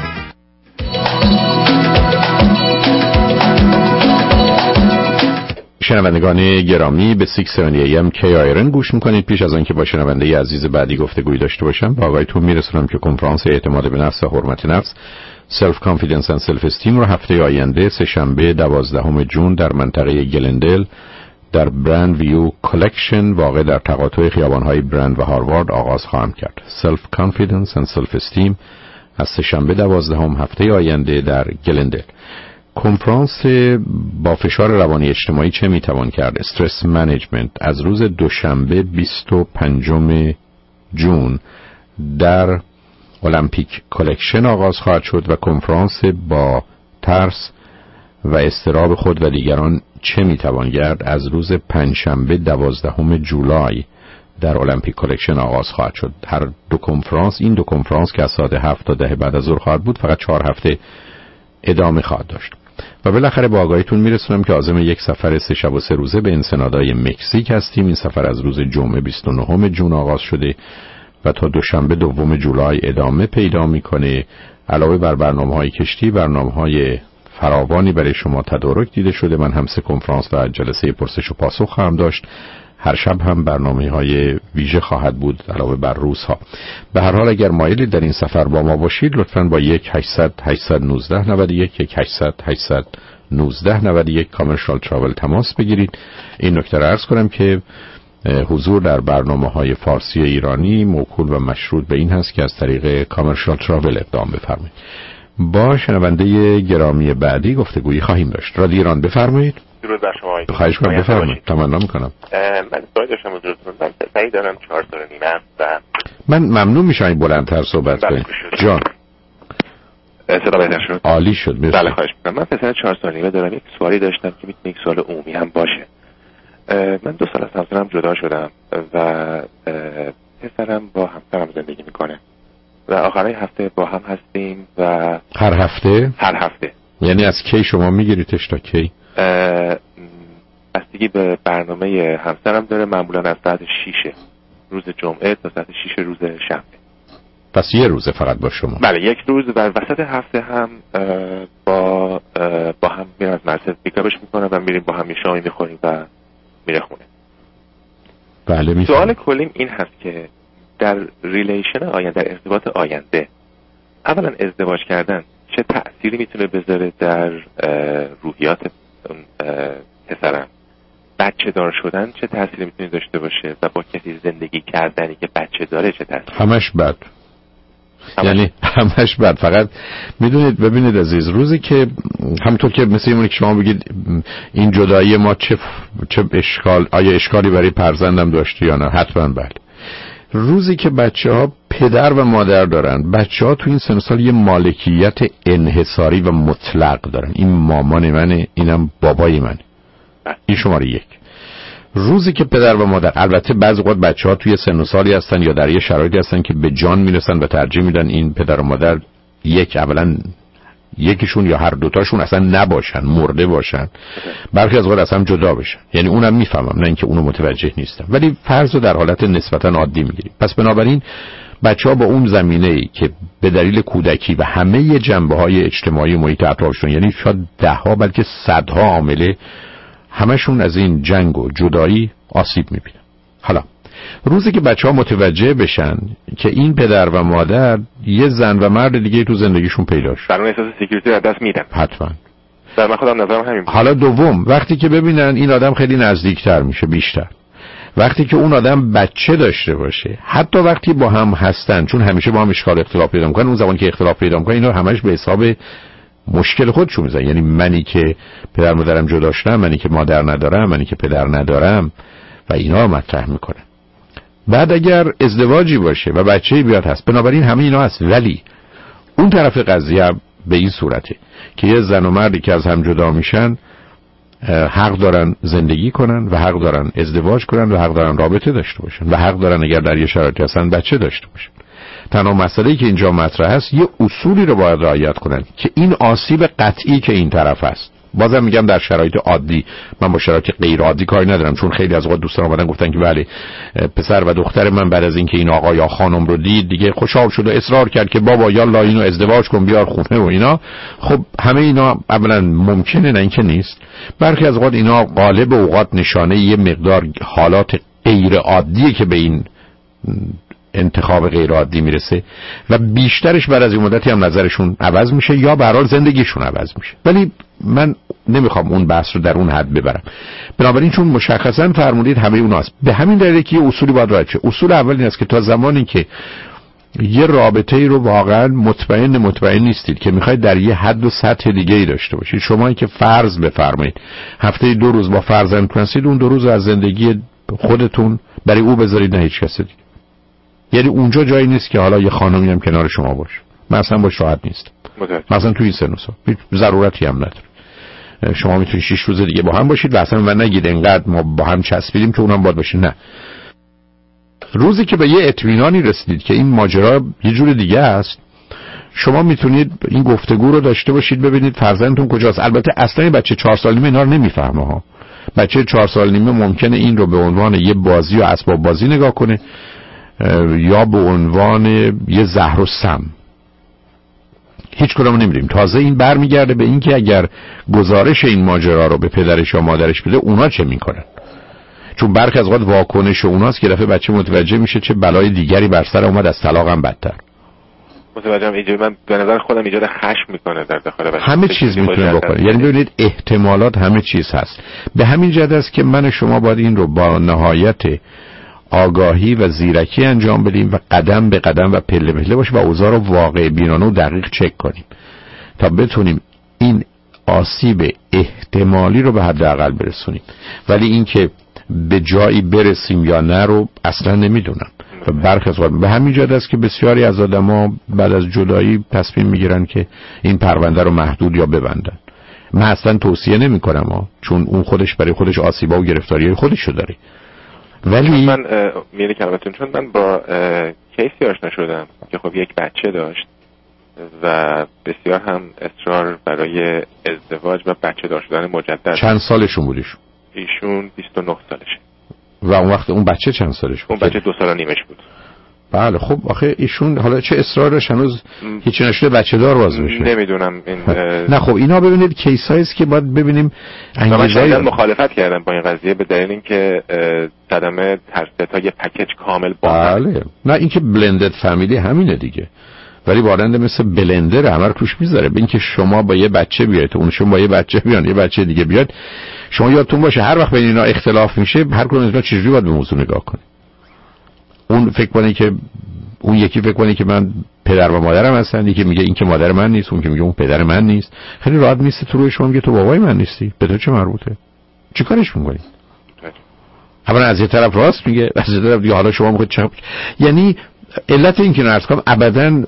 شنوندگان گرامی به ششصد و هفتاد ای ام کی آیرن گوش میکنید. پیش از آنکه با شنونده عزیز بعدی گفتگوی داشته باشم با آقایتون میرسونم که کنفرانس اعتماد به نفس و حرمت نفس سلف کانفیدنس اند سلف استیم رو هفته آینده سه شنبه دوازدهم جون در منطقه گلندل در برند ویو کالکشن واقع در تقاطع خیابان‌های برند و هاروارد آغاز خواهم کرد. سلف کانفیدنس اند سلف استیم از سه شنبه دوازدهم هفته آینده در گلندل. کنفرانس با فشار روانی اجتماعی چه میتوان کرد، استرس منیجمنت، از روز دوشنبه بیست و پنجم جون در المپیک کالکشن آغاز خواهد شد و کنفرانس با ترس و اضطراب خود و دیگران چه میتوان کرد از روز پنجشنبه دوازدهم جولای در المپیک کالکشن آغاز خواهد شد. هر دو کنفرانس، این دو کنفرانس که از ساعت هفت تا ده بعد از ظهر خواهد بود، فقط چهار هفته ادامه خواهد داشت. و بالاخره با آگاهیتون میرسونم که عازم یک سفر سه شب و سه روزه به انسنادای مکزیک هستیم. این سفر از روز جمعه بیست و نهم جون آغاز شده و تا دوشنبه دوم جولای ادامه پیدا میکنه. علاوه بر برنامه‌های کشتی، برنامه‌های فراوانی برای شما تدارک دیده شده. من هم سه کنفرانس و جلسه پرسش و پاسخ خواهم داشت. هر شب هم برنامه‌های ویژه خواهد بود علاوه بر روزها. به هر حال اگر مایلید در این سفر با ما باشید، لطفاً با یک هشتصد هشتصد و نوزده نود و یک یک هشتصد هشتصد و نوزده نود و یک کامرشال تراول تماس بگیرید. این نکته را عرض کنم که حضور در برنامه‌های فارسی ایرانی موکول و مشروط به این هست که از طریق کامرشال تراول اقدام بفرمایید. با شنونده گرامی بعدی گفتگویی خواهیم داشت. رادیو ایران بفرمایید. درود بر شما. خواهش کنم بفرمایید. تمنا می‌کنم. من سوال داشتم حضورتون. من پسری دارم چهار سال و نیمه و من ممنون میشم این بلندتر صحبت کنید. جان. صدا بهتر شد؟ عالی شد. بله خواهش می‌کنم. من پسر چهار سال و نیمه دارم. یک سوالی داشتم که میتونه یک سوال عمومی هم باشه. من دو سال از همسرم جدا شدم و پسرم با همسرم زندگی میکنه و آخرای هفته با هم هستیم و هر هفته؟ هر هفته. یعنی از کی شما میگیریدش تا کی؟ بستگی به برنامه همسرم داره. معمولا از ساعت شیش روز جمعه تا ساعت شیش روز شنبه. پس یه روزه فقط با شما؟ بله یک روز و وسط هفته هم با با هم میرم از مرکز پیکاپش میکنم و میریم با هم شامی میخوریم و میره خونه. بله میفهم. سوال کلیم این هست که در ریلیشن آینده، در ارتباط آینده، اولا ازدواج کردن چه تأثیری میتونه بذاره در روحیات پسرم؟ بچه دار شدن چه تأثیری میتونه داشته باشه و با کسی زندگی کردنی که بچه داره چه تأثیری؟ همش بد. همش. یعنی همش بد. فقط میدونید ببینید عزیز، روزی که همونطور که مثل اینه که شما بگید این جدایی ما چه چه اشکال، آیا اشکالی برای فرزندم داشته یا نه؟ حتما بله. روزی که بچه ها پدر و مادر دارن، بچه ها تو این سن و سال یه مالکیت انحصاری و مطلق دارن. این مامان منه، اینم بابای منه. این شماره یک. روزی که پدر و مادر، البته بعضی وقت بچه‌ها توی سن و سالی هستن یا در یه شرایطی هستن که به جان میرسن و ترجیح میدن این پدر و مادر یک اولا یکیشون یا هر دوتاشون اصلا نباشن، مرده باشن، برخی از وقت اصلا جدا بشن. یعنی اونم میفهمم، نه اینکه اونو متوجه نیستم، ولی فرض رو در حالت نسبتا عادی میگیریم. پس بنابراین بچه‌ها با اون زمینه‌ای که به دلیل کودکی و همه جنبه‌های اجتماعی محیط اطرافشون، یعنی شاید ده‌ها بلکه صدها عامله، همشون از این جنگ و جدایی آسیب میبینن. حالا روزی که بچه ها متوجه بشن که این پدر و مادر یه زن و مرد دیگه تو زندگیشون پیدا شد، در اون احساس سکیوریتی از دست میدن. حتما. در من خودم نظرم همین بود. حالا دوم، وقتی که ببینن این آدم خیلی نزدیکتر میشه، بیشتر، وقتی که اون آدم بچه داشته باشه، حتی وقتی با هم هستن، چون همیشه با هم اشکال اختلاف پیدا میکنن، اون زمان که اختلاف پیدا میکنن اینا همش به حساب مشکل خودشون میزنن. یعنی منی که پدر مادرم جدا شدم، منی که مادر ندارم، منی که پدر ندارم و اینا رو مطرح میکنه. بعد اگر ازدواجی باشه و بچه‌ای بیاد هست، بنابراین همه اینا هست. ولی اون طرف قضیه به این صورته که یه زن و مردی که از هم جدا میشن حق دارن زندگی کنن و حق دارن ازدواج کنن و حق دارن رابطه داشته باشن و حق دارن اگر در یه شرایطی هستن بچه داشته باشن. تنها مسئله‌ای که اینجا مطرح هست یه اصولی رو باید رعایت کنن که این آسیب قطعی که این طرف هست، بازم میگم در شرایط عادی، من با شرایط غیر عادی کاری ندارم، چون خیلی از وقت دوستان اومدن گفتن که بله پسر و دختر من بعد از اینکه این آقا یا خانم رو دید دیگه خوشحال شد و اصرار کرد که بابا یالا اینو ازدواج کن بیار خونه و اینا. خب همه اینا اولا ممکنه، نه اینکه نیست. برخی از وقت اینا غالب اوقات نشانه یه مقدار حالات غیر عادیه که به این انتخاب غیر عادی میرسه و بیشترش بعد از این مدتی هم نظرشون عوض میشه یا به هر حال زندگیشون عوض میشه. ولی من نمیخوام اون بحث رو در اون حد ببرم. بنابراین چون مشخصا فرمودید همه اوناست، به همین دلیله که یه اصولی باید رعایت شه. اصول اول این است که تا زمانی که یه رابطه ای رو واقعا مطمئن مطمئن نیستید که میخواید در یه حد و سطح دیگه ای داشته باشید، شما که فرض بفرمایید هفته دو روز با فرزند هستید، اون دو روز از زندگی خودتون برای او بذارید، نه هیچ کس دیگه. یعنی اونجا جایی نیست که حالا یه خانمی هم کنار شما باشه. من اصلا باش راحت نیستم. مثلا توی این سن و سال هیچ ضرورتی هم نداره. شما میتونید شش روز دیگه با هم باشید و اصلا من نگید انقدر ما با هم چسبیدیم که اونم باید باشه. نه. روزی که به یه اطمینانی رسیدید که این ماجرا یه جور دیگه است، شما میتونید این گفتگو رو داشته باشید، ببینید فرزندتون کجاست. البته اصلا بچه چهار سال نیمه اینا رو نمیفهمه ها. بچه چهار سال نیمه ممکنه این رو به عنوان یه بازی و اسباب بازی نگاه کنه یا به عنوان یه زهر و سم. هیچ کدوم نمیدیم. تازه این برمیگرده به این که اگر گزارش این ماجرا رو به پدرش یا مادرش بده اونا چه میکنن، چون برخی از اوقات واکنش اوناست که دفعه بچه متوجه میشه چه بلای دیگری بر سر اومد، از طلاقم بدتر. متوجهم. ایجاد من به نظر خودم ایجاد خشم میکنه در داخل بچه. همه چیز میتونه بکنه. یعنی ببینید احتمالات همه چیز هست. به همین جهت است که من شما باید این رو با نهایت آگاهی و زیرکی انجام بدیم و قدم به قدم و پله پله باشه و اوضاع رو واقع بینانه و دقیق چک کنیم تا بتونیم این آسیب احتمالی رو به حداقل برسونیم. ولی اینکه به جایی برسیم یا نه رو اصلا نمیدونم. و برخی از به همین جهت است که بسیاری از آدما بعد از جدایی تصمیم میگیرن که این پرونده رو محدود یا ببندن. من اصلا توصیه نمیکنم، چون اون خودش برای خودش آسیبا و گرفتاریای خودشو داره. ولی من میلی کلمتون چون من با کیسی آشنا شدم که خب یک بچه داشت و بسیار هم اصرار برای ازدواج و بچه دار شدن مجدد. چند سالشون بود ایشون؟ ایشون بیست و نه سالشه. و اون وقت اون بچه چند سالش بود؟ اون بچه دو سال و نیمش بود. بله خب آخه ایشون حالا چه اصرارش هنوز هیچی نشده بچه دار باز بشه. نمیدونم این نه خب اینا ببینید کیساییست که باید ببینیم انگیزه. من مخالفت کردم با این قضیه به دلیل اینکه صدمه ترسه تا یه پکیج کامل با بله. نه اینکه بلندد فامیلی همینه دیگه، ولی وارنده مثل بلندر همه رو توش میذاره. به اینکه شما با یه بچه بیاید، اونشون با یه بچه بیان، یه بچه دیگه بیاد، شما یادتون باشه هر وقت بین اینا اختلاف میشه هر کدوم از اینا چجوری باید به موضوع نگاه کنه. اون فکر کنه که اون یکی فکر کنه که من پدر و مادرم هستن، یکی میگه این که مادر من نیست، اون که میگه اون پدر من نیست. خیلی راحت میسته تو روی شما میگه تو بابای من نیستی، به تو چه مربوطه؟ چی کارش میکنی؟ اولا از یه طرف راست میگه، از یه طرف دیگه حالا شما میخواید چه. یعنی علت این که نرس کنم ابداً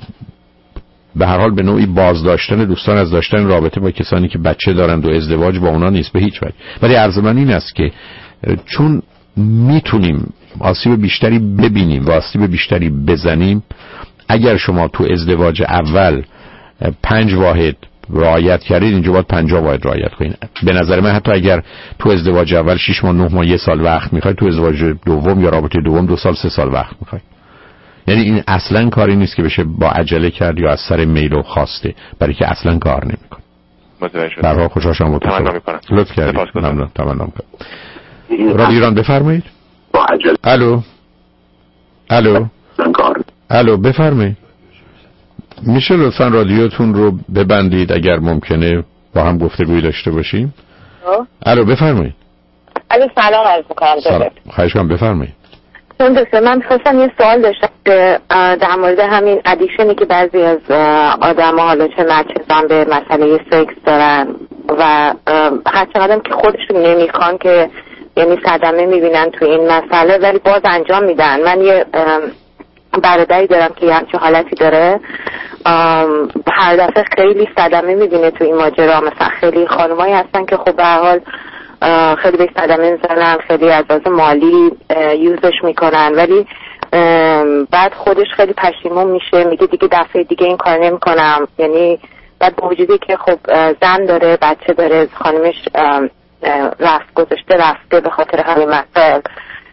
به هر حال به نوعی بازداشتن دوستان از داشتن رابطه با کسانی که بچه دارند و ازدواج با اونا نیست، به هیچ وجه. ولی عرض من این است که چون میتونیم آسیب بیشتری ببینیم و آسیب بیشتری بزنیم، اگر شما تو ازدواج اول پنج واحد رعایت کردید اینجا باید پنجاه واحد رعایت کنید. به نظر من حتی اگر تو ازدواج اول شش ماه نه ماه یه سال وقت میخواید، تو ازدواج دوم یا رابطه دوم دو سال سه سال وقت میخواید. یعنی این اصلا کاری نیست که بشه با عجله کرد یا از سر میل و خواسته، برای که اصلا کار نمیکنه. متوجه شدم. برای خوشحال شدم. تمنا میکنم. لطف کردید. ممنون. تمنا میکنم. رادیو ایران بفرمایید. با عجله. الو. الو. الو بفرمایید. میشه لطفا رادیوتون رو ببندید اگر ممکنه با هم گفتگویی داشته باشیم؟ الو بفرمایید. الو سلام عرض میکنم. سلام. خواهش کنم بفرمایید. دوستان من خواستم یه سوال داشتم که در مورد همین ادیکشنی که بعضی از آدم‌ها حالا چه مچزن به مسئله سکس دارن و هر چقدر که خودشون نمیخوان که یعنی صدمه میبینن تو این مسئله ولی باز انجام میدن. من یه برادری دارم که همچه حالتی داره، هر دفعه خیلی صدمه میبینه تو این ماجرا. مثلا خیلی خانمایی هستن که خب به هر حال خیلی به صدمه میزنن، خیلی از لحاظ مالی یوزش میکنن، ولی بعد خودش خیلی پشیمون میشه، میگه دیگه دفعه دیگه این کار نمیکنم. یعنی بعد با وجودی که خب زن داره، بچه داره، خانمش رفت گذاشته رفته به خاطر همین مسائل.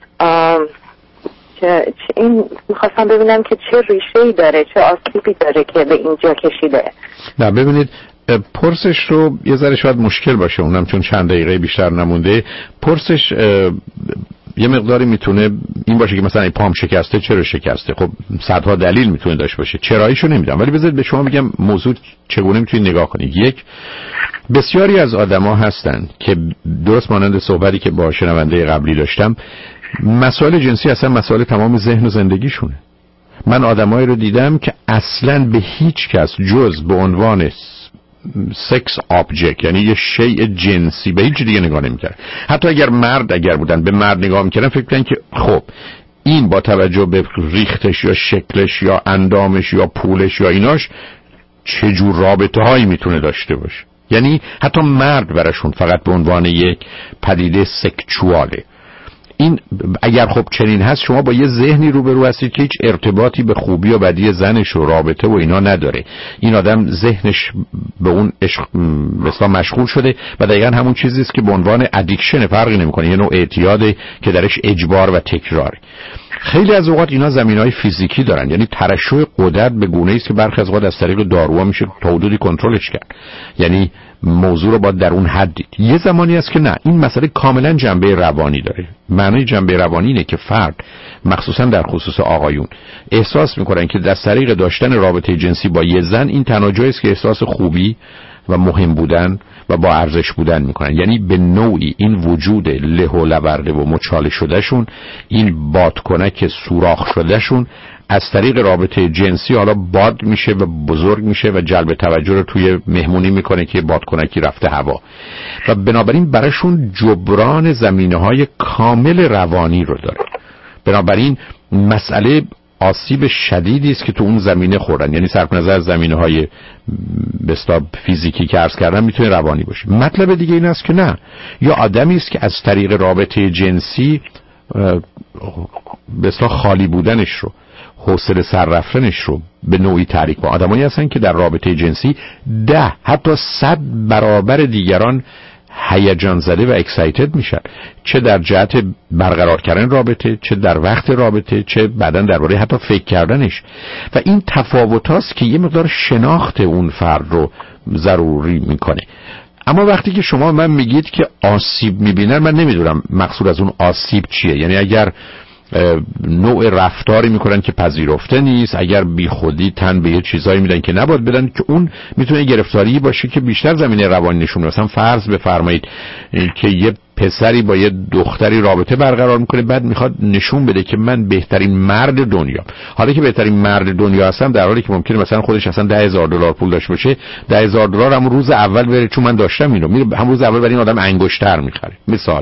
این میخواستم ببینم که چه ریشه‌ای داره، چه آسیبی داره که به اینجا کشیده. نه ببینید پرسش رو یه ذره شاید مشکل باشه، اونم چون چند دقیقه بیشتر نمونده. پرسش یه مقداری میتونه این باشه که مثلا این پام شکسته، چرا شکسته؟ خب صدها دلیل میتونه داشته باشه، چراییشو نمیدونم، ولی بذارید به شما بگم موضوع چگونه میتونید نگاه کنید. یک، بسیاری از آدما هستن که درست مانند صحبتی که با شنونده قبلی داشتم، مسائل جنسی اصلا مسائل تمام ذهن و زندگیشونه. من آدمایی رو دیدم که اصلا به هیچ کس جز به عنوان سکس آبجکت، یعنی یه شیء جنسی، به هیچ دیگه نگاه نمی‌کردن. حتی اگر مرد اگر بودن به مرد نگاه می‌کردن فکر می‌کردن که خب این با توجه به ریختش یا شکلش یا اندامش یا پولش یا ایناش چه جور رابطه‌هایی میتونه داشته باشه. یعنی حتی مرد براشون فقط به عنوان یک پدیده سکشواله. این اگر خب چنین هست، شما با یه ذهنی روبرو هستید که هیچ ارتباطی به خوبی و بدی زنش و رابطه و اینا نداره. این آدم ذهنش به اون عشق مثلا مشغول شده و دقیقاً همون چیزی است که به عنوان ادیکشن، فرقی نمیکنه، یه نوع اعتیاده که درش اجبار و تکراره. خیلی از اوقات اینا زمینهای فیزیکی دارن، یعنی ترشح غدد به گونه‌ای است که برخی از اوقات از طریق داروها میشه تا حدودی کنترلش کرد، یعنی موضوع رو باید در اون حد دید. یه زمانی است که نه، این مسئله کاملا جنبه روانی داره. معنی جنبه روانی اینه که فرد مخصوصا در خصوص آقایون احساس میکنن که در طریق داشتن رابطه جنسی با یه زن این تنها جایی است که احساس خوبی و مهم بودن و با ارزش بودن میکنن، یعنی به نوعی این وجود له و لورده و مچاله شده شون، این بادکنک سوراخ شده شون از طریق رابطه جنسی حالا باد میشه و بزرگ میشه و جلب توجه رو توی مهمونی میکنه که بادکنکی رفته هوا و بنابراین براشون جبران زمینه‌های کامل روانی رو داره. بنابراین مسئله آسیب شدیدی است که تو اون زمینه خوردن، یعنی صرف نظر از زمینه‌های به اصطلاح فیزیکی که عرض کردم میتونه روانی باشه. مطلب دیگه این است که نه، یا آدمی است که از طریق رابطه جنسی به اصطلاح خالی بودنش رو، حوصله سر رفتنش رو به نوعی تحریک کنه. آدمایی هستن که در رابطه جنسی ده حتی صد برابر دیگران هیجان زده و اکسایتد میشن، چه در جهت برقرار کردن رابطه، چه در وقت رابطه، چه بعداً درباره حتی فکر کردنش. و این تفاوتاست که یه مقدار شناخت اون فرد رو ضروری میکنه. اما وقتی که شما من میگید که آسیب میبینن، من نمیدونم مقصود از اون آسیب چیه. یعنی اگر نوع رفتاری میکنن که پذیرفته نیست، اگر بی خودی تن به یه چیزایی میدن که نباید بدن، که اون میتونه گرفتاری باشه که بیشتر زمینه روانی نشون میده. مثلا فرض بفرمایید که یه پسری با یه دختری رابطه برقرار میکنه، بعد میخواد نشون بده که من بهترین مرد دنیا، حالا که بهترین مرد دنیا هستم، در حالی که ممکنه مثلا خودش اصلا ده هزار دلار پول داشته باشه، ده هزار دلار هم روز اول بره چون من داشتم اینو، میره هم روز اول برای این آدم انگشتر میخره مثال.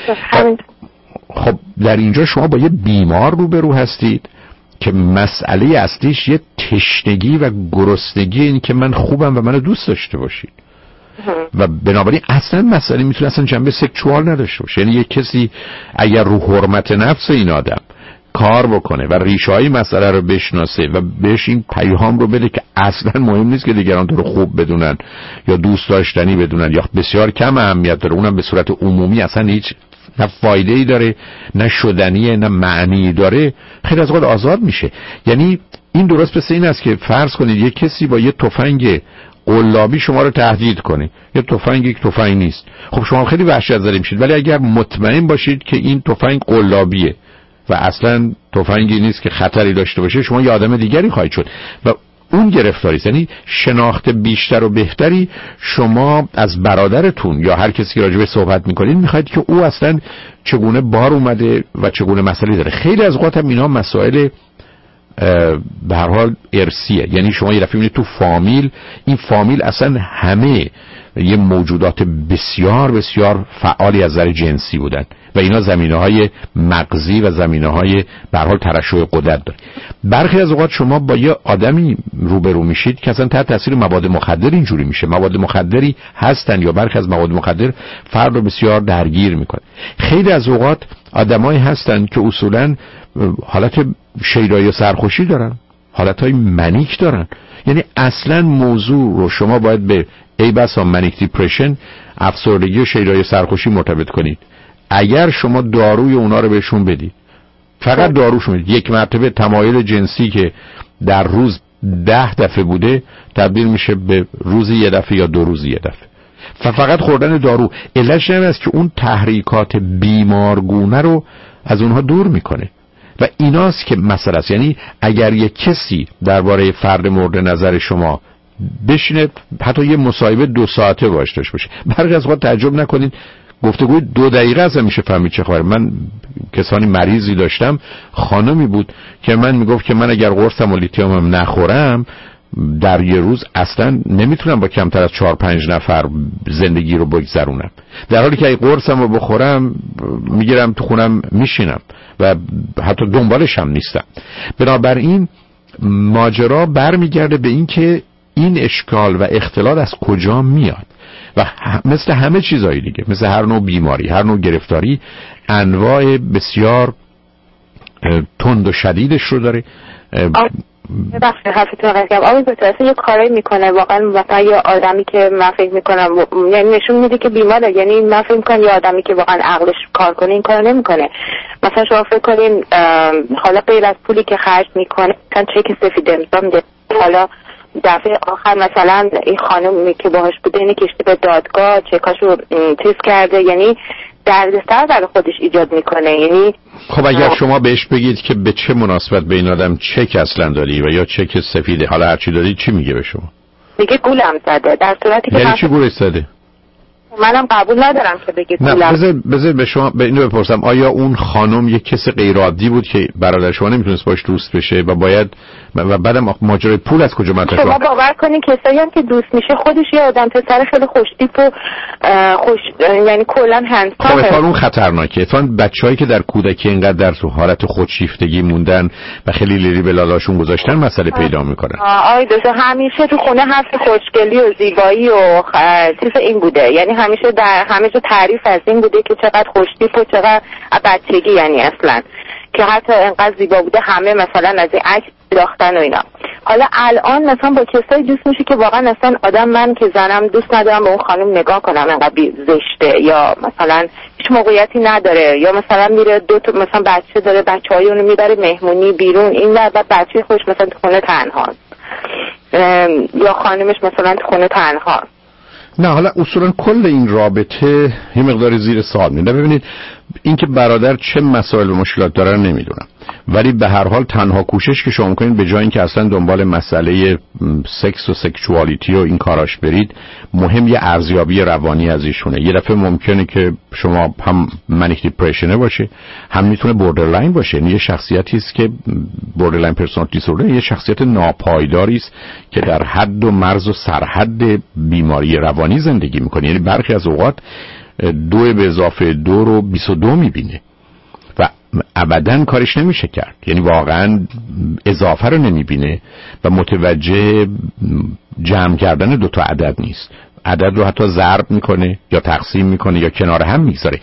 خب در اینجا شما با یه بیمار روبرو هستید که مسئله اصلیش یه تشنگی و گرسنگی، این که من خوبم و منو دوست داشته باشید و بنابراین اصلا مسئله میتونه اصلا جنبه سکشوال نداشته باشه. یعنی یه کسی اگر رو حرمت نفس این آدم کار بکنه و ریشه‌های مسئله رو بشناسه و بهش این پیام رو بده که اصلا مهم نیست که دیگران تو رو خوب بدونن یا دوست داشتنی بدونن یا بسیار کم اهمیت داره، اونم به صورت عمومی اصلا هیچ نه فایده ای داره، نه شدنیه، نه معنی داره، خیلی از اوقات آزاد میشه. یعنی این درست مثل این است که فرض کنید یک کسی با یه تفنگ قلابی شما رو تهدید کنه، یه تفنگ یک تفنگ نیست، خب شما خیلی وحشت زده میشید. ولی اگر مطمئن باشید که این تفنگ قلابیه و اصلا تفنگی نیست که خطری داشته باشه، شما یه آدم دیگری خواهید شد و اون گرفتاری است. یعنی شناخت بیشتر و بهتری شما از برادرتون یا هر کسی که راجبه صحبت میکنید میخواید که او اصلا چگونه بار اومده و چگونه مسئله داره. خیلی از اوقات هم اینا مسائل به هر حال ارثیه. یعنی شما یه دفعه میبینید تو فامیل، این فامیل اصلا همه یه موجودات بسیار بسیار فعالی از نظر جنسی بودن و اینا زمینه‌های مغزی و زمینه‌های به هر حال ترشح غدد داره. برخی از اوقات شما با یه آدمی روبرو میشید که اصلا تحت تاثیر مواد مخدر اینجوری میشه. مواد مخدری هستن یا برخی از مواد مخدر فرد رو بسیار درگیر میکنه. خیلی از اوقات آدمایی هستن که اصولاً حالت شیدایی و سرخوشی دارن، حالتهای منیک دارن. یعنی اصلا موضوع رو شما باید به ای بسا منیک دیپرشن، افسردگی و شیدایی و سرخوشی مرتبط کنید. اگر شما داروی اونا رو بهشون بدید، فقط داروشون بدید، یک مرتبه تمایل جنسی که در روز ده دفعه بوده تبدیل میشه به روزی یه دفعه یا دو روزی یه دفعه. فقط خوردن دارو علتش این است که اون تحریکات بیمارگونه رو از اونها دور میکنه و ایناست که مسئله است. یعنی اگر یک کسی درباره فرد مورد نظر شما بشینه حتی یه مصاحبه دو ساعته باش داشته باشه، برخی از وقت تعجب نکنید گفتگوی دو دقیقه از میشه فهمید چه خبره. من کسانی مریضی داشتم، خانمی بود که من میگفت که من اگر قرصم و لیتیومم نخورم در یه روز اصلا نمیتونم با کمتر از چهار پنج نفر زندگی رو بگذرونم، در حالی که اگه قرصم رو بخورم میگیرم تو خونم میشینم و حتی دنبالش هم نیستم. بنابراین ماجرا برمیگرده به این که این اشکال و اختلال از کجا میاد و مثل همه چیزایی دیگه، مثل هر نوع بیماری، هر نوع گرفتاری، انواع بسیار تند و شدیدش رو داره. بخش حرفتون رو قطع آقای دکتر اصلا یه کاری میکنه واقعا مثلا یه آدمی که من فکر میکنم یعنی نشون میده که بیماره، یعنی من فکر میکنم یه آدمی که واقعا عقلش کار کنه این کارو نمیکنه. مثلا شما فکر کنین حالا غیر از پولی که خرج میکنه مثلا چک سفید امضا میده، حالا دفعه آخر مثلا این خانمی که باهاش بوده اینه کشته به دادگاه چکاشو چیز کرده، یعنی دردسر برای خودش ایجاد میکنه. یعنی خب اگر شما بهش بگید که به چه مناسبت به این آدم چک اصلا داری و یا چک سفیده حالا هرچی داری، چی میگه به شما؟ میگه گولم زده، در صورتی که یعنی چی گولش زده؟ منم قبول ندارم که بگید گولم. نه بذار بذار به شما به اینو بپرسم، آیا اون خانم یک کس غیر عادی بود که برادر شما نمیتونست باش دوست بشه و باید و بعدم ماجرای پول از کجا مطرح شد؟ شما باور کنین کسایی هم که دوست میشه خودش یه آدم پسر خیلی خوشتیپ و خوش یعنی کلا هندسام. خب اون خطرناکه. اتفاقا بچه‌هایی که در کودکی اینقدر در تو حالت خودشیفتگی موندن و خیلی لیلی به لالاشون گذاشتن مسئله پیدا میکنن. آی دوست همیشه تو خونه حرف خوشگلی و زیبایی و چیز این بوده، یعنی همیشه در همه جا تعریف از این بوده که چقدر خوشتیپ و چقدر بچگی، یعنی اصلا که حتی انقدر زیبا بوده همه مثلا از این عکس داختن و اینا. حالا الان مثلا با کسایی دوست میشه که واقعا اصلا آدم من که زنم دوست ندارم به اون خانم نگاه کنم انقدر زشته یا مثلا هیچ موقعیتی نداره، یا مثلا میره دو تا مثلا بچه داره بچهای اونو میبره مهمونی بیرون این و بعد بچه خوش مثلا تو خونه تنهاست یا خانمش مثلا تو خونه تنهاست. نه حالا اصولا کل این رابطه یه مقدار زیر سوال میره. ببینید این که برادر چه مسائل و مشکلات داره نمیدونم، ولی به هر حال تنها کوشش که شما میکنید به جای اینکه اصلا دنبال مسئله سکس و سکشوالیتی و این کاراش برید، مهم یه ارزیابی روانی از ایشونه. یه دفعه ممکنه که شما هم منیک دیپرشنه باشه، هم میتونه بوردرلاین باشه. یعنی یه شخصیتی است که بوردرلاین پرسونالیتی دیسوردر یه شخصیت ناپایداری است که در حد و مرز و سرحد بیماری روانی زندگی میکنه. یعنی برخی از اوقات دو به اضافه دو رو بیست و دو میبینه و ابداً کارش نمیشه کرد. یعنی واقعاً اضافه رو نمیبینه و متوجه جمع کردن دو تا عدد نیست. عدد رو حتی ضرب میکنه یا تقسیم میکنه یا کنار هم میگذاره.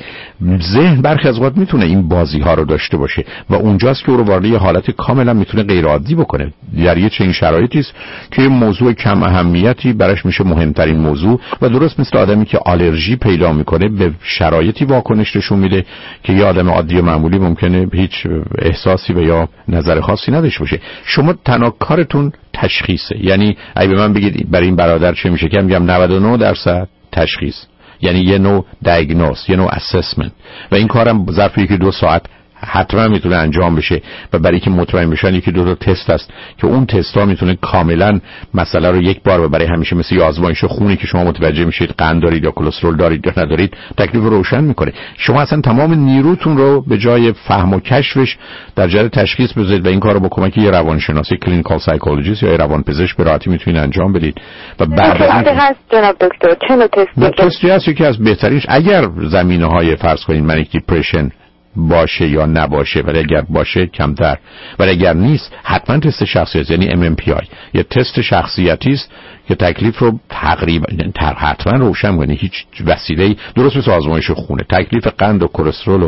ذهن برخی از اوقات میتونه این بازی ها رو داشته باشه و اونجاست که او رو وارد یه حالت کاملا میتونه غیر عادی بکنه. در یه چنین شرایطی است که موضوع کم اهمیتی براش میشه مهمترین موضوع و درست مثل آدمی که آلرژی پیدا میکنه به شرایطی واکنش نشون میده که یه آدم عادی و معمولی ممکنه هیچ احساسی و یا نظر خاصی نداشته باشه. شما تنها کارتون تشخیصه. یعنی اگه به من بگید برای این برادر چه میشه که میگم نود و نه درصد تشخیص، یعنی یه نوع دیاگنوز، یه نوع اسسمنت و این کارم ظرف یکی دو ساعت حتما میتونه انجام بشه و برای که مطمئن بشن یکی دو تا تست است که اون تست ها میتونه کاملا مسئله رو یک بار و برای همیشه مثل یه آزمایش خونی که شما متوجه میشید قند دارید یا کلسترول دارید یا ندارید تکلیف روشن میکنه. شما اصلا تمام نیروتون رو به جای فهم و کشفش در جهت تشخیص بذارید و این کارو با کمک یه روانشناس کلینیکال سایکولوژیست یا یه روانپزشک به راحتی میتونید انجام بدید و بعد از این هست جناب دکتر چه تست تستی هست یکی از بهترینش اگر زمینه‌های فرض کنید منیک دیپرشن باشه یا نباشه، ولی اگر باشه کمتر، ولی اگر نیست حتما تست شخصیت یعنی ام ام پی آی یه تست شخصیتی است که تکلیف رو تقریبا حتما روشن کنه. هیچ وسیله‌ای درست مثل آزمایش خونه تکلیف قند و کلسترول و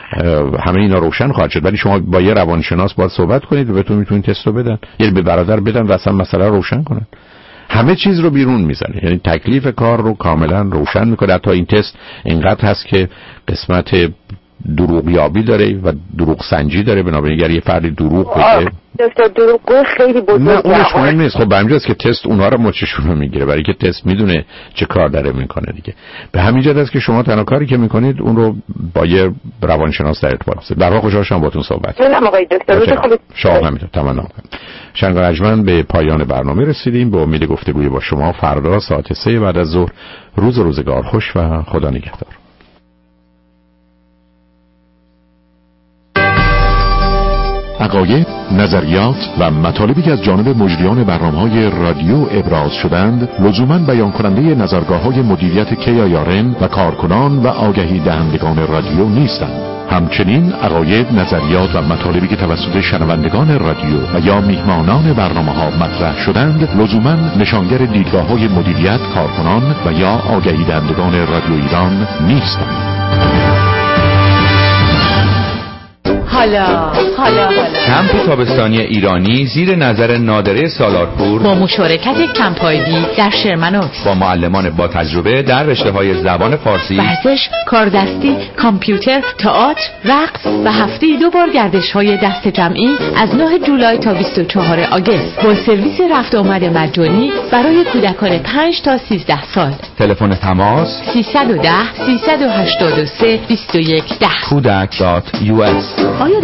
همه اینا روشن خواهد شد، ولی شما با یه روانشناس باید صحبت کنید و بهتون میتونید تست رو بدن، یعنی به برادر بدن و اصلا مسئله رو روشن کنن. همه چیز رو بیرون میزنه، یعنی تکلیف کار رو کاملا روشن میکنه. حتی این تست اینقدر هست که قسمت دروغیابی داره و دروغ سنجی داره، بنابراین اگر یه فردی دروغ بگه دکتر دروغگو خیلی بزرگه. نه اونش مهم نیست. خب به همین جاست که تست اونها رو مچشون رو میگیره، برای که تست میدونه چه کار داره میکنه دیگه. به همین جهت است که شما تنها کاری که میکنید اون رو با یه روانشناس در ارتباط هستید. در واقع خوشحال شدم باهاتون صحبت کردم آقای دکتر. روز خوبی. شما همینطور. تمنا میکنم. شنگان اجمن به پایان برنامه رسیدیم. به امید گفتگوی با شما فردا ساعت سه بعد از ظهر. روز روزگار خوش و خدا نگهدار. عقاید، نظریات و مطالبی که از جانب مجریان برنامه‌های رادیو ابراز شدند لزوماً بیان کننده نظرگاه‌های مدیریت کی آی آر ام و کارکنان و آگهی دهندگان رادیو نیستند. همچنین عقاید، نظریات و مطالبی که توسط شنوندگان رادیو و یا میهمانان برنامه‌ها مطرح شدند لزوماً نشانگر دیدگاه‌های مدیریت، کارکنان و یا آگهی دهندگان رادیو ایران نیستند. حالا حالا حالا کمپ تابستانی ایرانی زیر نظر نادره سالارپور با مشارکت کمپایدی در شرمنوت با معلمان با تجربه در رشته‌های زبان فارسی، ورزش، کاردستی، کامپیوتر، تئاتر، رقص و هفته دو بار گردش‌های دست جمعی از نه جولای تا بیست و چهارم آگوست با سرویس رفت آمد مجانی برای کودکان پنج تا سیزده سال. تلفن تماس سیصد و ده سیصد و هشتاد و سه بیست و یک ده کودک دات یو اس. آیا